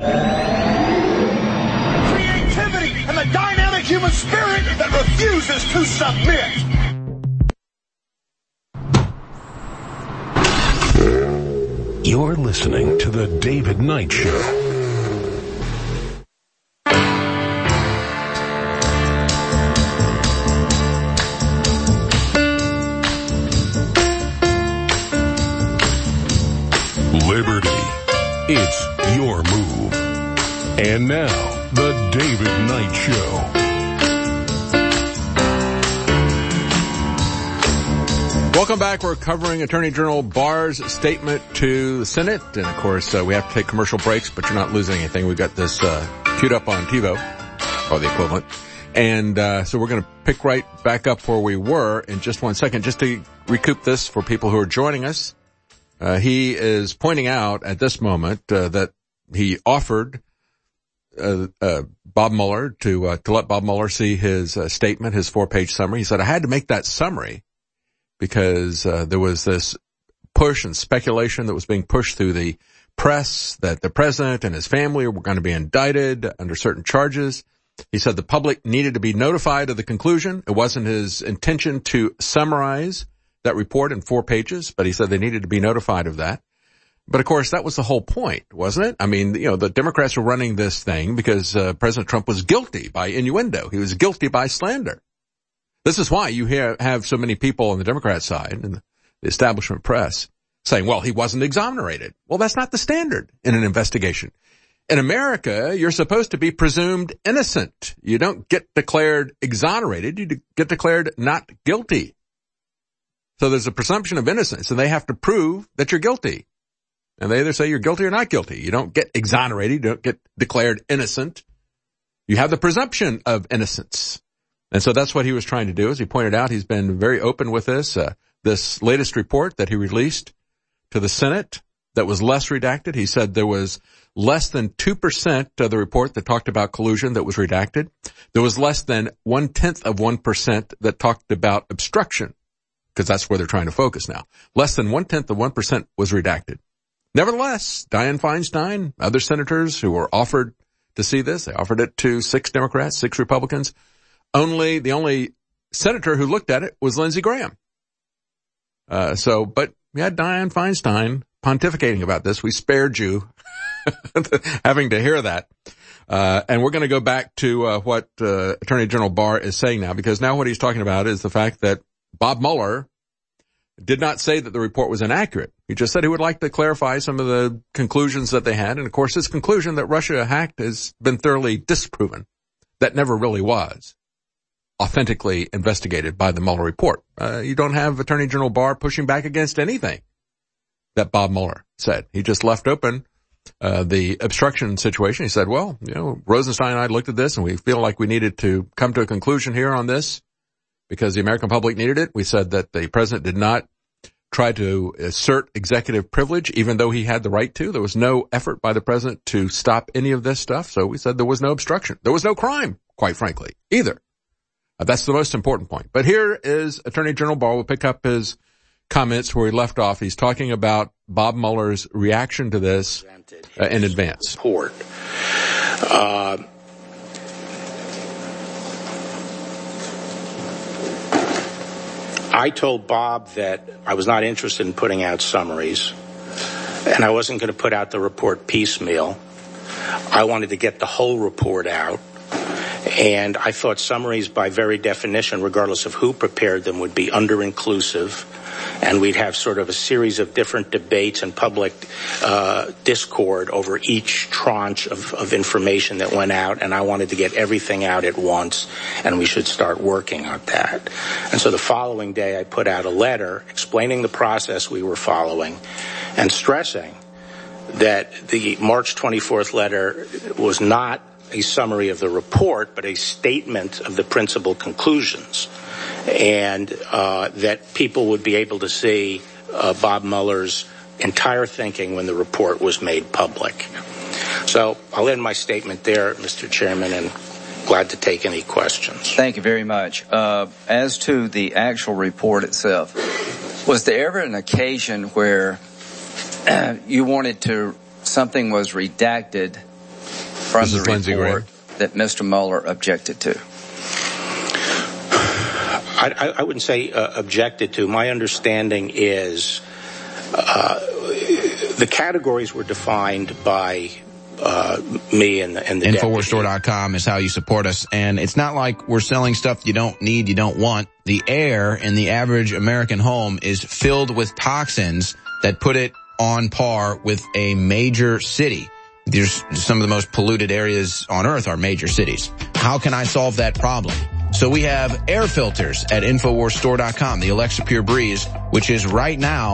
Speaker 20: Creativity and the dynamic human spirit that refuses to submit.
Speaker 1: You're listening to The David Knight Show. Liberty. It's your move. And now, The David Knight Show.
Speaker 2: Welcome back. We're covering Attorney General Barr's statement to the Senate. And, of course, we have to take commercial breaks, but you're not losing anything. We've got this queued up on TiVo, or the equivalent. And so we're going to pick right back up where we were in just 1 second. Just to recoup this for people who are joining us, he is pointing out at this moment that he offered Bob Mueller to let Bob Mueller see his statement, his 4-page summary. He said, I had to make that summary because there was this push and speculation that was being pushed through the press that the president and his family were going to be indicted under certain charges. He said the public needed to be notified of the conclusion. It wasn't his intention to summarize that report in 4 pages, but he said they needed to be notified of that. But of course, that was the whole point, wasn't it? I mean, the Democrats were running this thing because President Trump was guilty by innuendo. He was guilty by slander. This is why you have so many people on the Democrat side and the establishment press saying, well, he wasn't exonerated. Well, that's not the standard in an investigation. In America, you're supposed to be presumed innocent. You don't get declared exonerated. You get declared not guilty. So there's a presumption of innocence, and they have to prove that you're guilty. And they either say you're guilty or not guilty. You don't get exonerated. You don't get declared innocent. You have the presumption of innocence. And so that's what he was trying to do. As he pointed out, he's been very open with this. This latest report that he released to the Senate that was less redacted, he said there was less than 2% of the report that talked about collusion that was redacted. There was less than 0.1% that talked about obstruction, because that's where they're trying to focus now. Less than 0.1% was redacted. Nevertheless, Dianne Feinstein, other senators who were offered to see this, they offered it to 6 Democrats, 6 Republicans. The only senator who looked at it was Lindsey Graham. But we had Dianne Feinstein pontificating about this. We spared you having to hear that. And we're going to go back to what Attorney General Barr is saying now, because now what he's talking about is the fact that Bob Mueller did not say that the report was inaccurate. He just said he would like to clarify some of the conclusions that they had. And, of course, his conclusion that Russia hacked has been thoroughly disproven. That never really was authentically investigated by the Mueller report. You don't have Attorney General Barr pushing back against anything that Bob Mueller said. He just left open the obstruction situation. He said, well, Rosenstein and I looked at this and we feel like we needed to come to a conclusion here on this because the American public needed it. We said that the president did not try to assert executive privilege, even though he had the right to. There was no effort by the president to stop any of this stuff. So we said there was no obstruction. There was no crime, quite frankly, either. That's the most important point. But here is Attorney General Barr. We'll pick up his comments where he left off. He's talking about Bob Mueller's reaction to this in advance.
Speaker 17: Report. I told Bob that I was not interested in putting out summaries, and I wasn't going to put out the report piecemeal. I wanted to get the whole report out. And I thought summaries, by very definition, regardless of who prepared them, would be under-inclusive. And we'd have sort of a series of different debates and public discord over each tranche of information that went out. And I wanted to get everything out at once, and we should start working on that. And so the following day, I put out a letter explaining the process we were following and stressing that the March 24th letter was not a summary of the report, but a statement of the principal conclusions, and that people would be able to see Bob Mueller's entire thinking when the report was made public. So I'll end my statement there, Mr. Chairman, and glad to take any questions.
Speaker 18: Thank you very much. As to the actual report itself, was there ever an occasion where you wanted something was redacted from the report that Mr. Mueller objected to?
Speaker 17: I wouldn't say objected to. My understanding is the categories were defined by me and the
Speaker 8: InfoWarsStore.com is how you support us. And it's not like we're selling stuff you don't need, you don't want. The air in the average American home is filled with toxins that put it on par with a major city. There's some of the most polluted areas on earth are major cities. How can I solve that problem? So we have air filters at InfoWarsStore.com, the Alexa Pure Breeze, which is right now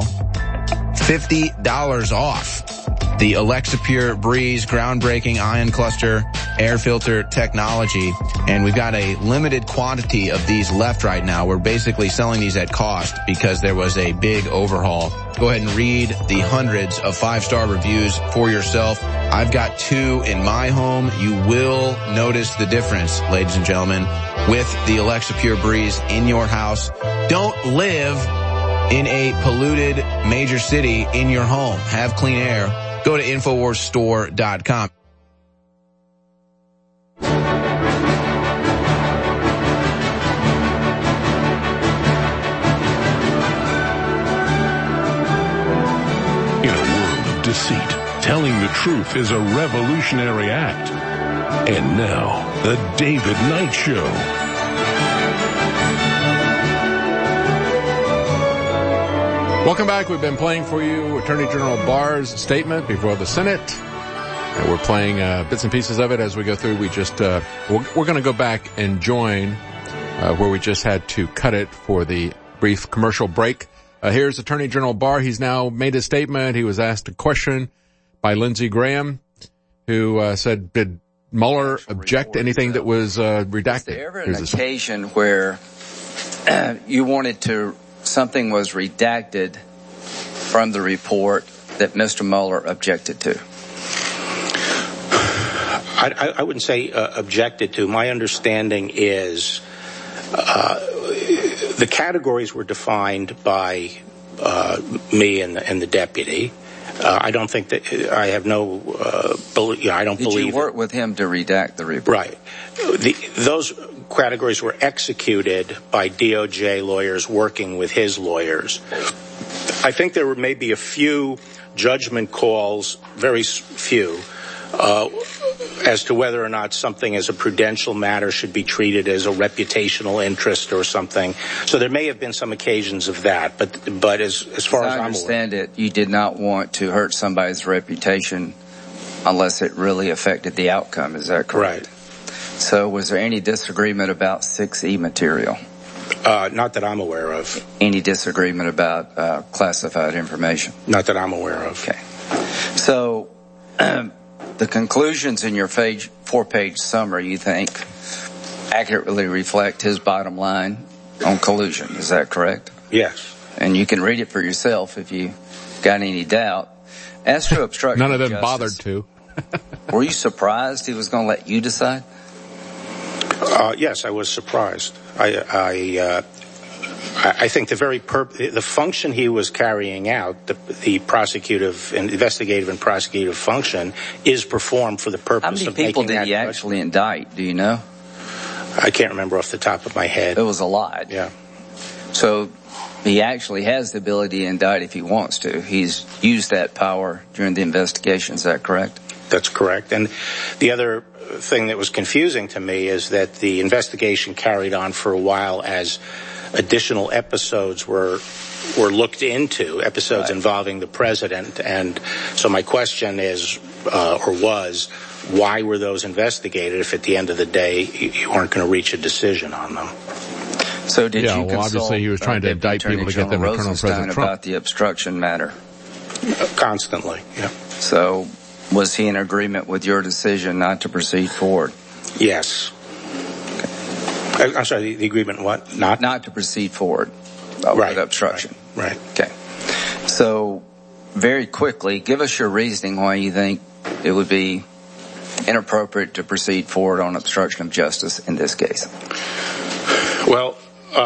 Speaker 8: $50 off. The Alexa Pure Breeze groundbreaking ion cluster air filter technology. And we've got a limited quantity of these left right now. We're basically selling these at cost because there was a big overhaul. Go ahead and read the hundreds of 5-star reviews for yourself. I've got 2 in my home. You will notice the difference, ladies and gentlemen, with the Alexa Pure Breeze in your house. Don't live in a polluted major city in your home. Have clean air. Go to InfoWarsStore.com.
Speaker 1: In a world of deceit, telling the truth is a revolutionary act. And now, the David Knight Show.
Speaker 2: Welcome back. We've been playing for you Attorney General Barr's statement before the Senate. And we're playing bits and pieces of it as we go through. We just we're going to go back and join where we just had to cut it for the brief commercial break. Here's Attorney General Barr. He's now made a statement. He was asked a question by Lindsey Graham, who said, did Mueller object to anything that was redacted?
Speaker 18: Was there ever an occasion where you wanted something was redacted from the report that Mr. Mueller objected to?
Speaker 17: I wouldn't say objected to. My understanding is the categories were defined by me and the deputy. I don't think that I have no I don't believe.
Speaker 18: Did you work with him to redact the report?
Speaker 17: Right. Those categories were executed by DOJ lawyers working with his lawyers. I think there were maybe a few judgment calls, very few, as to whether or not something as a prudential matter should be treated as a reputational interest or something. So there may have been some occasions of that, but as far as I
Speaker 18: understand it, you did not want to hurt somebody's reputation unless it really affected the outcome. Is that correct?
Speaker 17: Right.
Speaker 18: So was there any disagreement about 6E material?
Speaker 17: Not that I'm aware of.
Speaker 18: Any disagreement about classified information?
Speaker 17: Not that I'm aware of.
Speaker 18: Okay. So the conclusions in your 4-page summary, you think, accurately reflect his bottom line on collusion. Is that correct?
Speaker 17: Yes.
Speaker 18: And you can read it for yourself if you got any doubt. As to obstruction
Speaker 2: None of them
Speaker 18: justice,
Speaker 2: bothered to.
Speaker 18: Were you surprised he was going to let you decide?
Speaker 17: Yes, I was surprised. I think the function he was carrying out, the investigative and prosecutive function, is performed for the purpose of making that.
Speaker 18: How many people did he actually indict? Do you know?
Speaker 17: I can't remember off the top of my head.
Speaker 18: It was a lot.
Speaker 17: Yeah.
Speaker 18: So he actually has the ability to indict if he wants to. He's used that power during the investigation. Is that correct?
Speaker 17: That's correct. And the other thing that was confusing to me is that the investigation carried on for a while as additional episodes were looked into, episodes involving the president. And so my question is, or was, why were those investigated if at the end of the day you weren't going to reach a decision on them?
Speaker 18: So did you consult
Speaker 2: obviously he was trying to indict people to get them to Colonel President Trump
Speaker 18: about the obstruction matter?
Speaker 17: Constantly, yeah.
Speaker 18: So was he in agreement with your decision not to proceed forward?
Speaker 17: Yes. Okay. I'm sorry, the agreement what?
Speaker 18: Not to proceed forward with obstruction.
Speaker 17: Right.
Speaker 18: Okay. So very quickly, give us your reasoning why you think it would be inappropriate to proceed forward on obstruction of justice in this case.
Speaker 17: Well,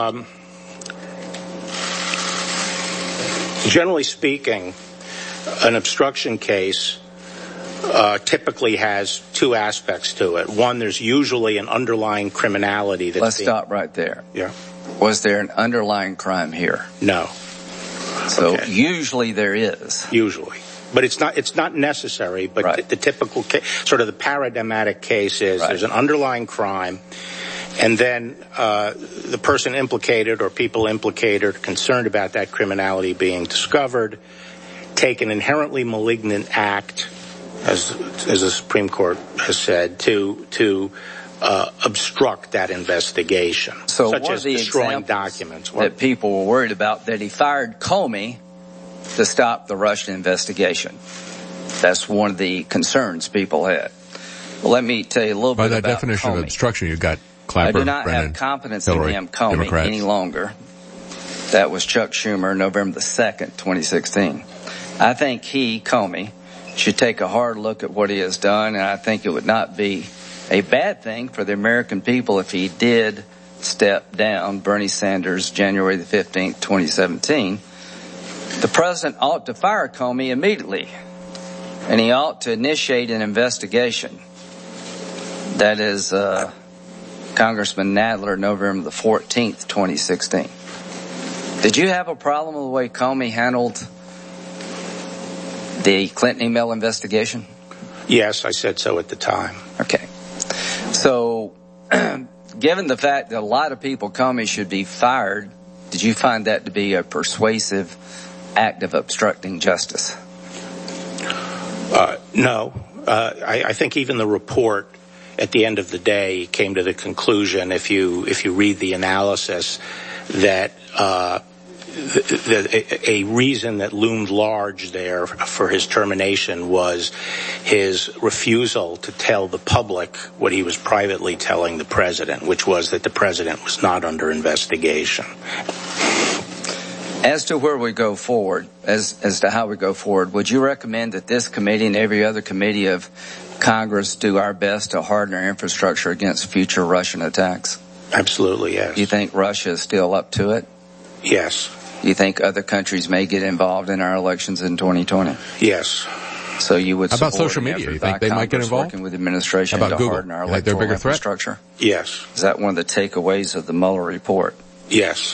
Speaker 17: generally speaking, an obstruction case typically has two aspects to it. One, there's usually an underlying criminality.
Speaker 18: Let's stop right there.
Speaker 17: Yeah.
Speaker 18: Was there an underlying crime here?
Speaker 17: No.
Speaker 18: So usually there is.
Speaker 17: Usually. But it's not necessary, but the typical case, sort of the paradigmatic case is there's an underlying crime, and then the person implicated or people implicated are concerned about that criminality being discovered, take an inherently malignant act, as the Supreme Court has said, to obstruct that investigation,
Speaker 18: so
Speaker 17: such as destroying documents.
Speaker 18: That people were worried about, that he fired Comey to stop the Russian investigation. That's one of the concerns people had. Well, let me tell you a little bit about
Speaker 2: By that definition
Speaker 18: Comey.
Speaker 2: of obstruction, you've got Clapper,
Speaker 18: I do not
Speaker 2: Brennan,
Speaker 18: have confidence
Speaker 2: Hillary,
Speaker 18: in him, Comey,
Speaker 2: Democrats.
Speaker 18: any longer. That was Chuck Schumer, November the 2nd, 2016. I think he, Comey, should take a hard look at what he has done, and I think it would not be a bad thing for the American people if he did step down. Bernie Sanders, January the 15th, 2017. The president ought to fire Comey immediately, and he ought to initiate an investigation. That is Congressman Nadler, November the 14th, 2016. Did you have a problem with the way Comey handled the Clinton email investigation?
Speaker 17: Yes, I said so at the time.
Speaker 18: Okay. So, given the fact that a lot of people, Comey should be fired, did you find that to be a persuasive act of obstructing justice?
Speaker 17: No. I think even the report at the end of the day came to the conclusion, if you read the analysis, that a reason that loomed large there for his termination was his refusal to tell the public what he was privately telling the president, which was that the president was not under investigation.
Speaker 18: As to where we go forward, as to how we go forward, would you recommend that this committee and every other committee of Congress do our best to harden our infrastructure against future Russian attacks?
Speaker 17: Absolutely, yes.
Speaker 18: Do you think Russia is still up to it?
Speaker 17: Yes.
Speaker 18: Do you think other countries may get involved in our elections in 2020?
Speaker 17: Yes.
Speaker 18: So you would support
Speaker 2: How about social media? You think they might get involved?
Speaker 18: Working with the administration
Speaker 2: How about
Speaker 18: to
Speaker 2: Google?
Speaker 18: harden our
Speaker 2: You think they're a
Speaker 18: electoral
Speaker 2: bigger threat?
Speaker 18: infrastructure?
Speaker 17: Yes.
Speaker 18: Is that one of the takeaways of the Mueller report?
Speaker 17: Yes.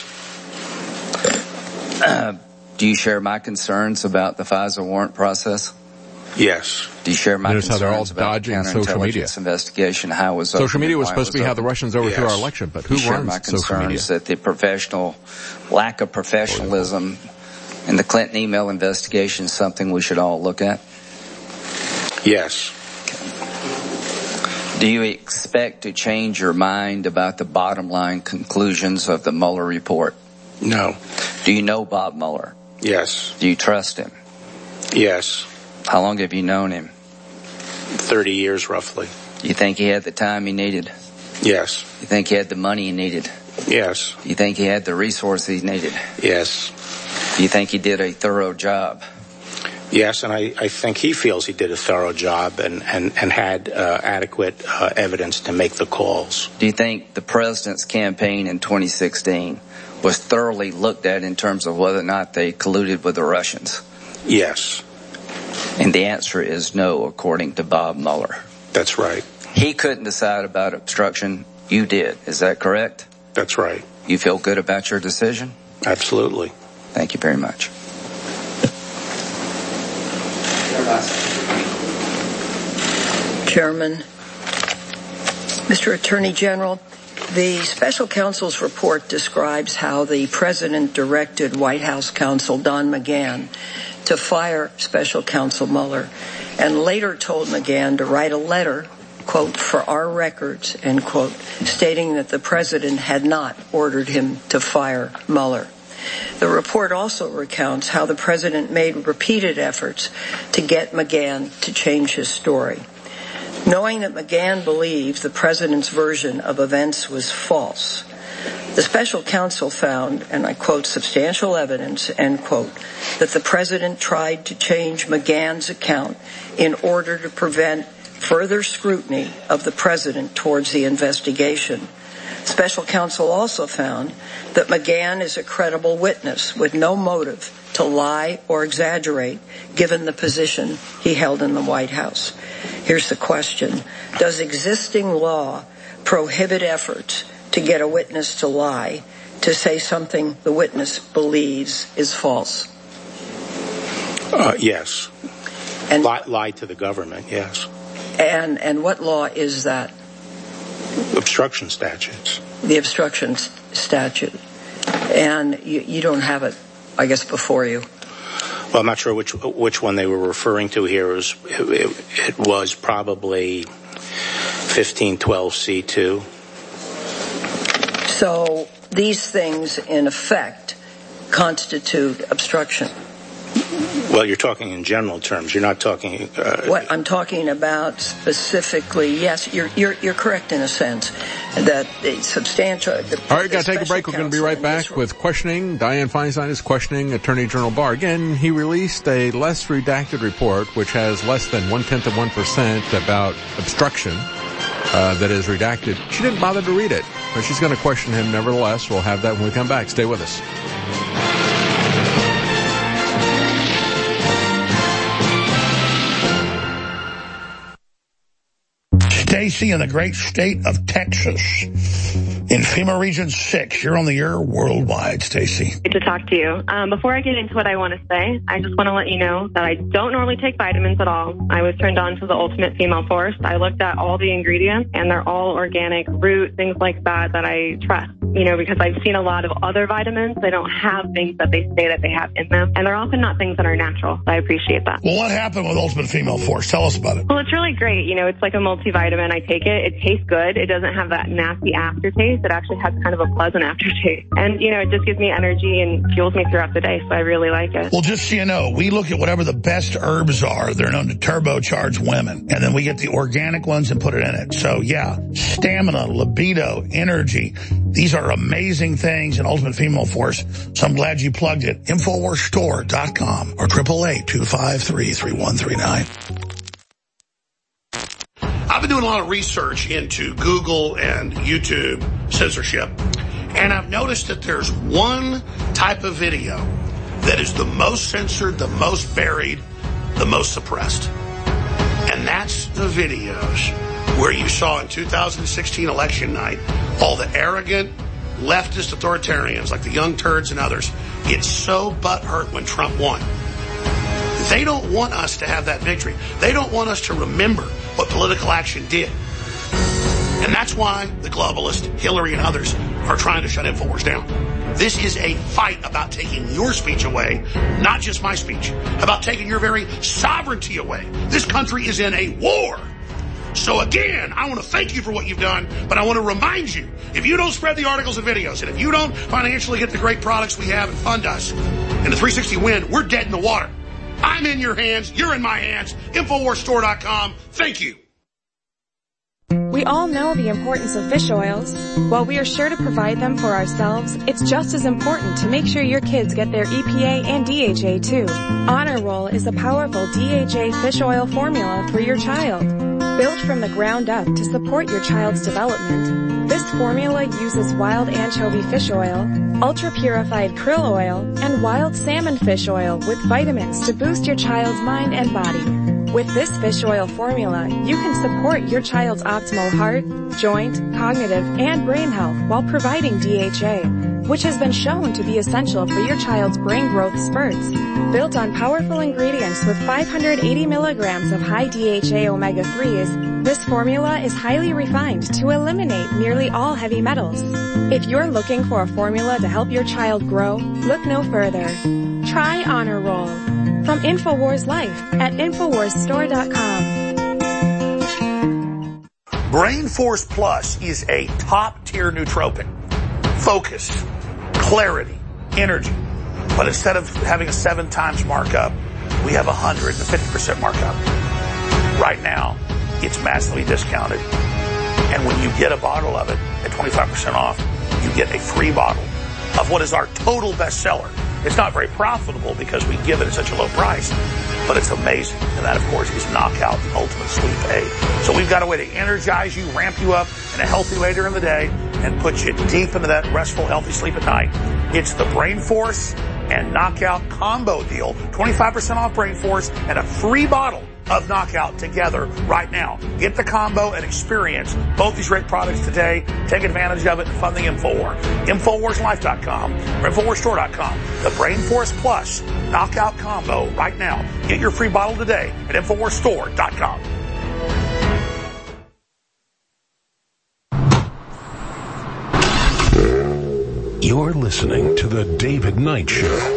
Speaker 18: Do you share my concerns about the FISA warrant process?
Speaker 17: Yes.
Speaker 18: Do you share my
Speaker 2: Notice how they're all
Speaker 18: concerns about
Speaker 2: dodging social media.
Speaker 18: counterintelligence investigation, how it was opened?
Speaker 2: Social media was
Speaker 18: why it
Speaker 2: supposed to be how the
Speaker 18: opened?
Speaker 2: Russians overthrew our election, but who
Speaker 18: You share
Speaker 2: runs
Speaker 18: my
Speaker 2: social media?
Speaker 18: concerns that the lack of professionalism in the Clinton email investigation is something we should all look at?
Speaker 17: Yes.
Speaker 18: Do you expect to change your mind about the bottom line conclusions of the Mueller report?
Speaker 17: No.
Speaker 18: Do you know Bob Mueller?
Speaker 17: Yes.
Speaker 18: Do you trust him?
Speaker 17: Yes.
Speaker 18: How long have you known him?
Speaker 17: 30 years, roughly.
Speaker 18: You think he had the time he needed?
Speaker 17: Yes.
Speaker 18: You think he had the money he needed?
Speaker 17: Yes.
Speaker 18: You think he had the resources he needed?
Speaker 17: Yes.
Speaker 18: Do you think he did a thorough job?
Speaker 17: Yes, and I think he feels he did a thorough job and had adequate evidence to make the calls.
Speaker 18: Do you think the president's campaign in 2016 was thoroughly looked at in terms of whether or not they colluded with the Russians?
Speaker 17: Yes.
Speaker 18: And the answer is no, according to Bob Mueller.
Speaker 17: That's right.
Speaker 18: He couldn't decide about obstruction. You did. Is that correct?
Speaker 17: That's right.
Speaker 18: You feel good about your decision?
Speaker 17: Absolutely.
Speaker 18: Thank you very much.
Speaker 21: Chairman, Mr. Attorney General, the special counsel's report describes how the president directed White House counsel Don McGahn to fire special counsel Mueller and later told McGahn to write a letter, quote, for our records, end quote, stating that the president had not ordered him to fire Mueller. The report also recounts how the president made repeated efforts to get McGahn to change his story. Knowing that McGahn believed the president's version of events was false, the special counsel found, and I quote, substantial evidence, end quote, that the president tried to change McGahn's account in order to prevent further scrutiny of the president towards the investigation. Special counsel also found that McGahn is a credible witness with no motive to lie or exaggerate given the position he held in the White House. Here's the question. Does existing law prohibit efforts to get a witness to lie, to say something the witness believes is false?
Speaker 17: Yes. And lie to the government, yes.
Speaker 21: And what law is that?
Speaker 17: Obstruction statutes.
Speaker 21: The obstruction statute. And you don't have it, I guess, before you.
Speaker 17: Well, I'm not sure which one they were referring to here. It was probably 1512C2.
Speaker 21: So these things, in effect, constitute obstruction.
Speaker 17: Well, you're talking in general terms. You're not talking.
Speaker 21: What I'm talking about specifically, yes, you're correct in a sense that it's substantial.
Speaker 2: All right, got to take a break. We're going to be right back with questioning. Dianne Feinstein is questioning Attorney General Barr. Again, he released a less redacted report, which has less than 0.1% about obstruction that is redacted. She didn't bother to read it, but she's going to question him nevertheless. We'll have that when we come back. Stay with us.
Speaker 4: Stacy in the great state of Texas in FEMA Region 6. You're on the air worldwide, Stacy.
Speaker 12: Good to talk to you. Before I get into what I want to say, I just want to let you know that I don't normally take vitamins at all. I was turned on to the Ultimate Female Force. I looked at all the ingredients, and they're all organic, root, things like that I trust. You know, because I've seen a lot of other vitamins. They don't have things that they say that they have in them, and they're often not things that are natural. I appreciate that.
Speaker 4: Well, what happened with Ultimate Female Force? Tell us about it.
Speaker 12: Well, it's really great. You know, it's like a multivitamin. I take it. It tastes good. It doesn't have that nasty aftertaste. It actually has kind of a pleasant aftertaste. And, you know, it just gives me energy and fuels me throughout the day, so I really like it.
Speaker 4: Well, just so you know, we look at whatever the best herbs are. They're known to turbocharge women. And then we get the organic ones and put it in it. So, yeah, stamina, libido, energy. These are amazing things in Ultimate Female Force. So I'm glad you plugged it. InfoWarsStore.com or 888-253-3139. I've been doing a lot of research into Google and YouTube censorship, and I've noticed that there's one type of video that is the most censored, the most buried, the most suppressed. And that's the videos where you saw in 2016 election night all the arrogant leftist authoritarians like the Young Turds and others get so butthurt when Trump won. They don't want us to have that victory. They don't want us to remember what political action did. And that's why the globalist, Hillary and others, are trying to shut InfoWars down. This is a fight about taking your speech away, not just my speech, about taking your very sovereignty away. This country is in a war. So again, I want to thank you for what you've done, but I want to remind you, if you don't spread the articles and videos, and if you don't financially get the great products we have and fund us, in the 360 Win, we're dead in the water. I'm in your hands. You're in my hands. InfoWarsStore.com. Thank you.
Speaker 3: We all know the importance of fish oils. While we are sure to provide them for ourselves, it's just as important to make sure your kids get their EPA and DHA too. Honor Roll is a powerful DHA fish oil formula for your child. Built from the ground up to support your child's development, this formula uses wild anchovy fish oil, ultra-purified krill oil, and wild salmon fish oil with vitamins to boost your child's mind and body. With this fish oil formula, you can support your child's optimal heart, joint, cognitive, and brain health while providing DHA, which has been shown to be essential for your child's brain growth spurts. Built on powerful ingredients with 580 milligrams of high DHA omega-3s, this formula is highly refined to eliminate nearly all heavy metals. If you're looking for a formula to help your child grow, look no further. Try Honor Roll. From InfoWars Life at InfoWarsStore.com.
Speaker 4: Brain Force Plus is a top-tier nootropic. Focus, clarity, energy. But instead of having a 7 times markup, we have 150% markup. Right now, it's massively discounted. And when you get a bottle of it at 25% off, you get a free bottle of what is our total bestseller. It's not very profitable because we give it at such a low price, but it's amazing. And that, of course, is Knockout, the ultimate sleep aid. So we've got a way to energize you, ramp you up in a healthy way during the day, and put you deep into that restful, healthy sleep at night. It's the Brain Force and Knockout combo deal. 25% off Brain Force and a free bottle of Knockout together right now. Get the combo and experience both these great products today. Take advantage of it and fund the InfoWar. InfoWarsLife.com or InfoWarsStore.com. The Brain Force Plus Knockout combo right now. Get your free bottle today at InfoWarsStore.com.
Speaker 1: You're listening to The David Knight Show.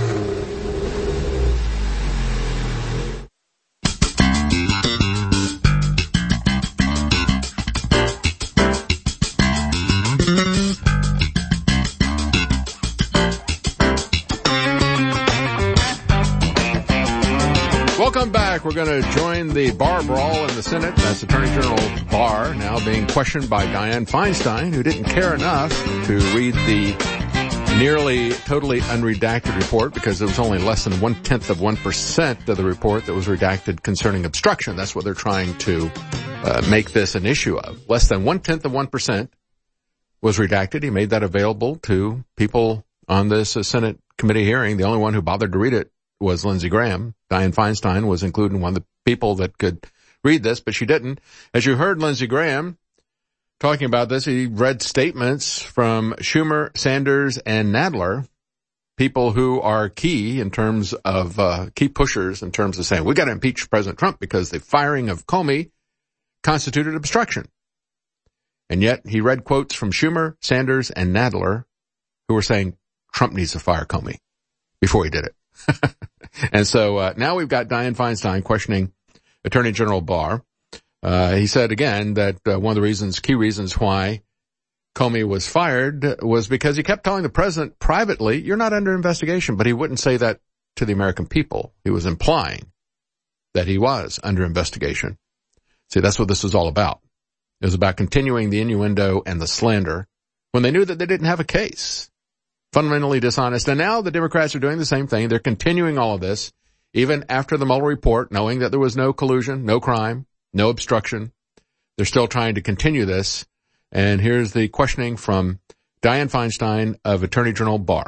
Speaker 2: Welcome back. We're going to join the Barr brawl in the Senate. That's Attorney General Barr now being questioned by Dianne Feinstein, who didn't care enough to read the nearly totally unredacted report because it was only less than 0.1% of the report that was redacted concerning obstruction. That's what they're trying to make this an issue of. Less than 0.1% was redacted. He made that available to people on this Senate committee hearing. The only one who bothered to read it was Lindsey Graham. Dianne Feinstein was included in one of the people that could read this, but she didn't. As you heard Lindsey Graham talking about this, he read statements from Schumer, Sanders, and Nadler, people who are key in terms of, key pushers in terms of saying, we got to impeach President Trump because the firing of Comey constituted obstruction. And yet he read quotes from Schumer, Sanders, and Nadler who were saying Trump needs to fire Comey before he did it. And so now we've got Dianne Feinstein questioning Attorney General Barr. He said again that one of the key reasons why Comey was fired was because he kept telling the president privately, you're not under investigation, but he wouldn't say that to the American people. He was implying that he was under investigation. See, that's what this was all about. It was about continuing the innuendo and the slander when they knew that they didn't have a case. Fundamentally dishonest. And now the Democrats are doing the same thing. They're continuing all of this, even after the Mueller report, knowing that there was no collusion, no crime, no obstruction. They're still trying to continue this. And here's the questioning from Dianne Feinstein of Attorney General Barr.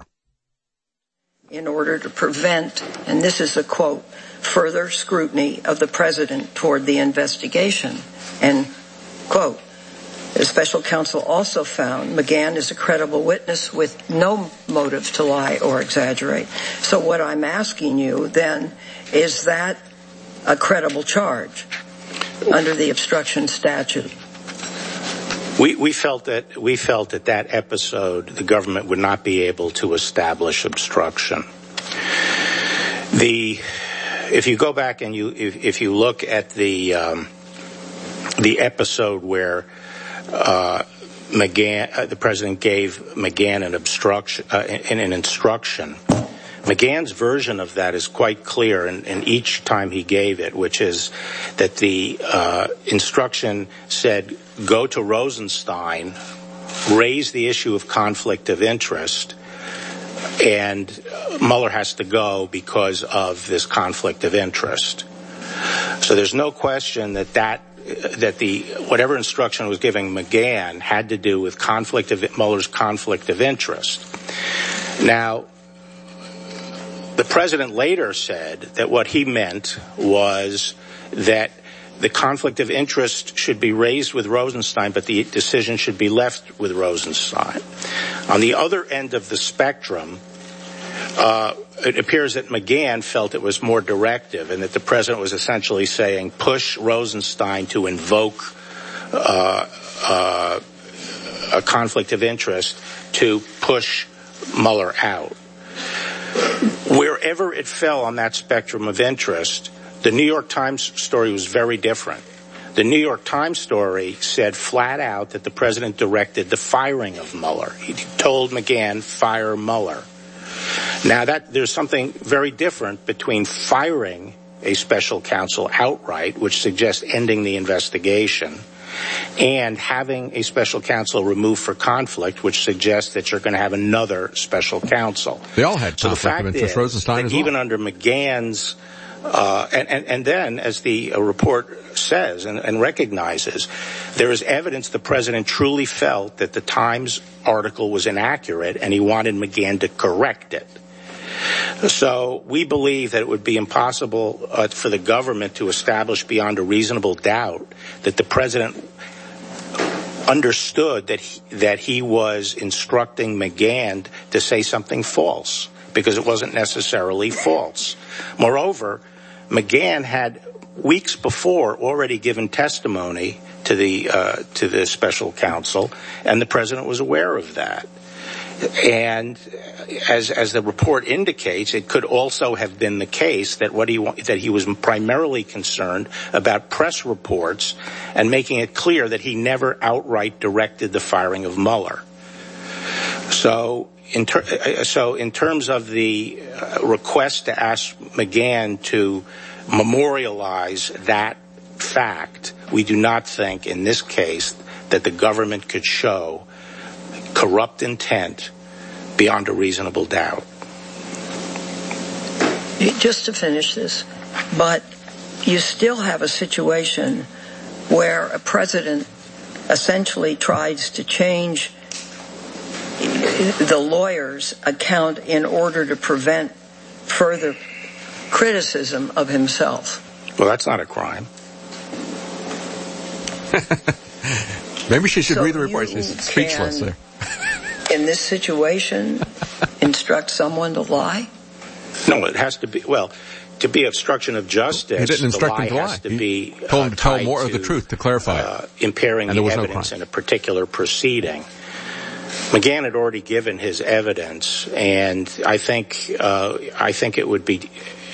Speaker 21: In order to prevent, and this is a quote, further scrutiny of the president toward the investigation, and quote, the special counsel also found McGahn is a credible witness with no motive to lie or exaggerate. So what I'm asking you then, is that a credible charge under the obstruction statute?
Speaker 17: We felt that episode, the government would not be able to establish obstruction. If you go back and if you look at the episode where McGahn, the president gave McGahn an instruction. McGahn's version of that is quite clear, and each time he gave it, which is that the instruction said, go to Rosenstein, raise the issue of conflict of interest, and Mueller has to go because of this conflict of interest. So there's no question that whatever instruction was giving McGahn had to do with Mueller's conflict of interest. Now, the president later said that what he meant was that the conflict of interest should be raised with Rosenstein, but the decision should be left with Rosenstein. On the other end of the spectrum, it appears that McGahn felt it was more directive and that the president was essentially saying push Rosenstein to invoke a conflict of interest to push Mueller out. Wherever it fell on that spectrum of interest, the New York Times story was very different. The New York Times story said flat out that the president directed the firing of Mueller. He told McGahn, fire Mueller. Now, there's something very different between firing a special counsel outright, which suggests ending the investigation, and having a special counsel removed for conflict, which suggests that you're going to have another special counsel.
Speaker 2: They all had conflict of interest, Rosenstein as well.
Speaker 17: Even under McGahn's, and then, as the report says and recognizes, there is evidence the president truly felt that the Times article was inaccurate, and he wanted McGahn to correct it. So we believe that it would be impossible for the government to establish beyond a reasonable doubt that the president understood that he was instructing McGahn to say something false, because it wasn't necessarily false. Moreover, McGahn had weeks before already given testimony to the special counsel, and the president was aware of that. And as the report indicates, it could also have been the case that that he was primarily concerned about press reports and making it clear that he never outright directed the firing of Mueller. So in terms of the request to ask McGahn to memorialize that fact, we do not think in this case that the government could show corrupt intent beyond a reasonable doubt.
Speaker 21: Just to finish this, but you still have a situation where a president essentially tries to change the lawyer's account in order to prevent further criticism of himself.
Speaker 17: Well, that's not a crime.
Speaker 2: Maybe she should read the report. She's speechless there.
Speaker 21: In this situation, instruct someone to lie?
Speaker 17: No, it has to be, well, to be obstruction of justice,
Speaker 2: he didn't instruct him to lie.
Speaker 17: Has to be
Speaker 2: told him to tell more of the truth, to clarify it.
Speaker 17: Impairing the evidence in a particular proceeding. McGahn had already given his evidence, and I think it would be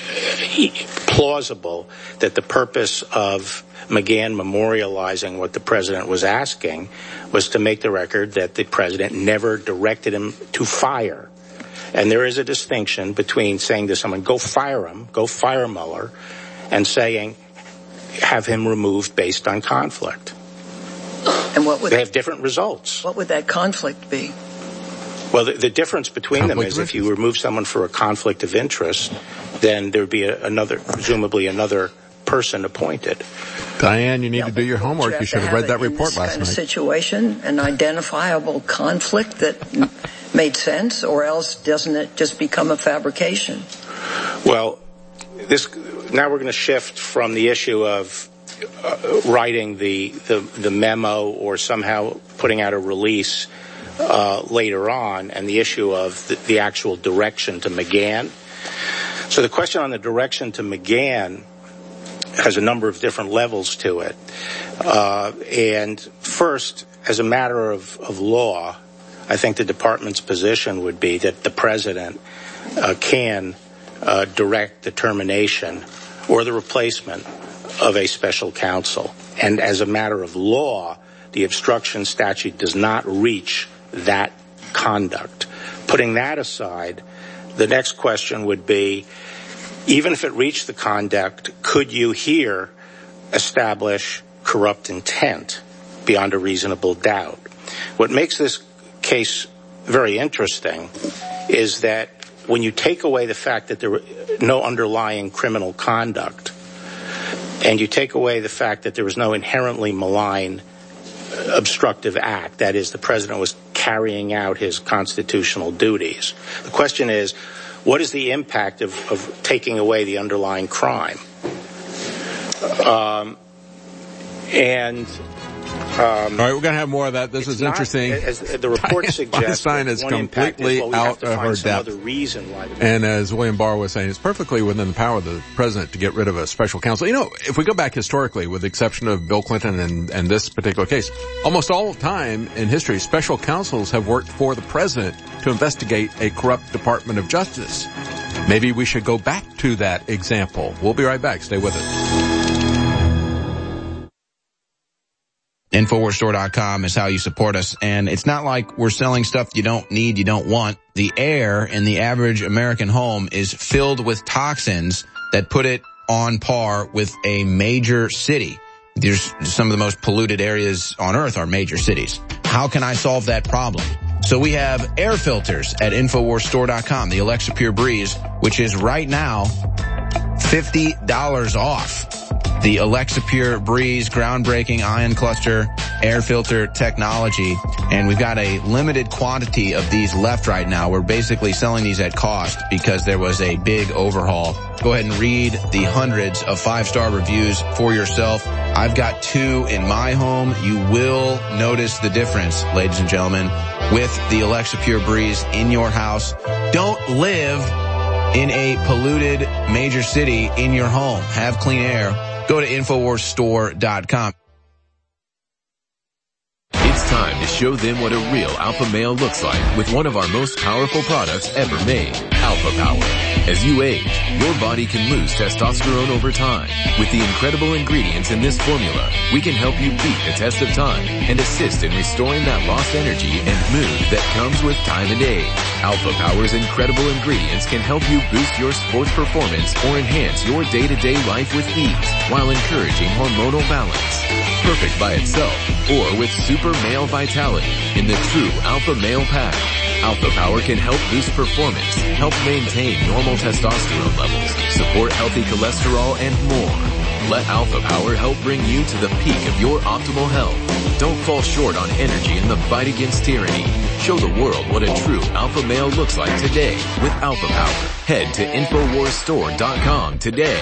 Speaker 17: plausible that the purpose of McGahn memorializing what the president was asking was to make the record that the president never directed him to fire. And there is a distinction between saying to someone, go fire him, go fire Mueller, and saying, have him removed based on conflict.
Speaker 21: And what would
Speaker 17: they have different results?
Speaker 21: What would that conflict be?
Speaker 17: Well, the difference between them is if you remove someone for a conflict of interest, then there would be presumably another person appointed.
Speaker 2: Diane, you need to do your homework. You should have read that report last night.
Speaker 21: Situation, an identifiable conflict that made sense, or else doesn't it just become a fabrication?
Speaker 17: Well, now we're going to shift from the issue of writing the memo or somehow putting out a release later on, and the issue of the actual direction to McGahn. So the question on the direction to McGahn has a number of different levels to it. And first, as a matter of law, I think the department's position would be that the president can direct the termination or the replacement of a special counsel. And as a matter of law, the obstruction statute does not reach that conduct. Putting that aside, the next question would be, even if it reached the conduct, could you here establish corrupt intent beyond a reasonable doubt? What makes this case very interesting is that when you take away the fact that there were no underlying criminal conduct, and you take away the fact that there was no inherently malign obstructive act, that is, the president was carrying out his constitutional duties, the question is, what is the impact of taking away the underlying crime?
Speaker 2: All right, we're going to have more of that. This is interesting.
Speaker 17: As the report suggests,
Speaker 2: Feinstein is completely out of her depth. And as William Barr was saying, it's perfectly within the power of the president to get rid of a special counsel. You know, if we go back historically, with the exception of Bill Clinton and this particular case, almost all the time in history, special counsels have worked for the president to investigate a corrupt Department of Justice. Maybe we should go back to that example. We'll be right back. Stay with us.
Speaker 8: InfoWarsStore.com is how you support us. And it's not like we're selling stuff you don't need, you don't want. The air in the average American home is filled with toxins that put it on par with a major city. There's some of the most polluted areas on earth are major cities. How can I solve that problem? So we have air filters at InfoWarsStore.com, the Alexa Pure Breeze, which is right now $50 off. The Alexa Pure Breeze groundbreaking ion cluster air filter technology. And we've got a limited quantity of these left right now. We're basically selling these at cost because there was a big overhaul. Go ahead and read the hundreds of 5-star reviews for yourself. I've got 2 in my home. You will notice the difference, ladies and gentlemen, with the Alexa Pure Breeze in your house. Don't live in a polluted major city in your home. Have clean air. Go to InfoWarsStore.com.
Speaker 16: It's time to show them what a real alpha male looks like with one of our most powerful products ever made, Alpha Power. As you age, your body can lose testosterone over time. With the incredible ingredients in this formula, we can help you beat the test of time and assist in restoring that lost energy and mood that comes with time and age. Alpha Power's incredible ingredients can help you boost your sports performance or enhance your day-to-day life with ease while encouraging hormonal balance. Perfect by itself or with super male vitality in the true Alpha Male Pack. Alpha Power can help boost performance, help maintain normal testosterone levels, support healthy cholesterol, and more. Let Alpha Power help bring you to the peak of your optimal health. Don't fall short on energy in the fight against tyranny. Show the world what a true alpha male looks like today with Alpha Power. Head to InfoWarsStore.com today.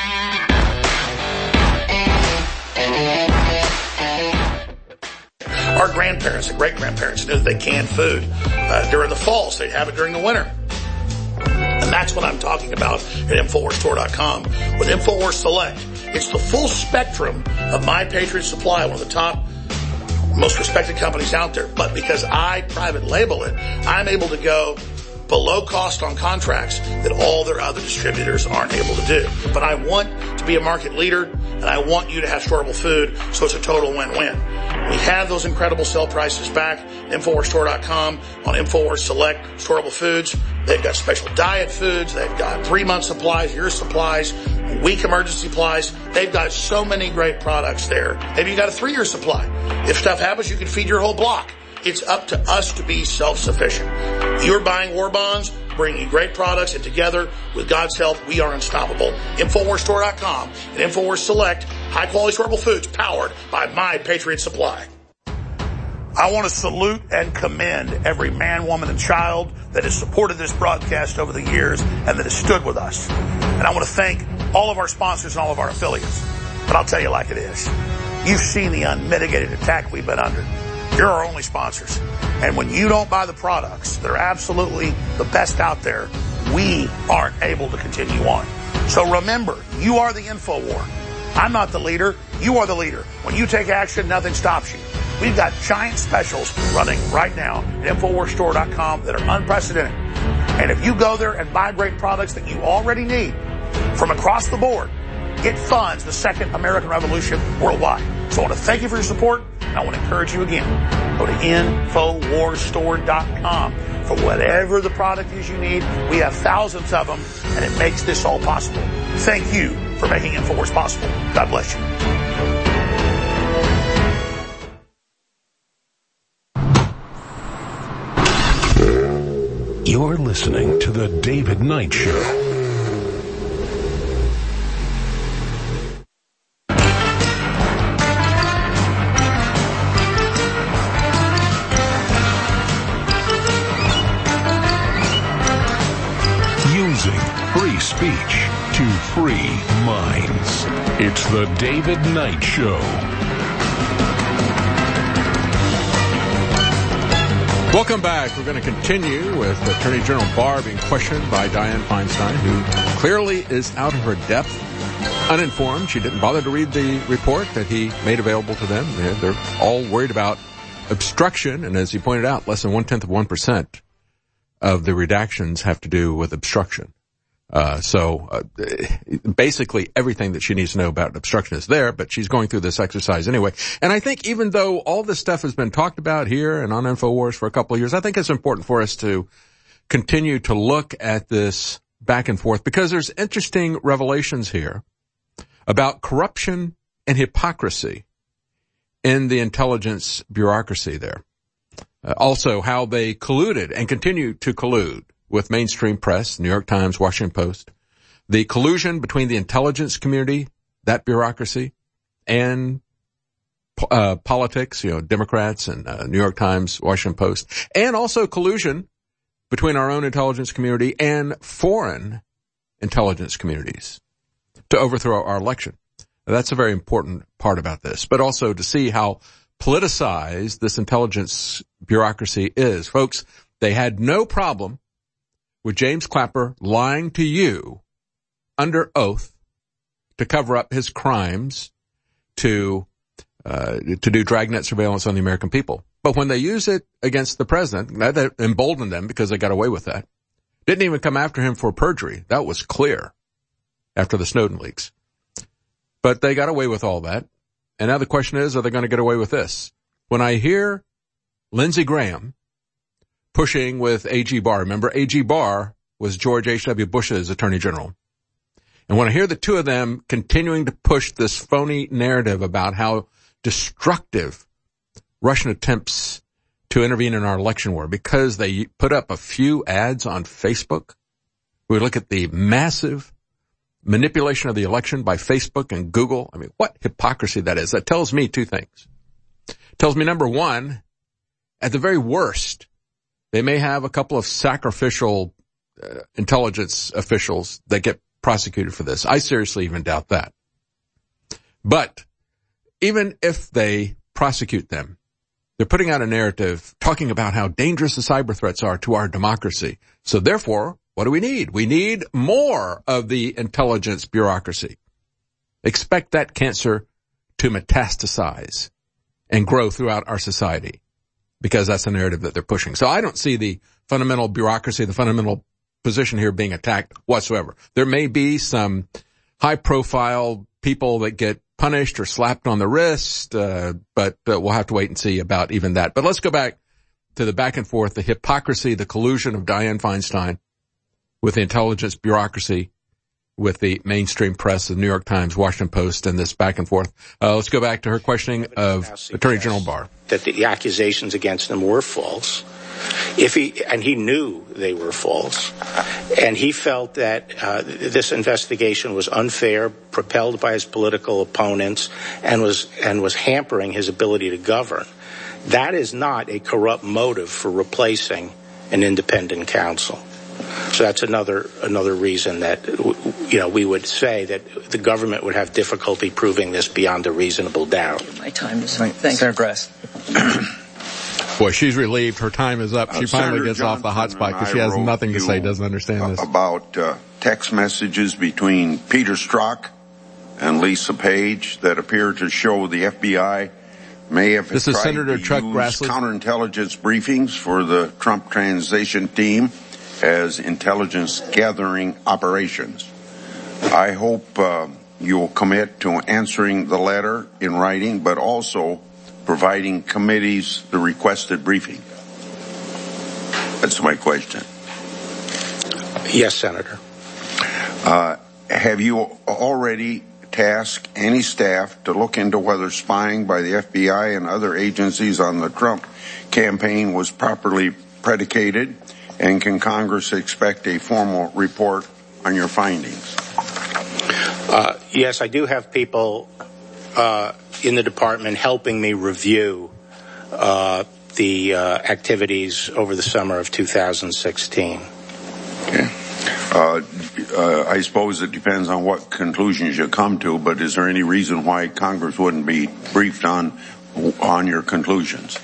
Speaker 4: Our grandparents and great-grandparents knew that they canned food during the fall, so they'd have it during the winter. And that's what I'm talking about at InfoWarsStore.com. With InfoWars Select, it's the full spectrum of My Patriot Supply, one of the top, most respected companies out there. But because I private label it, I'm able to go below cost on contracts that all their other distributors aren't able to do. But I want to be a market leader, and I want you to have storable food, so it's a total win-win. We have those incredible sale prices back at InfoWarsStore.com on InfoWars Select storable foods. They've got special diet foods. They've got 3-month supplies, year supplies, week emergency supplies. They've got so many great products there. Maybe you got a 3-year supply. If stuff happens, you can feed your whole block. It's up to us to be self-sufficient. You're buying war bonds, bringing great products, and together, with God's help, we are unstoppable. InfoWarsStore.com and InfoWars Select, high-quality storable foods powered by My Patriot Supply. I want to salute and commend every man, woman, and child that has supported this broadcast over the years and that has stood with us. And I want to thank all of our sponsors and all of our affiliates. But I'll tell you like it is. You've seen the unmitigated attack we've been under. You're our only sponsors. And when you don't buy the products that are absolutely the best out there, we aren't able to continue on. So remember, you are the InfoWar. I'm not the leader. You are the leader. When you take action, nothing stops you. We've got giant specials running right now at InfoWarsStore.com that are unprecedented. And if you go there and buy great products that you already need from across the board, it funds the second American Revolution worldwide. So I want to thank you for your support. And I want to encourage you again. Go to InfoWarsStore.com for whatever the product is you need. We have thousands of them, and it makes this all possible. Thank you for making InfoWars possible. God bless you.
Speaker 1: You're listening to The David Knight Show. Free speech to free minds. It's the David Knight Show.
Speaker 2: Welcome back. We're going to continue with Attorney General Barr being questioned by Dianne Feinstein, who clearly is out of her depth, uninformed. She didn't bother to read the report that he made available to them. They're all worried about obstruction, and as he pointed out, less than 0.1% of the redactions have to do with obstruction. Basically everything that she needs to know about obstruction is there, but she's going through this exercise anyway. And I think even though all this stuff has been talked about here and on InfoWars for a couple of years, I think it's important for us to continue to look at this back and forth, because there's interesting revelations here about corruption and hypocrisy in the intelligence bureaucracy there. Also how they colluded and continue to collude with mainstream press, New York Times, Washington Post, the collusion between the intelligence community, that bureaucracy, and politics, Democrats and New York Times, Washington Post, and also collusion between our own intelligence community and foreign intelligence communities to overthrow our election. That's a very important part about this, but also to see how politicized this intelligence bureaucracy is. Folks, they had no problem with James Clapper lying to you under oath to cover up his crimes, to do dragnet surveillance on the American people. But when they use it against the president, that emboldened them because they got away with that. Didn't even come after him for perjury. That was clear after the Snowden leaks. But they got away with all that. And now the question is, are they going to get away with this? When I hear Lindsey Graham pushing with A.G. Barr, remember A.G. Barr was George H.W. Bush's attorney general. And when I hear the two of them continuing to push this phony narrative about how destructive Russian attempts to intervene in our election were because they put up a few ads on Facebook, we look at the massive manipulation of the election by Facebook and Google. I mean, what hypocrisy that is. That tells me two things. It tells me, number one, at the very worst, they may have a couple of sacrificial intelligence officials that get prosecuted for this. I seriously even doubt that. But even if they prosecute them, they're putting out a narrative talking about how dangerous the cyber threats are to our democracy. So therefore, what do we need? We need more of the intelligence bureaucracy. Expect that cancer to metastasize and grow throughout our society, because that's the narrative that they're pushing. So I don't see the fundamental bureaucracy, the fundamental position here being attacked whatsoever. There may be some high-profile people that get punished or slapped on the wrist, but we'll have to wait and see about even that. But let's go back to the back and forth, the hypocrisy, the collusion of Dianne Feinstein with the intelligence bureaucracy, with the mainstream press, the New York Times, Washington Post, and this back and forth. Let's go back to her questioning of Attorney General Barr.
Speaker 17: That the accusations against him were false. He knew they were false, and he felt that this investigation was unfair, propelled by his political opponents, and was hampering his ability to govern. That is not a corrupt motive for replacing an independent counsel. So that's another reason that we would say that the government would have difficulty proving this beyond a reasonable doubt.
Speaker 21: My time is up. Thanks.
Speaker 18: Senator Grass.
Speaker 2: Boy, she's relieved. Her time is up. She finally
Speaker 5: Senator
Speaker 2: gets off the hot spot because she has nothing to say, doesn't understand this.
Speaker 5: About text messages between Peter Strzok and Lisa Page that appear to show the FBI may have tried to use counterintelligence briefings for the Trump transition team as intelligence gathering operations. I hope you'll commit to answering the letter in writing, but also providing committees the requested briefing. That's my question.
Speaker 17: Yes, Senator.
Speaker 5: Have you already tasked any staff to look into whether spying by the FBI and other agencies on the Trump campaign was properly predicated? And can Congress expect a formal report on your findings?
Speaker 17: Yes, I do have people in the department helping me review the activities over the summer of 2016.
Speaker 5: Okay. I suppose it depends on what conclusions you come to, but is there any reason why Congress wouldn't be briefed on your conclusions?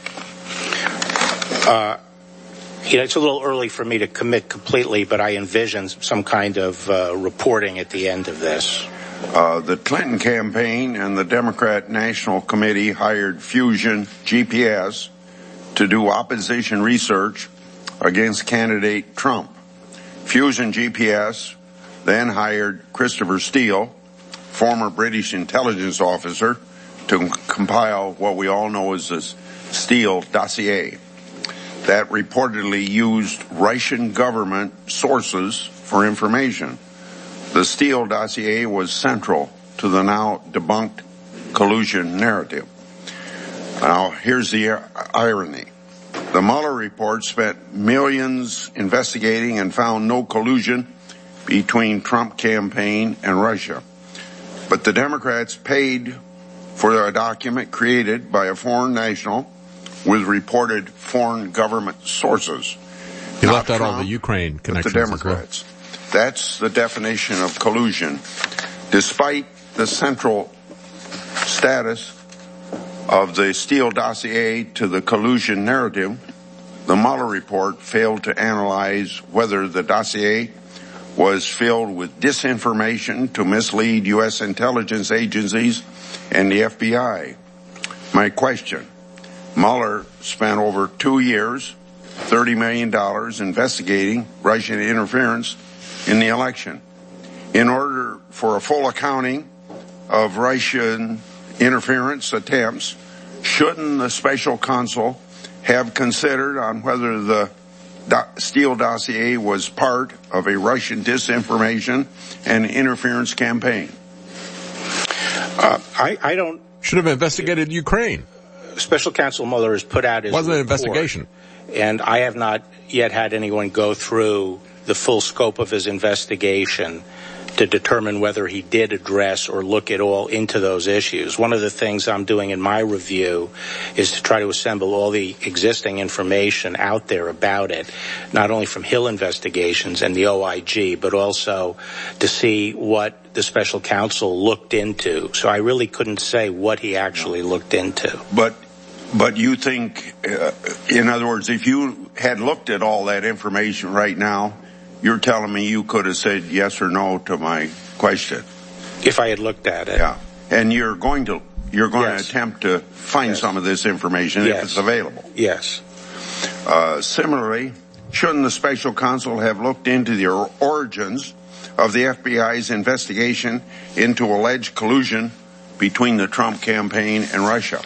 Speaker 17: It's a little early for me to commit completely, but I envision some kind of reporting at the end of this.
Speaker 5: The Clinton campaign and the Democrat National Committee hired Fusion GPS to do opposition research against candidate Trump. Fusion GPS then hired Christopher Steele, former British intelligence officer, to compile what we all know as the Steele dossier that reportedly used Russian government sources for information. The Steele dossier was central to the now debunked collusion narrative. Now, here's the irony. The Mueller report spent millions investigating and found no collusion between Trump campaign and Russia. But the Democrats paid for a document created by a foreign national with reported foreign government sources.
Speaker 2: He left out all the Ukraine connections.
Speaker 5: The Democrats. That's the definition of collusion. Despite the central status of the Steele dossier to the collusion narrative, the Mueller report failed to analyze whether the dossier was filled with disinformation to mislead U.S. intelligence agencies and the FBI. My question, Mueller spent over 2 years, $30 million investigating Russian interference in the election. In order for a full accounting of Russian interference attempts, shouldn't the special counsel have considered on whether the Steele dossier was part of a Russian disinformation and interference campaign?
Speaker 17: I don't...
Speaker 2: Should have investigated Ukraine.
Speaker 17: Special Counsel Mueller has put out his
Speaker 2: Wasn't an
Speaker 17: report,
Speaker 2: investigation.
Speaker 17: And I have not yet had anyone go through the full scope of his investigation to determine whether he did address or look at all into those issues. One of the things I'm doing in my review is to try to assemble all the existing information out there about it, not only from Hill Investigations and the OIG, but also to see what the special counsel looked into. So I really couldn't say what he actually looked into.
Speaker 5: But you think, in other words, if you had looked at all that information right now, you're telling me you could have said yes or no to my question.
Speaker 17: If I had looked at it.
Speaker 5: Yeah. And you're going to attempt to find some of this information if it's available.
Speaker 17: Yes.
Speaker 5: Similarly, shouldn't the special counsel have looked into the origins of the FBI's investigation into alleged collusion between the Trump campaign and Russia?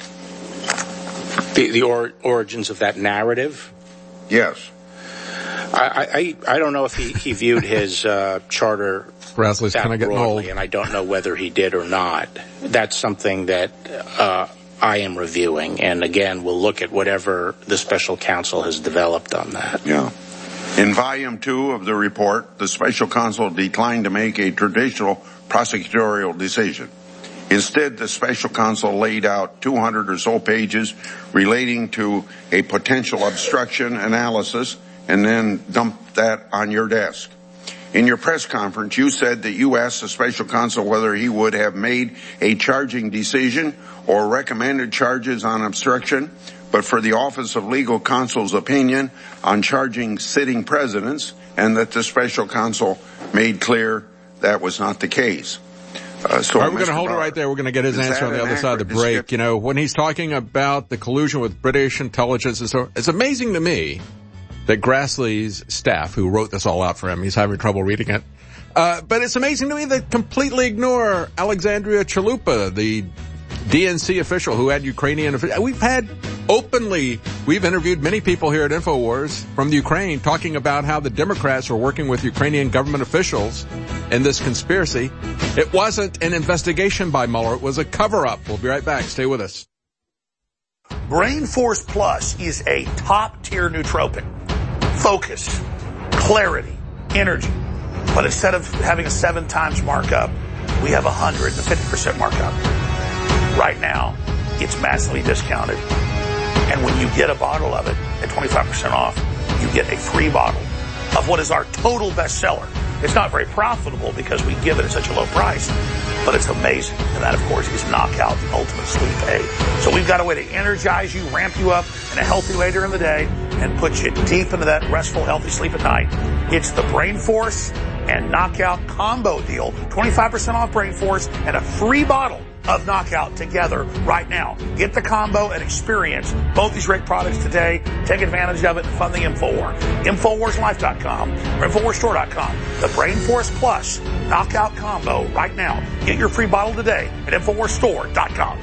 Speaker 17: The origins of that narrative?
Speaker 5: Yes.
Speaker 17: I don't know if he viewed his charter
Speaker 2: Grassley's
Speaker 17: that
Speaker 2: kind of getting
Speaker 17: broadly,
Speaker 2: old.
Speaker 17: and I don't know whether he did or not. That's something that I am reviewing, and again, we'll look at whatever the special counsel has developed on that.
Speaker 5: Yeah. In Volume 2 of the report, the special counsel declined to make a traditional prosecutorial decision. Instead, the special counsel laid out 200 or so pages relating to a potential obstruction analysis and then dumped that on your desk. In your press conference, you said that you asked the special counsel whether he would have made a charging decision or recommended charges on obstruction, but for the Office of Legal Counsel's opinion on charging sitting presidents, and that the special counsel made clear that was not the case.
Speaker 2: All right, we're going to hold it right there. We're going to get his answer on the other side of the break. You know, when he's talking about the collusion with British intelligence and so, it's amazing to me that Grassley's staff, who wrote this all out for him, he's having trouble reading it. But it's amazing to me they completely ignore Alexandria Chalupa, the DNC official who had Ukrainian officials. We've interviewed many people here at InfoWars from the Ukraine talking about how the Democrats are working with Ukrainian government officials in this conspiracy. It wasn't an investigation by Mueller. It was a cover-up. We'll be right back. Stay with us.
Speaker 4: Brain Force Plus is a top-tier nootropic. Focus, clarity, energy. But instead of having a 7 times markup, we have 150% markup. Right now, it's massively discounted. And when you get a bottle of it at 25% off, you get a free bottle of what is our total bestseller. It's not very profitable because we give it at such a low price, but it's amazing. And that, of course, is Knockout, the ultimate sleep aid. So we've got a way to energize you, ramp you up in a healthy later in the day, and put you deep into that restful, healthy sleep at night. It's the Brain Force and Knockout combo deal. 25% off Brain Force and a free bottle of Knockout together right now. Get the combo and experience both these great products today. Take advantage of it and fund the InfoWar. InfoWarsLife.com or InfoWarsStore.com. The Brain Force Plus Knockout Combo right now. Get your free bottle today at InfoWarsStore.com.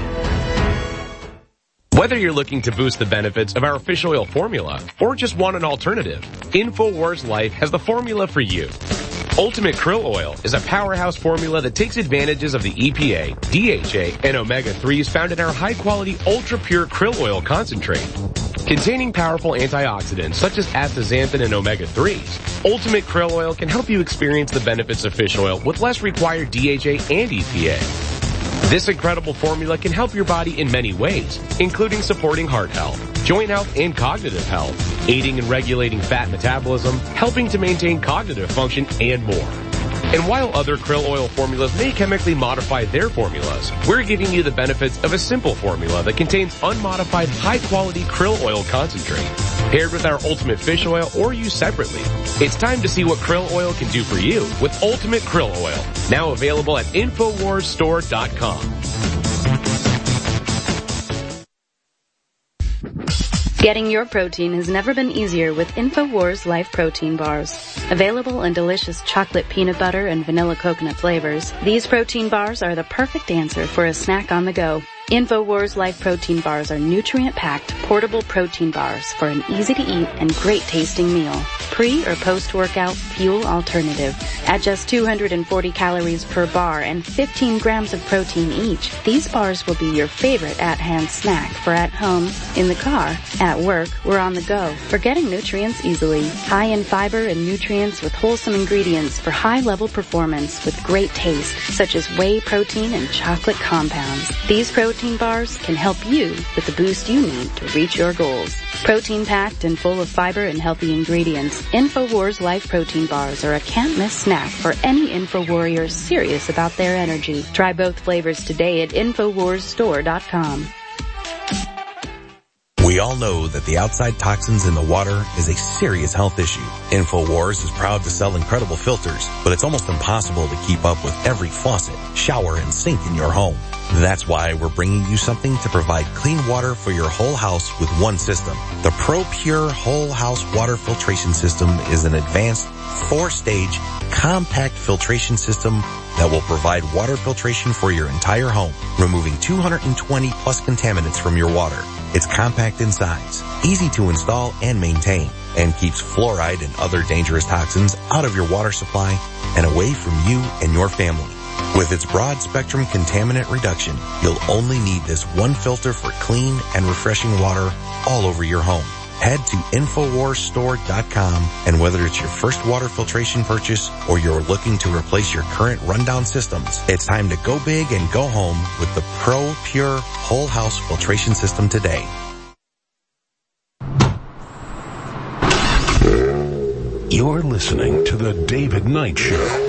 Speaker 9: Whether you're looking to boost the benefits of our fish oil formula or just want an alternative, InfoWars Life has the formula for you. Ultimate Krill Oil is a powerhouse formula that takes advantages of the EPA, DHA, and omega-3s found in our high-quality, ultra-pure krill oil concentrate. Containing powerful antioxidants such as astaxanthin and omega-3s, Ultimate Krill Oil can help you experience the benefits of fish oil with less required DHA and EPA. This incredible formula can help your body in many ways, including supporting heart health, joint health, and cognitive health, aiding in regulating fat metabolism, helping to maintain cognitive function, and more. And while other krill oil formulas may chemically modify their formulas, we're giving you the benefits of a simple formula that contains unmodified high-quality krill oil concentrate, paired with our Ultimate Fish Oil or used separately. It's time to see what krill oil can do for you with Ultimate Krill Oil, now available at InfoWarsStore.com.
Speaker 13: Getting your protein has never been easier with InfoWars Life Protein Bars. Available in delicious chocolate peanut butter and vanilla coconut flavors, these protein bars are the perfect answer for a snack on the go. InfoWars Life Protein Bars are nutrient-packed, portable protein bars for an easy-to-eat and great-tasting meal. Pre- or post-workout fuel alternative. At just 240 calories per bar and 15 grams of protein each, these bars will be your favorite at-hand snack for at home, in the car, at work, or on the go. For getting nutrients easily. High in fiber and nutrients with wholesome ingredients for high-level performance with great taste, such as whey protein and chocolate compounds. These protein bars can help you with the boost you need to reach your goals. Protein-packed and full of fiber and healthy ingredients, InfoWars Life Protein Bars are a can't-miss snack for any InfoWarrior serious about their energy. Try both flavors today at InfoWarsStore.com.
Speaker 22: We all know that the outside toxins in the water is a serious health issue. InfoWars is proud to sell incredible filters, but it's almost impossible to keep up with every faucet, shower, and sink in your home. That's why we're bringing you something to provide clean water for your whole house with one system. The ProPure Whole House Water Filtration System is an advanced 4-stage compact filtration system that will provide water filtration for your entire home, removing 220 plus contaminants from your water. It's compact in size, easy to install and maintain, and keeps fluoride and other dangerous toxins out of your water supply and away from you and your family. With its broad spectrum contaminant reduction, you'll only need this one filter for clean and refreshing water all over your home. Head to InfoWarsStore.com, and whether it's your first water filtration purchase or you're looking to replace your current rundown systems, it's time to go big and go home with the ProPure Whole House Filtration System today.
Speaker 1: You're listening to The David Knight Show.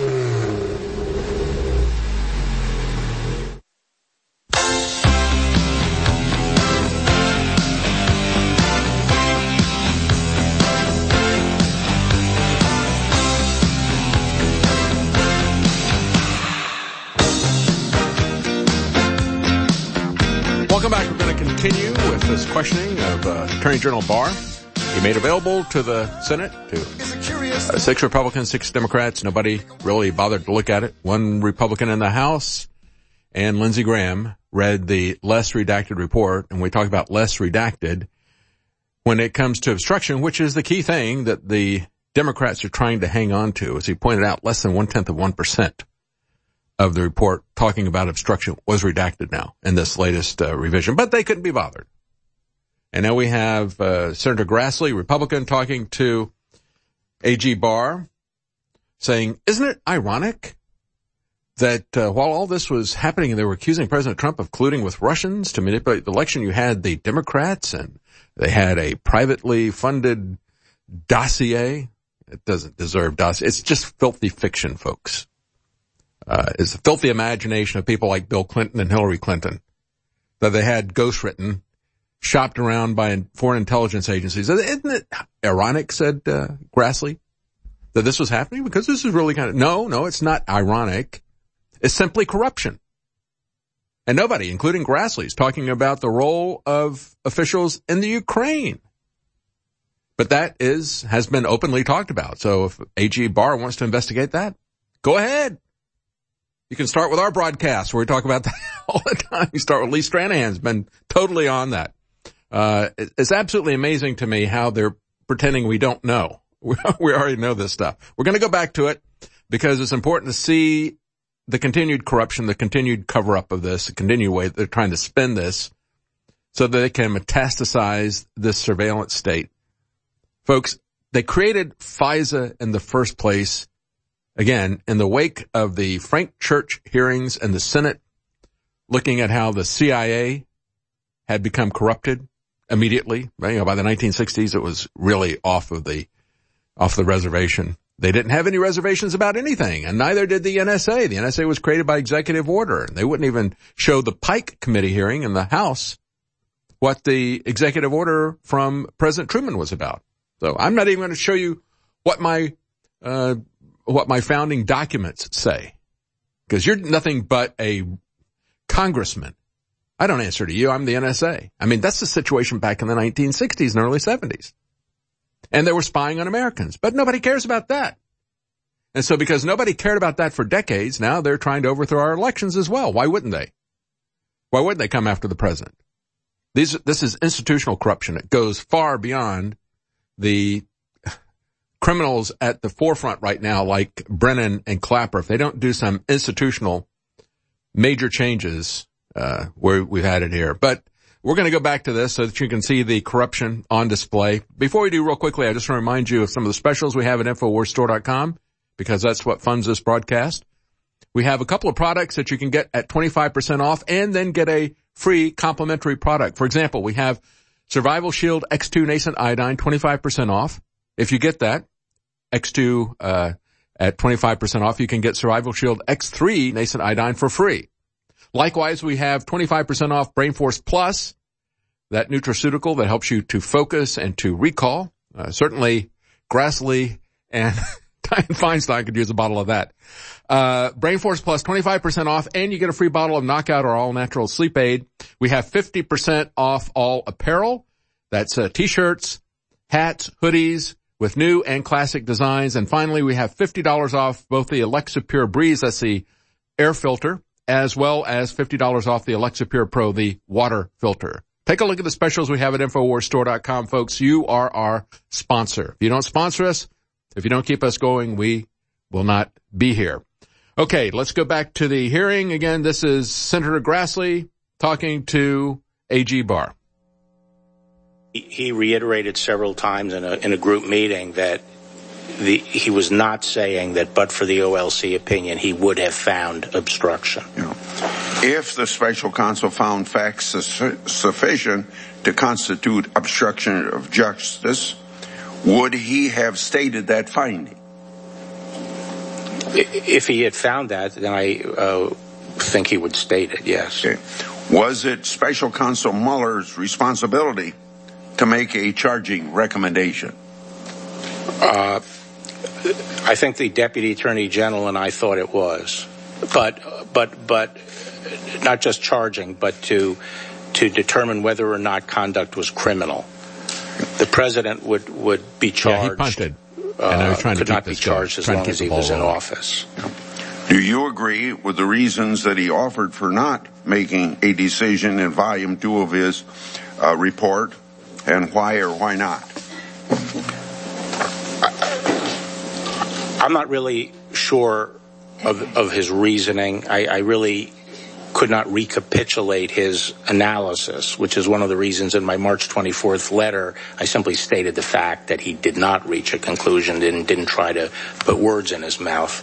Speaker 2: Welcome back. We're going to continue with this questioning of Attorney General Barr. He made available to the Senate to 6 Republicans, 6 Democrats. Nobody really bothered to look at it. 1 Republican in the House, and Lindsey Graham read the less redacted report. And we talk about less redacted when it comes to obstruction, which is the key thing that the Democrats are trying to hang on to. As he pointed out, less than 0.1% of the report talking about obstruction was redacted now in this latest revision, but they couldn't be bothered. And now we have Senator Grassley, Republican, talking to AG Barr, saying, isn't it ironic that while all this was happening and they were accusing President Trump of colluding with Russians to manipulate the election, you had the Democrats and they had a privately funded dossier. It doesn't deserve dossier. It's just filthy fiction, folks. It's the filthy imagination of people like Bill Clinton and Hillary Clinton that they had ghostwritten, shopped around by foreign intelligence agencies. Isn't it ironic, said Grassley, that this was happening? Because this is really kind of... No, it's not ironic. It's simply corruption. And nobody, including Grassley, is talking about the role of officials in the Ukraine. But that has been openly talked about. So if AG Barr wants to investigate that, go ahead. You can start with our broadcast where we talk about that all the time. You start with Lee Stranahan's been totally on that. It's absolutely amazing to me how they're pretending we don't know. We already know this stuff. We're going to go back to it because it's important to see the continued corruption, the continued cover-up of this, the continued way they're trying to spin this so that they can metastasize this surveillance state. Folks, they created FISA in the first place, again, in the wake of the Frank Church hearings in the Senate, looking at how the CIA had become corrupted immediately. By the 1960s, it was really off the reservation. They didn't have any reservations about anything, and neither did the NSA. The NSA was created by executive order, and they wouldn't even show the Pike Committee hearing in the House what the executive order from President Truman was about. So I'm not even going to show you what my founding documents say, because you're nothing but a congressman. I don't answer to you. I'm the NSA. I mean, that's the situation back in the 1960s and early 70s. And they were spying on Americans, but nobody cares about that. And so because nobody cared about that for decades, now they're trying to overthrow our elections as well. Why wouldn't they? Why wouldn't they come after the president? This is institutional corruption. It goes far beyond the criminals at the forefront right now, like Brennan and Clapper. If they don't do some institutional major changes, where we've had it here. But we're going to go back to this so that you can see the corruption on display. Before we do, real quickly, I just want to remind you of some of the specials we have at InfoWarsStore.com, because that's what funds this broadcast. We have a couple of products that you can get at 25% off and then get a free complimentary product. For example, we have Survival Shield X2 Nascent Iodine, 25% off. If you get that, X2 at 25% off, you can get Survival Shield X3 Nascent Iodine for free. Likewise, we have 25% off Brain Force Plus, that nutraceutical that helps you to focus and to recall. Certainly, Grassley and Dianne Feinstein could use a bottle of that. Brain Force Plus, 25% off, and you get a free bottle of Knockout or All Natural Sleep Aid. We have 50% off all apparel. That's T-shirts, hats, hoodies with new and classic designs. And finally, we have $50 off both the Alexa Pure Breeze, that's the air filter, as well as $50 off the Alexa Pure Pro, the water filter. Take a look at the specials we have at InfoWarsStore.com, folks. You are our sponsor. If you don't sponsor us, if you don't keep us going, we will not be here. Okay, let's go back to the hearing. Again, this is Senator Grassley talking to AG Barr.
Speaker 17: He reiterated several times in a group meeting that he was not saying that but for the OLC opinion, he would have found obstruction.
Speaker 5: Yeah. If the special counsel found facts sufficient to constitute obstruction of justice, would he have stated that finding?
Speaker 17: If he had found that, then I think he would state it, yes.
Speaker 5: Okay. Was it special counsel Mueller's responsibility to make a charging recommendation?
Speaker 17: I think the Deputy Attorney General and I thought it was, but not just charging, but to determine whether or not conduct was criminal. The president would be charged. Yeah, he punted. And I was trying to could not be charged as long as he was in office.
Speaker 5: Do you agree with the reasons that he offered for not making a decision in Volume 2 of his report, and why or why not?
Speaker 17: I'm not really sure of his reasoning. I really could not recapitulate his analysis, which is one of the reasons in my March 24th letter, I simply stated the fact that he did not reach a conclusion, didn't try to put words in his mouth.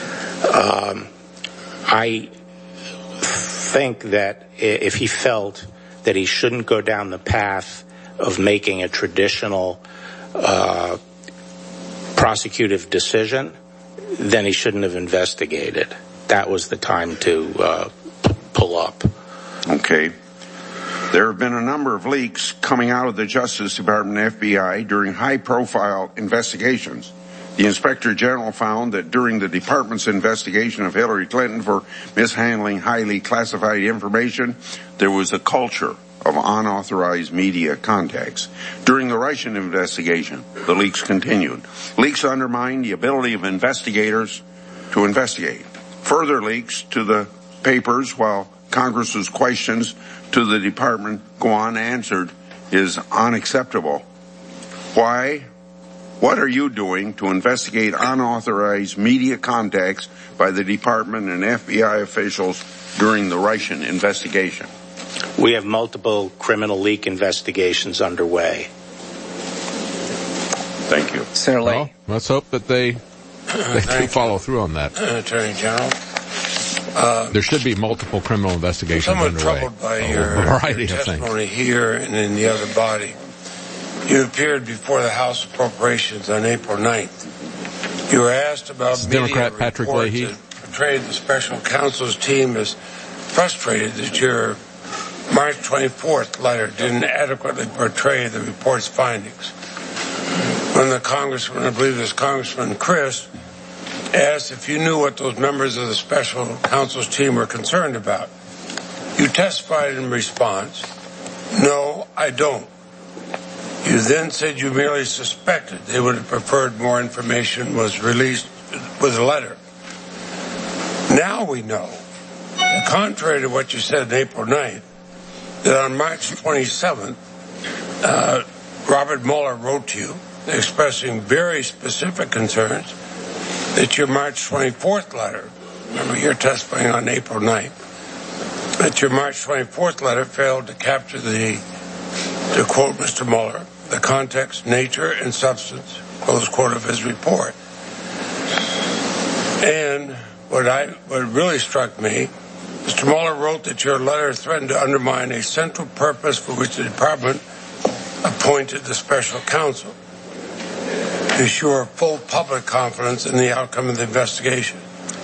Speaker 17: I think that if he felt that he shouldn't go down the path of making a traditional prosecutive decision, then he shouldn't have investigated. That was the time to pull up.
Speaker 5: Okay. There have been a number of leaks coming out of the Justice Department and FBI during high-profile investigations The Inspector General found that during the department's investigation of Hillary Clinton for mishandling highly classified information, there was a culture of unauthorized media contacts. During the Russian investigation, the leaks continued. Leaks undermined the ability of investigators to investigate. Further leaks to the papers while Congress's questions to the department go unanswered is unacceptable. Why? What are you doing to investigate unauthorized media contacts by the department and FBI officials during the Russian investigation?
Speaker 17: We have multiple criminal leak investigations underway.
Speaker 5: Thank you.
Speaker 18: Senator Lee.
Speaker 2: Well, let's hope that they follow through on that.
Speaker 10: Attorney General.
Speaker 2: There should be multiple criminal investigations
Speaker 10: underway.
Speaker 2: Somewhat
Speaker 10: troubled by your testimony here and in the other body. You appeared before the House Appropriations on April 9th. You were asked about media
Speaker 2: Democrat Patrick Leahy
Speaker 10: that portrayed the special counsel's team as frustrated that your March 24th letter didn't adequately portray the report's findings. When the congressman, I believe it was Congressman Christ, asked if you knew what those members of the special counsel's team were concerned about, you testified in response, "No, I don't." You then said you merely suspected they would have preferred more information was released with a letter. Now we know, contrary to what you said on April 9th, that on March 27th, Robert Mueller wrote to you expressing very specific concerns that your March 24th letter, remember you're testifying on April 9th, that your March 24th letter failed to capture to quote Mr. Mueller, the context, nature, and substance, close quote, of his report. And what really struck me, Mr. Mueller wrote that your letter threatened to undermine a central purpose for which the department appointed the special counsel, to assure full public confidence in the outcome of the investigation.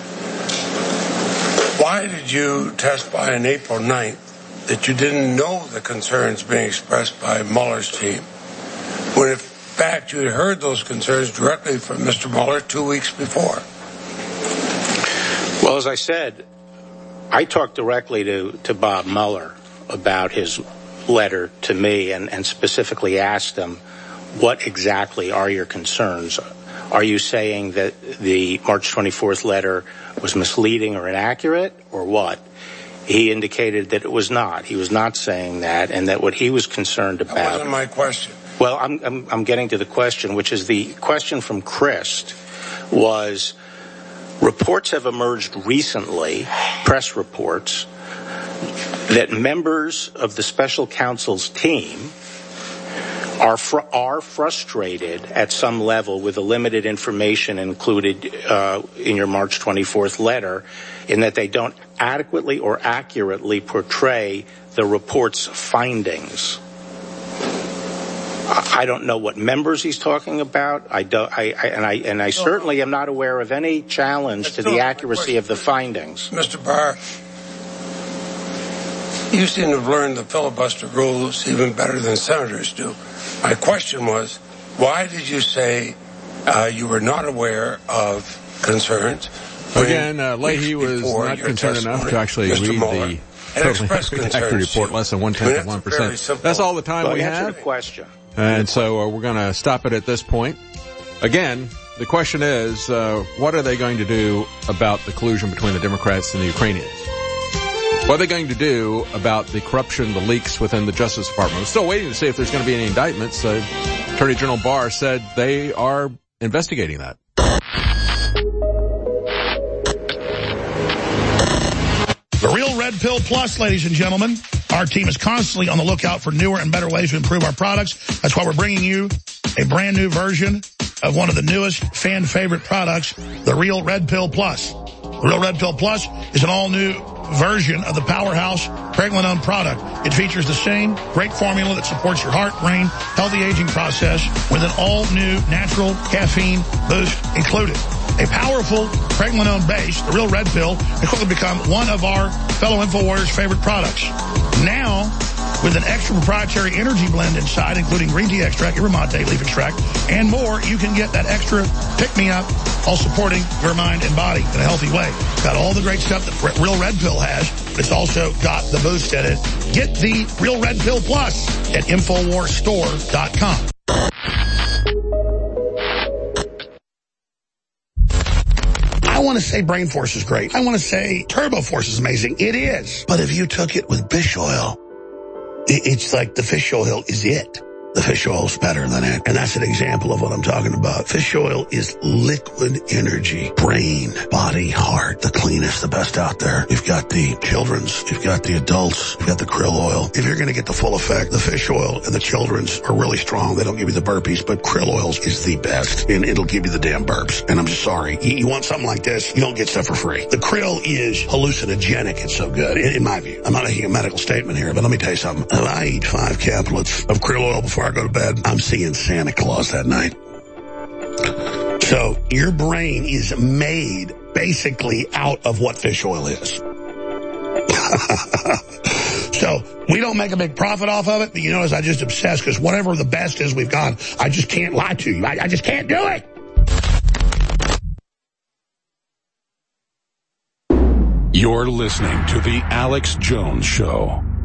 Speaker 10: Why did you testify on April 9th that you didn't know the concerns being expressed by Mueller's team, when in fact you had heard those concerns directly from Mr. Mueller 2 weeks before?
Speaker 17: Well, as I said, I talked directly to Bob Mueller about his letter to me and specifically asked him, what exactly are your concerns? Are you saying that the March 24th letter was misleading or inaccurate, or what? He indicated that it was not. He was not saying that, and that what he was concerned about...
Speaker 10: That wasn't my question.
Speaker 17: Well, I'm getting to the question, which is the question from Christ was, reports have emerged recently, press reports, that members of the special counsel's team are frustrated at some level with the limited information included in your March 24th letter, in that they don't adequately or accurately portray the report's findings. I don't know what members he's talking about. I certainly am not aware of any challenge to the accuracy of the findings.
Speaker 10: Mr. Barr, you seem to have learned the filibuster rules even better than senators do. My question was, why did you say you were not aware of concerns?
Speaker 2: Again, Leahy was not concerned enough to actually read the totally accurate report, less than 0.1%. That's all the time we have.
Speaker 17: Answer the question.
Speaker 2: And so we're going to stop it at this point. Again, the question is, what are they going to do about the collusion between the Democrats and the Ukrainians? What are they going to do about the corruption, the leaks within the Justice Department? We're still waiting to see if there's going to be any indictments. Attorney General Barr said they are investigating that.
Speaker 4: The Real Red Pill Plus, ladies and gentlemen. Our team is constantly on the lookout for newer and better ways to improve our products. That's why we're bringing you a brand new version of one of the newest fan favorite products, the Real Red Pill Plus. The Real Red Pill Plus is an all-new version of the powerhouse Pregnenolone product. It features the same great formula that supports your heart, brain, healthy aging process with an all-new natural caffeine boost included. A powerful Pregnenolone base, the Real Red Pill, has quickly become one of our fellow InfoWarriors' favorite products. Now, with an extra proprietary energy blend inside, including green tea extract, yerba mate leaf extract, and more. You can get that extra pick-me-up, all supporting your mind and body in a healthy way. Got all the great stuff that Real Red Pill has, but it's also got the boost in it. Get the Real Red Pill Plus at InfoWarsStore.com. I want to say Brain Force is great. I want to say Turbo Force is amazing. It is. But if you took it with fish oil, it's like the fish oil is it. The fish oil is better than it. And that's an example of what I'm talking about. Fish oil is liquid energy. Brain, body, heart, the cleanest, the best out there. You've got the children's, you've got the adults, you've got the krill oil. If you're going to get the full effect, the fish oil and the children's are really strong. They don't give you the burpees, but krill oils is the best. And it'll give you the damn burps. And I'm just sorry. You want something like this, you don't get stuff for free. The krill is hallucinogenic. It's so good, in my view. I'm not making a medical statement here, but let me tell you something. If I eat 5 caplets of krill oil before I go to bed, I'm seeing Santa Claus that night. So your brain is made basically out of what fish oil is. So we don't make a big profit off of it, but you notice I just obsess because whatever the best is we've got, I just can't lie to you. I just can't do it.
Speaker 1: You're listening to The Alex Jones Show.